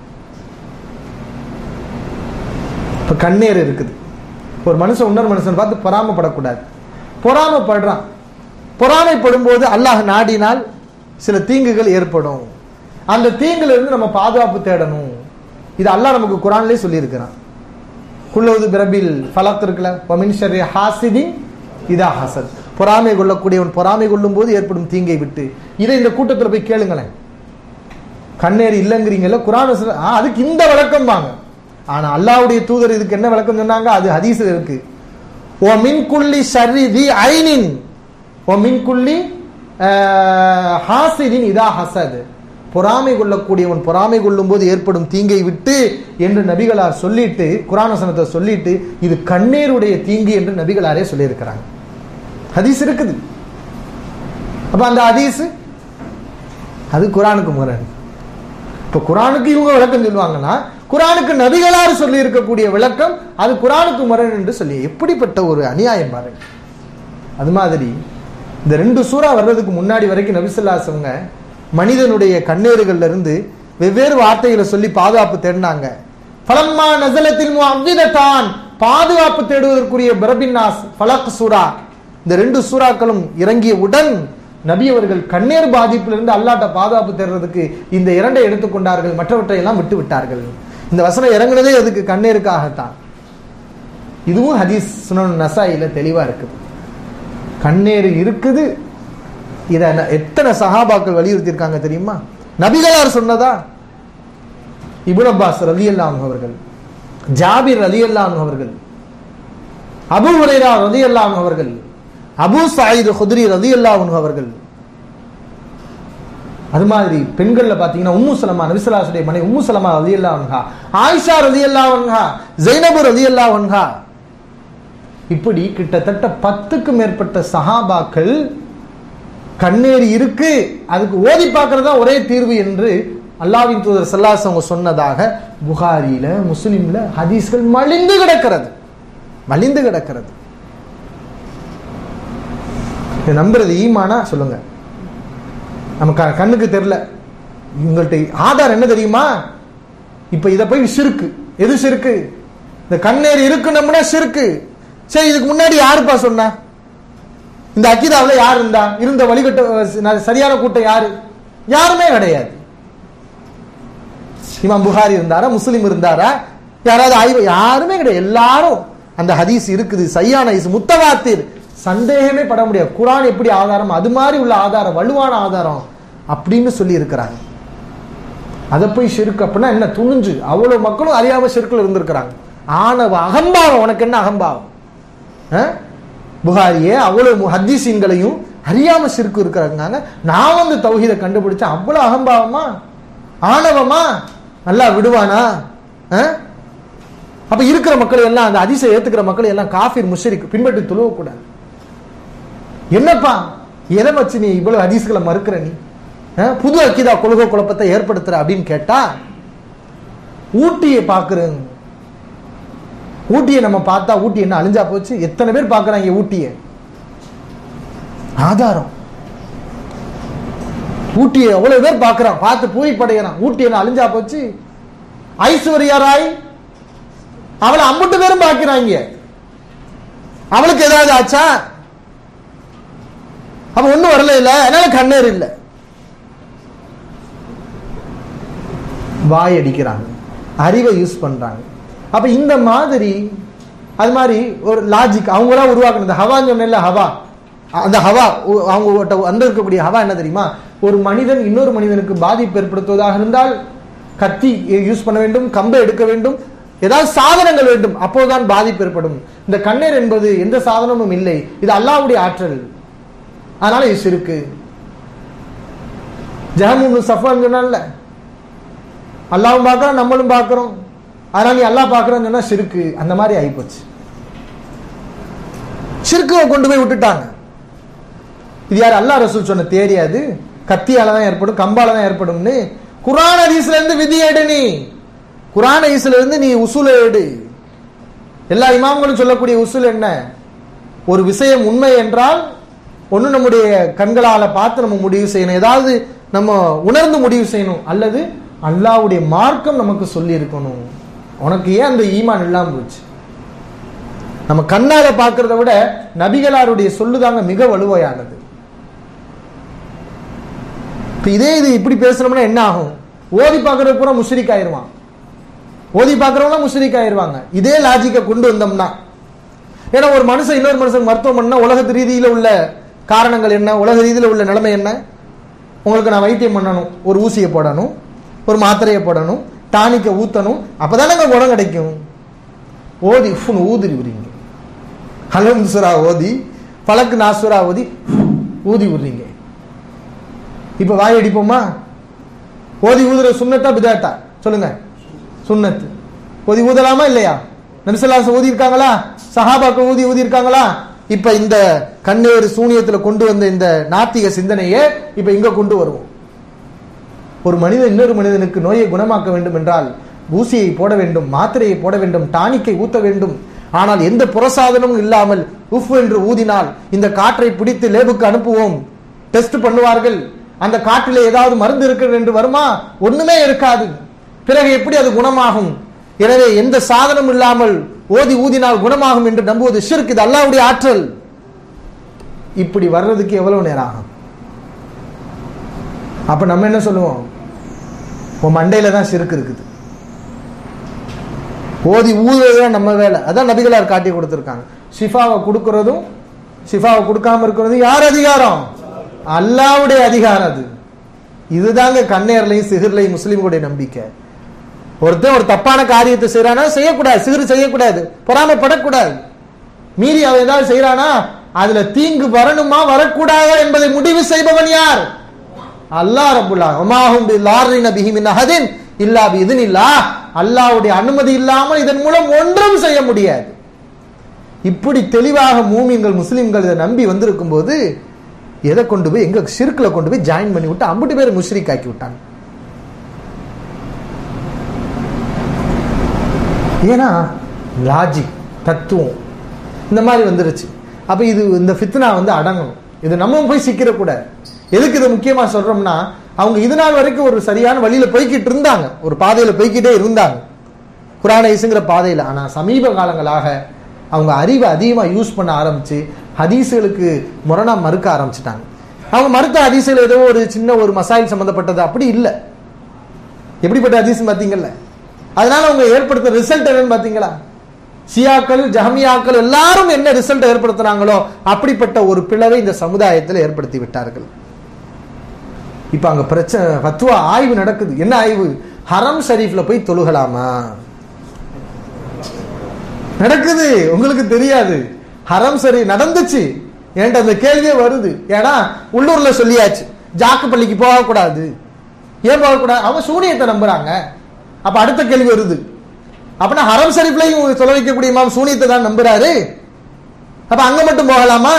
இப்ப கண்ணேர் இருக்குது. ஒரு மனுஷன் இன்னொரு மனுஷன் பார்த்து பொறாமப்படக்கூடாது. பொறாமப்படுறான். பொறாமைப்படும் போது அல்லாஹ் நாடினால் சில தீங்குகள் ஏற்படும். அந்த தீங்குல இருந்து நம்ம பாதுகாப்பு தேடணும். இது அல்லாஹ் நமக்கு குர்ஆன்லயே சொல்லி இருக்கிறான். குல்லவுது பிரபில் ஃபலக் இருக்குல, வமின் ஷர்ரி ஹாசிதின் இதா ஹசத், பொறாமை கொள்ளக்கூடியவன் பொறாமை கொள்ளும் போது ஏற்படும் தீங்கை விட்டு. இதை இந்த கூட்டத்தில் போய் கேளுங்களேன். கண்ணேர் இல்லைங்கிறீங்கல்ல, குர்ஆன் அதுக்கு இந்த விளக்கம் வாங்க. ஆனா அல்லாஹ்வுடைய தூதர் இதுக்கு என்ன விளக்கம் சொன்னாங்க? அது ஹதீஸ்ல இருக்கு. ஓ மின் குல்லி ஷர்ரி தி ஐனின் ஓ மின் குல்லி ஹாசிதின் இதா ஹசத், பொறாமை கொள்ளக்கூடியவன் பொறாமை கொள்ளும் போது ஏற்படும் தீங்கை விட்டு என்று நபிகளார் சொல்லிட்டு, குர்ஆன் வசனத்தை சொல்லிட்டு, இது கண்ணீருடைய தீங்கு என்று நபிகளாரே சொல்லியிருக்கிறாங்க. ஹதீஸ் இருக்குது. அப்ப அந்த ஹதீஸ் அது குர்ஆனுக்கு முரண். இப்ப குர்ஆனுக்கு இவங்க விளக்கம் சொல்லுவாங்கன்னா, குர்ஆனுக்கு நபிகளார் சொல்லி இருக்கக்கூடிய விளக்கம் அது குர்ஆனுக்கு முரண் என்று சொல்லி, எப்படிப்பட்ட ஒரு அநியாயம் பாருங்க. அது மாதிரி இந்த ரெண்டு சூறா வர்றதுக்கு முன்னாடி வரைக்கும் நபி ஸல்லல்லாஹு அலைஹி வஸல்லம் மனிதனுடைய கண்ணீர்கள்ல இருந்து வெவ்வேறு வார்த்தைகளை சொல்லி பாதுகாப்பு தேடினாங்க. ஃபலம்மா நஸலத்தில் முஅவ்விததான், பாதுகாப்பு தேடுவதற்குரிய பிரபின்னாஸ் ஃபலக் சூரா, இந்த ரெண்டு சூறாக்களும் இறங்கியவுடன் நபி அவர்கள் கண்ணீர் பாதிப்பிலிருந்து அல்லாஹ்ட்ட பாதுகாப்பு தேடுறதுக்கு இந்த இரண்டை எடுத்துக்கொண்டார்கள், மற்றவற்றை எல்லாம் விட்டு விட்டார்கள். இந்த வசனம் இறங்குனதே அதுக்கு கண்ணீருக்காகத்தான். இதுவும் ஹதீஸ் சுனன் நசாயில தெளிவா இருக்குது. கண்ணீர் இருக்குது. இத எத்தனை சஹாபாக்கள் வலியுறுத்தி இருக்காங்க தெரியுமா? நபிகளார் சொன்னதா? இப்னு அப்பாஸ் ரலியல்லாஹு அன்ஹு அவர்கள், ஜாபிர் ரலியல்லாஹு அன்ஹு அவர்கள், அபூ ஹுரைரா ரலியல்லாஹு அன்ஹு அவர்கள், அபூ சயீத் குத்ரி ரலியல்லாஹு அன்ஹு அவர்கள். அது மாதிரி பெண்கள்ல பாத்தீங்கன்னா உம்மு சலமா, நபி ஸல்லல்லாஹு அலைஹி வஸல்லம் மனைவி உம்மு சலமா ரலியல்லாஹு அன்ஹா, ஆயிஷா ரலியல்லாஹு அன்ஹா, ஸைனப் ரலியல்லாஹு அன்ஹா, இப்படி கிட்டத்தட்ட பத்துக்கும் மேற்பட்ட சஹாபாக்கள் கண்ணீர் இருக்கு, அதுக்கு ஓதி பார்க்கறதா ஒரே தீர்வு என்று அல்லாஹ்வின் தூதர் ஸல்லல்லாஹு அலைஹி வஸல்லம் சொன்னதாக புகாரில முஸ்லிம்ல ஹதீஸ்கள் மலிந்து கிடக்கிறது, மலிந்து கிடக்கிறது. நம்புறது ஈமானா சொல்லுங்க? நமக்கு கண்ணுக்கு தெரியல. உங்கள்கிட்ட ஆதாரம் என்ன தெரியுமா? இப்ப இத போய் ஷிர்க், எது ஷிர்க்? இந்த கண்ணீர் இருக்கு நம்மனா ஷிர்க். சரி, இதுக்கு முன்னாடி யாருப்பா சொன்னா? இந்த அக்கீதாவில் யார் இருந்தா? இருந்த வழிகட்ட சரியான கூட்டம் யாரு? யாருமே கிடையாது. இமாம் புகாரி இருந்தாரா? முஸ்லிம் இருந்தாரா? யாராவது ஆய்வு? யாருமே கிடையாது. எல்லாரும் அந்த ஹதீஸ் இருக்குது, சையான ஹதீஸ், முத்தவாத்திர், சந்தேகமே பட முடியாது. குர்ஆன் எப்படி ஆதாரம், அது மாதிரி உள்ள ஆதாரம், வலுவான ஆதாரம் அப்படின்னு சொல்லி இருக்கிறாங்க. அதை போய் ஷிர்க் அப்படின்னா என்ன? துணிஞ்சு அவ்வளவு மக்களும் அறியாம ஷிர்க்ல இருந்திருக்கிறாங்க. ஆணவ அகம்பாவம். உனக்கு என்ன அகம்பாவம்? புகாரியே அவ்வளவு ஹதீஸீன்களையும் அறியாம ஷிர்க் இருக்கிறாங்க. நான் வந்து தௌஹீதை கண்டுபிடிச்சா அவ்வளவு அகம்பாவமா, ஆணவமா? நல்லா விடுவானா? அப்ப இருக்கிற மக்கள் எல்லாம், அந்த ஹதீஸை ஏத்துக்கிற மக்கள் எல்லாம் காஃபிர் முஷ்ரிக், பின்பற்றி தொழுவ கூடாது. என்னப்பா எதை வச்சு நீ இவ்வளவு ஹதீஸ்களை மறுக்கிற? நீ புது அக்கீதா கொள்கை குழப்பத்தை ஏற்படுத்துற அப்படின்னு கேட்டா, ஊட்டியை பாக்குறேன். ஊட்டியை நம்ம பார்த்தா ஊட்டி என்ன அழிஞ்சா போச்சு? எத்தனை பேர் பார்க்கறாங்க ஊட்டியை? ஆதாரம். ஊட்டியை அவ்வளவு பேர் பார்க்கிறான், பார்த்து பூரிப்படைகிறான். ஊட்டி என்ன அழிஞ்சா போச்சு? ஐஸ்வர்யா ராய் அவளை அம்புட்டு பேரும் பார்க்கிறாங்க. அவளுக்கு ஏதாவது ஆச்சா? அவ ஒண்ணும் வரல இல்ல, அதனால கண்ணீர் இல்லை. வாய் அடிக்கிறாங்க, அறிவை யூஸ் பண்றாங்க. அப்ப இந்த மாதிரி அது மாதிரி ஒரு லாஜிக் அவங்களா உருவாக்குனது. ஹவான்னு சொன்ன ஹவா, அந்த ஹவா அவங்க அந்த இருக்கக்கூடிய ஹவா என்ன தெரியுமா? ஒரு மனிதன் இன்னொரு மனிதனுக்கு பாதிப்பு ஏற்படுத்துவதாக இருந்தால் கத்தி யூஸ் பண்ண வேண்டும், கம்பை எடுக்க வேண்டும், ஏதாவது சாதனங்கள் வேண்டும், அப்போதுதான் பாதிப்பு ஏற்படும். இந்த கண்ணீர் என்பது எந்த சாதனமும் இல்லை, இது அல்லாஹ்வுடைய ஆற்றல். அதனால இது சிறுக்கு. ஜஹம் சஃப்வான் சொன்னான்ல, அல்லாவும் பார்க்கிறோம் நம்மளும் பார்க்கிறோம், அதனால நீ அல்லாஹ் பார்க்கிறோம்னு சொன்னா சிறுக்கு. அந்த மாதிரி ஆயிப்போச்சு. சிறுக்குவை கொண்டு போய் விட்டுட்டாங்க. இது யார்? அல்லாஹ் ரசூல் சொன்ன தெரியாது. கத்தியால தான் ஏற்படும், கம்பால தான் ஏற்படும்னு. குர்ஆன் ஹதீஸ்ல இருந்து விதி எடு. நீ குர்ஆன் ஹதீஸ்ல இருந்து நீ உசூல் எடு. எல்லா இமாம்களும் சொல்லக்கூடிய உசூல் என்ன? ஒரு விஷயம் உண்மை என்றால் ஒண்ணு நம்முடைய கண்களால பார்த்து நம்ம முடிவு செய்யணும், ஏதாவது நம்ம உணர்ந்து முடிவு செய்யணும், அல்லது அல்லாஹ்வுடைய மார்க்கம் நமக்கு சொல்லி இருக்கணும். உனக்கு ஏன் அந்த ஈமான் இல்லாம போச்சு? நம்ம கண்ணால பார்க்கறத விட நபிகளாருடைய சொல்லுதாங்க மிக வலுவையானது. இதே இது இப்படி பேசணும்னா என்ன ஆகும்? ஓதி பார்க்கறது பூரா முஷ்ரிக் ஆயிருவான், ஓதி பார்க்கறவங்க முஷ்ரிக் ஆயிருவாங்க. இதே லாஜிக்கை கொண்டு வந்தோம்னா, ஏன்னா ஒரு மனுஷன் இன்னொரு மனுஷன் மருத்துவம் பண்ணா உலக ரீதியில உள்ள காரணங்கள் என்ன, உலக ரீதியில உள்ள நிலைமை என்ன? உங்களுக்கு நான் வைத்தியம் பண்ணணும், ஒரு ஊசியை போடணும், ஒரு மாத்திரையை போடணும், டானிக்க ஊத்தணும், அப்பதானே குணம் கிடைக்கும். ஓதி ஊதிரி விடுறீங்க, ஹலம் சுரா ஓதி பழக்கு நாசுரா ஓதி ஊதி விடுறீங்க. இப்ப வாய் அடிப்போமா? ஓதி ஊதுற சுன்னத்தா பிதாத்தா? சொல்லுங்க. சுன்னத்து. ஓதி ஊதலாமா இல்லையா? நபி ஸல்லல்லாஹு அலைஹி வஸல்லம் ஊதி இருக்காங்களா? சஹாபாக்கள் ஊதி ஊதி இருக்காங்களா? இப்ப இந்த கண்ணேறு சூனியத்துல கொண்டு வந்த இந்த நாத்திக சிந்தனையை இப்ப இங்க கொண்டு வருவோம். ஒரு மனிதன் இன்னொரு மனிதனுக்கு நோயை குணமாக்க வேண்டும் என்றால் ஊசியை போட வேண்டும், மாத்திரையை போட வேண்டும், டானிக்கை ஊத்த வேண்டும். ஆனால் எந்த புறசாதனமும் இல்லாமல் உஃப் என்று ஊதினால் இந்த காற்றை பிடித்து லேபுக்கு அனுப்புவோம், டெஸ்ட் பண்ணுவார்கள். அந்த காற்றிலே ஏதாவது மருந்து இருக்கிறது என்று வருமா? ஒண்ணுமே இருக்காது. பிறகு எப்படி அது குணமாகும்? எனவே எந்த சாதனம் இல்லாமல் ஓதி ஊதினால் குணமாகும் என்று நம்புவது ஷிர்க். இது அல்லாஹ்வுடைய ஆற்றல். இப்படி வர்றதுக்கு எவ்வளவு நேரம் ஆகும்? அப்ப நம்ம என்ன சொல்லுவோம்? உன் மண்டையில தான் ஷிர்க் இருக்குது, ஓதி ஊதுவதுதான் நம்ம வேலை. அதான் நபிகளார் காட்டி கொடுத்திருக்காங்க. ஷிஃபாவை கொடுக்கறதும் ஷிஃபாவை கொடுக்காம இருக்கிறதும் யார் அதிகாரம்? அல்லாஹ்வுடைய அதிகாரம். அது இதுதாங்க கண்ணேர்லையும் சிஹர்லையும் முஸ்லிம்களுடைய நம்பிக்கை. ஒருத்தன் ஒரு தப்பான காரியத்தை செய்யறானா செய்யக்கூடாது, சிஹர் செய்யக்கூடாது, பொறாமைப்படக்கூடாது. மீறி அவன் ஏதாவது செய்யறானா அதுல தீங்கு வரணுமா வரக்கூடாதா என்பதை முடிவு செய்பவன் யார்? அல்லாஹ் ரப்புல் ஆலமீன். பில்லாரின பிஹி மின் அஹதின் இல்லா பிஇذنில்லாஹ். அல்லாஹ்வுடைய அனுமதி இல்லாமல் இதன் மூலம் ஒன்றும் செய்ய முடியாது. இப்படி தெளிவாக மூமின்கள் முஸ்லிம்கள் இதை நம்பி வந்திருக்கும் போது எதை கொண்டு போய் எங்க ஷிர்க்ல கொண்டு போய் ஜாயின் பண்ணி விட்டு அம்புட்டு பேர் முஷ்ரிக் ஆக்கி விட்டாங்க. ஏன்னா லாஜிக் தத்துவம் இந்த மாதிரி வந்துருச்சு. அப்ப இது இந்த ஃபித்னா வந்து அடங்கணும். இது நம்ம போய் சிக்கிற கூடாது. எதுக்கு இதை முக்கியமா சொல்றோம்னா, அவங்க இது நாள் வரைக்கும் ஒரு சரியான வழியில போய்கிட்டு இருந்தாங்க, ஒரு பாதையில போய்கிட்டே இருந்தாங்க குர்ஆன் ஹதீஸ்ங்கிற பாதையில. ஆனா சமீப காலங்களாக அவங்க அறிவை அதிகமா யூஸ் பண்ண ஆரம்பிச்சு ஹதீஸ்களுக்கு முரணா மறுக்க ஆரம்பிச்சுட்டாங்க. அவங்க மறுத்த ஹதீஸ்கள் ஏதோ ஒரு சின்ன ஒரு மசாயில் சம்பந்தப்பட்டது அப்படி இல்லை. எப்படிப்பட்ட ஹதீஸ் பாத்தீங்கல்ல? அதனால அவங்க ஏற்படுத்த ரிசல்ட் என்னன்னு பாத்தீங்களா? சியாக்கள் ஜஹமியாக்கள் எல்லாரும் என்ன ரிசல்ட் ஏற்படுத்தினாங்களோ அப்படிப்பட்ட ஒரு பிளவை இந்த சமுதாயத்தில் ஏற்படுத்தி விட்டார்கள். இப்ப அங்க பிரச்சனை, ஃபத்வா ஆய்வு நடக்குது. என்ன ஆய்வு? ஹரம் ஷரீஃப்ல போய் தொழுகலாமா நடக்குது. உங்களுக்கு தெரியாது, ஹரம் ஷரீஃப் நடந்துச்சு. ஏன்டா அந்த கேள்வியே வருது. ஏன்னா உள்ளூர்ல சொல்லியாச்சு ஜாக்கு பள்ளிக்கு போக கூடாது. ஏன் போக கூடாது? அவங்க சூனியத்தை நம்புறாங்க. அப்ப அடுத்த கேள்வி வருது, அப்பனா ஹரம் ஷரீஃப்லயும் சொல்ல வைக்கக்கூடிய இமாம் சூனியத்தை தான் நம்புறாரு, அப்ப அங்க மட்டும் போகலாமா?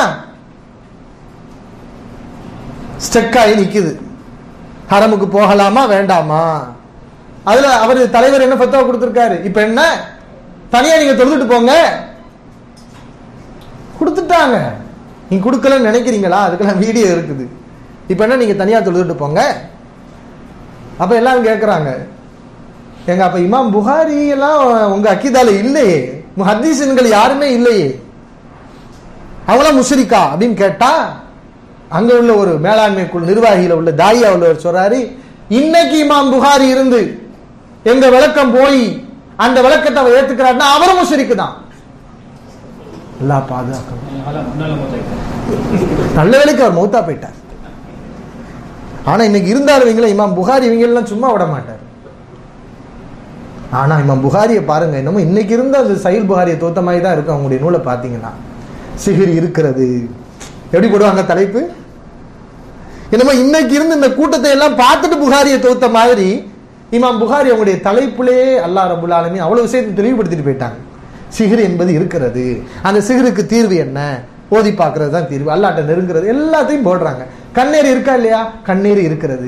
ஸ்டெக்காயி நிக்குது. ஹரமுக்கு போகலாமா வேண்டாமா? அதுல அவர் தலைவர் என்ன ஃபத்வா கொடுத்திருக்காரு? இப்ப என்ன தனியா நீங்க தொழுதுட்டு போங்க. கொடுத்துட்டாங்க. நீங்க கொடுக்கலன்னு நினைக்கிறீங்களா? அதுக்கெல்லாம் வீடியோ இருக்குது. இப்ப என்ன நீங்க தனியா தொழுதுட்டு போங்க. அப்ப எல்லாரும் கேட்கறாங்க, எங்க அப்ப இமாம் புகாரி எல்லாம் உங்க அக்கீதால இல்லையே, முஹத்தீஸ்கள் யாருமே இல்லையே, அவங்களாம் முஷ்ரிக்கா அப்படின்னு கேட்டா, அங்க உள்ள ஒரு மேலாண்மை குழு நிர்வாகியில உள்ள தாயா உள்ளவர் சொல்றாரு, இன்னைக்கு இமாம் புகாரி இருந்து எங்க விளக்கம் போய் அந்த விளக்கத்தை அவர் ஏத்துக்கிறாருன்னா அவரும் முஷ்ரிக்கு தான். எல்லா பாதுகாக்கணும். நல்ல வேலைக்கு அவர் மௌத்தா போயிட்டார். ஆனா இன்னைக்கு இருந்தாலும் இவங்கள இமாம் புகாரி இவங்க எல்லாம் சும்மா விட மாட்டார். ஆனா இமாம் புகாரியை பாருங்க, என்னமோ இன்னைக்கு இருந்த அந்த சஹீஹ் புகாரியை தோத்த மாதிரி தான் இருக்கும். அவங்களுடைய நூலை பாத்தீங்கன்னா சிஹிர் இருக்கிறது எப்படி போடுவாங்க தலைப்பு, என்னமோ இன்னைக்கு இருந்து இந்த கூட்டத்தை எல்லாம் பார்த்துட்டு புகாரியை தோத்த மாதிரி இமாம் புகாரி அவங்களுடைய தலைப்பிலே அல்லாஹ் ரப்புல் ஆலமீன் அவ்வளவு விஷயத்தை தெளிவுபடுத்திட்டு போயிட்டாங்க. சிஹிர் என்பது இருக்கிறது, அந்த சிஹிருக்கு தீர்வு என்ன, ஓதி பார்க்கறது தான் தீர்வு, அல்லாஹ்ட்ட நெருங்கிறது, எல்லாத்தையும் போடுறாங்க. கண்ணீர் இருக்கா இல்லையா? கண்ணீர் இருக்கிறது.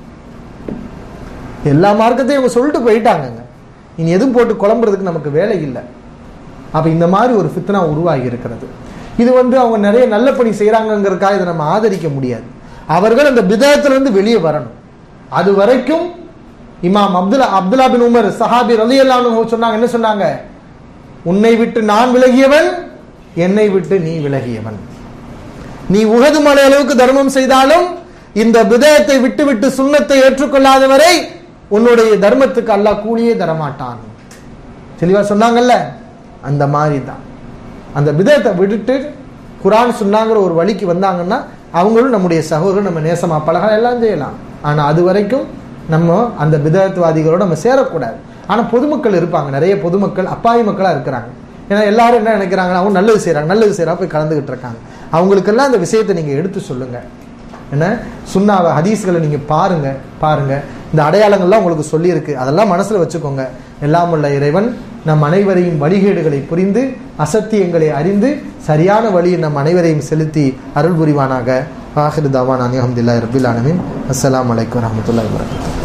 எல்லா மார்க்கத்தையும் அவங்க சொல்லிட்டு போயிட்டாங்க. இனி எதுவும் போட்டு குழம்புறதுக்கு நமக்கு வேலை இல்லை. அப்ப இந்த மாதிரி ஒரு ஃபித்னா உருவாகி இருக்கிறது. இது வந்து அவங்க நிறைய நல்ல பணி செய்யறாங்கிறதுக்காக இதை நம்ம ஆதரிக்க முடியாது. அவர்கள் அந்த பிதஅத்திலிருந்து வெளியே வரணும். அது வரைக்கும் இமாம் அப்துல்லா அப்துல்லா பின் உமர் சஹாபி ரலியல்லாஹு அன்ஹு சொன்னாங்க, என்ன சொன்னாங்க? உன்னை விட்டு நான் விலகியவன், என்னை விட்டு நீ விலகியவன். நீ உஹது மலை அளவுக்கு தர்மம் செய்தாலும் இந்த பிதஅத்தை விட்டு விட்டு சுன்னத்தை ஏற்றுக்கொள்ளாத வரை உன்னுடைய தர்மத்துக்கு அல்லாஹ் கூலியே தரமாட்டான். தெளிவா சொன்னாங்கல்ல, அந்த மாதிரி தான். அந்த பிதஅத்தை விட்டுட்டு குர்ஆன் சுன்னாங்கிற ஒரு வழிக்கு வந்தாங்கன்னா அவங்களும் நம்முடைய சகோதரர், நம்ம நேசமா பழகலாம், எல்லாம் செய்யலாம். ஆனா அது வரைக்கும் நம்ம அந்த பிதஅத்வாதிகளோட நம்ம சேரக்கூடாது. ஆனா பொதுமக்கள் இருப்பாங்க, நிறைய பொதுமக்கள் அப்பாவி மக்களா இருக்கிறாங்க. ஏன்னா எல்லாரும் என்ன நினைக்கிறாங்கன்னா, அவங்க நல்லது செய்யறாங்க நல்லது செய்யறா போய் கலந்துகிட்டு இருக்காங்க. அவங்களுக்கெல்லாம் அந்த விஷயத்தை நீங்க எடுத்து சொல்லுங்க. என்ன சுன்னாவை ஹதீஸ்களை நீங்க பாருங்க பாருங்க இந்த அடையாளங்கள்லாம் உங்களுக்கு சொல்லி இருக்கு, அதெல்லாம் மனசுல வச்சுக்கோங்க. எல்லாம் உள்ள இறைவன் நம் அனைவரையும் வழிகேடுகளை புரிந்து அசத்தியங்களை அறிந்து சரியான வழியை நம் அனைவரையும் செலுத்தி அருள் புரிவானாக. ஆஹிரு தாவானா அல்ஹம்துலில்லாஹி ரப்பில் ஆலமீன். அஸ்ஸலாமு அலைக்கும் வரஹ்மத்துல்லாஹி வபரகாத்துஹு.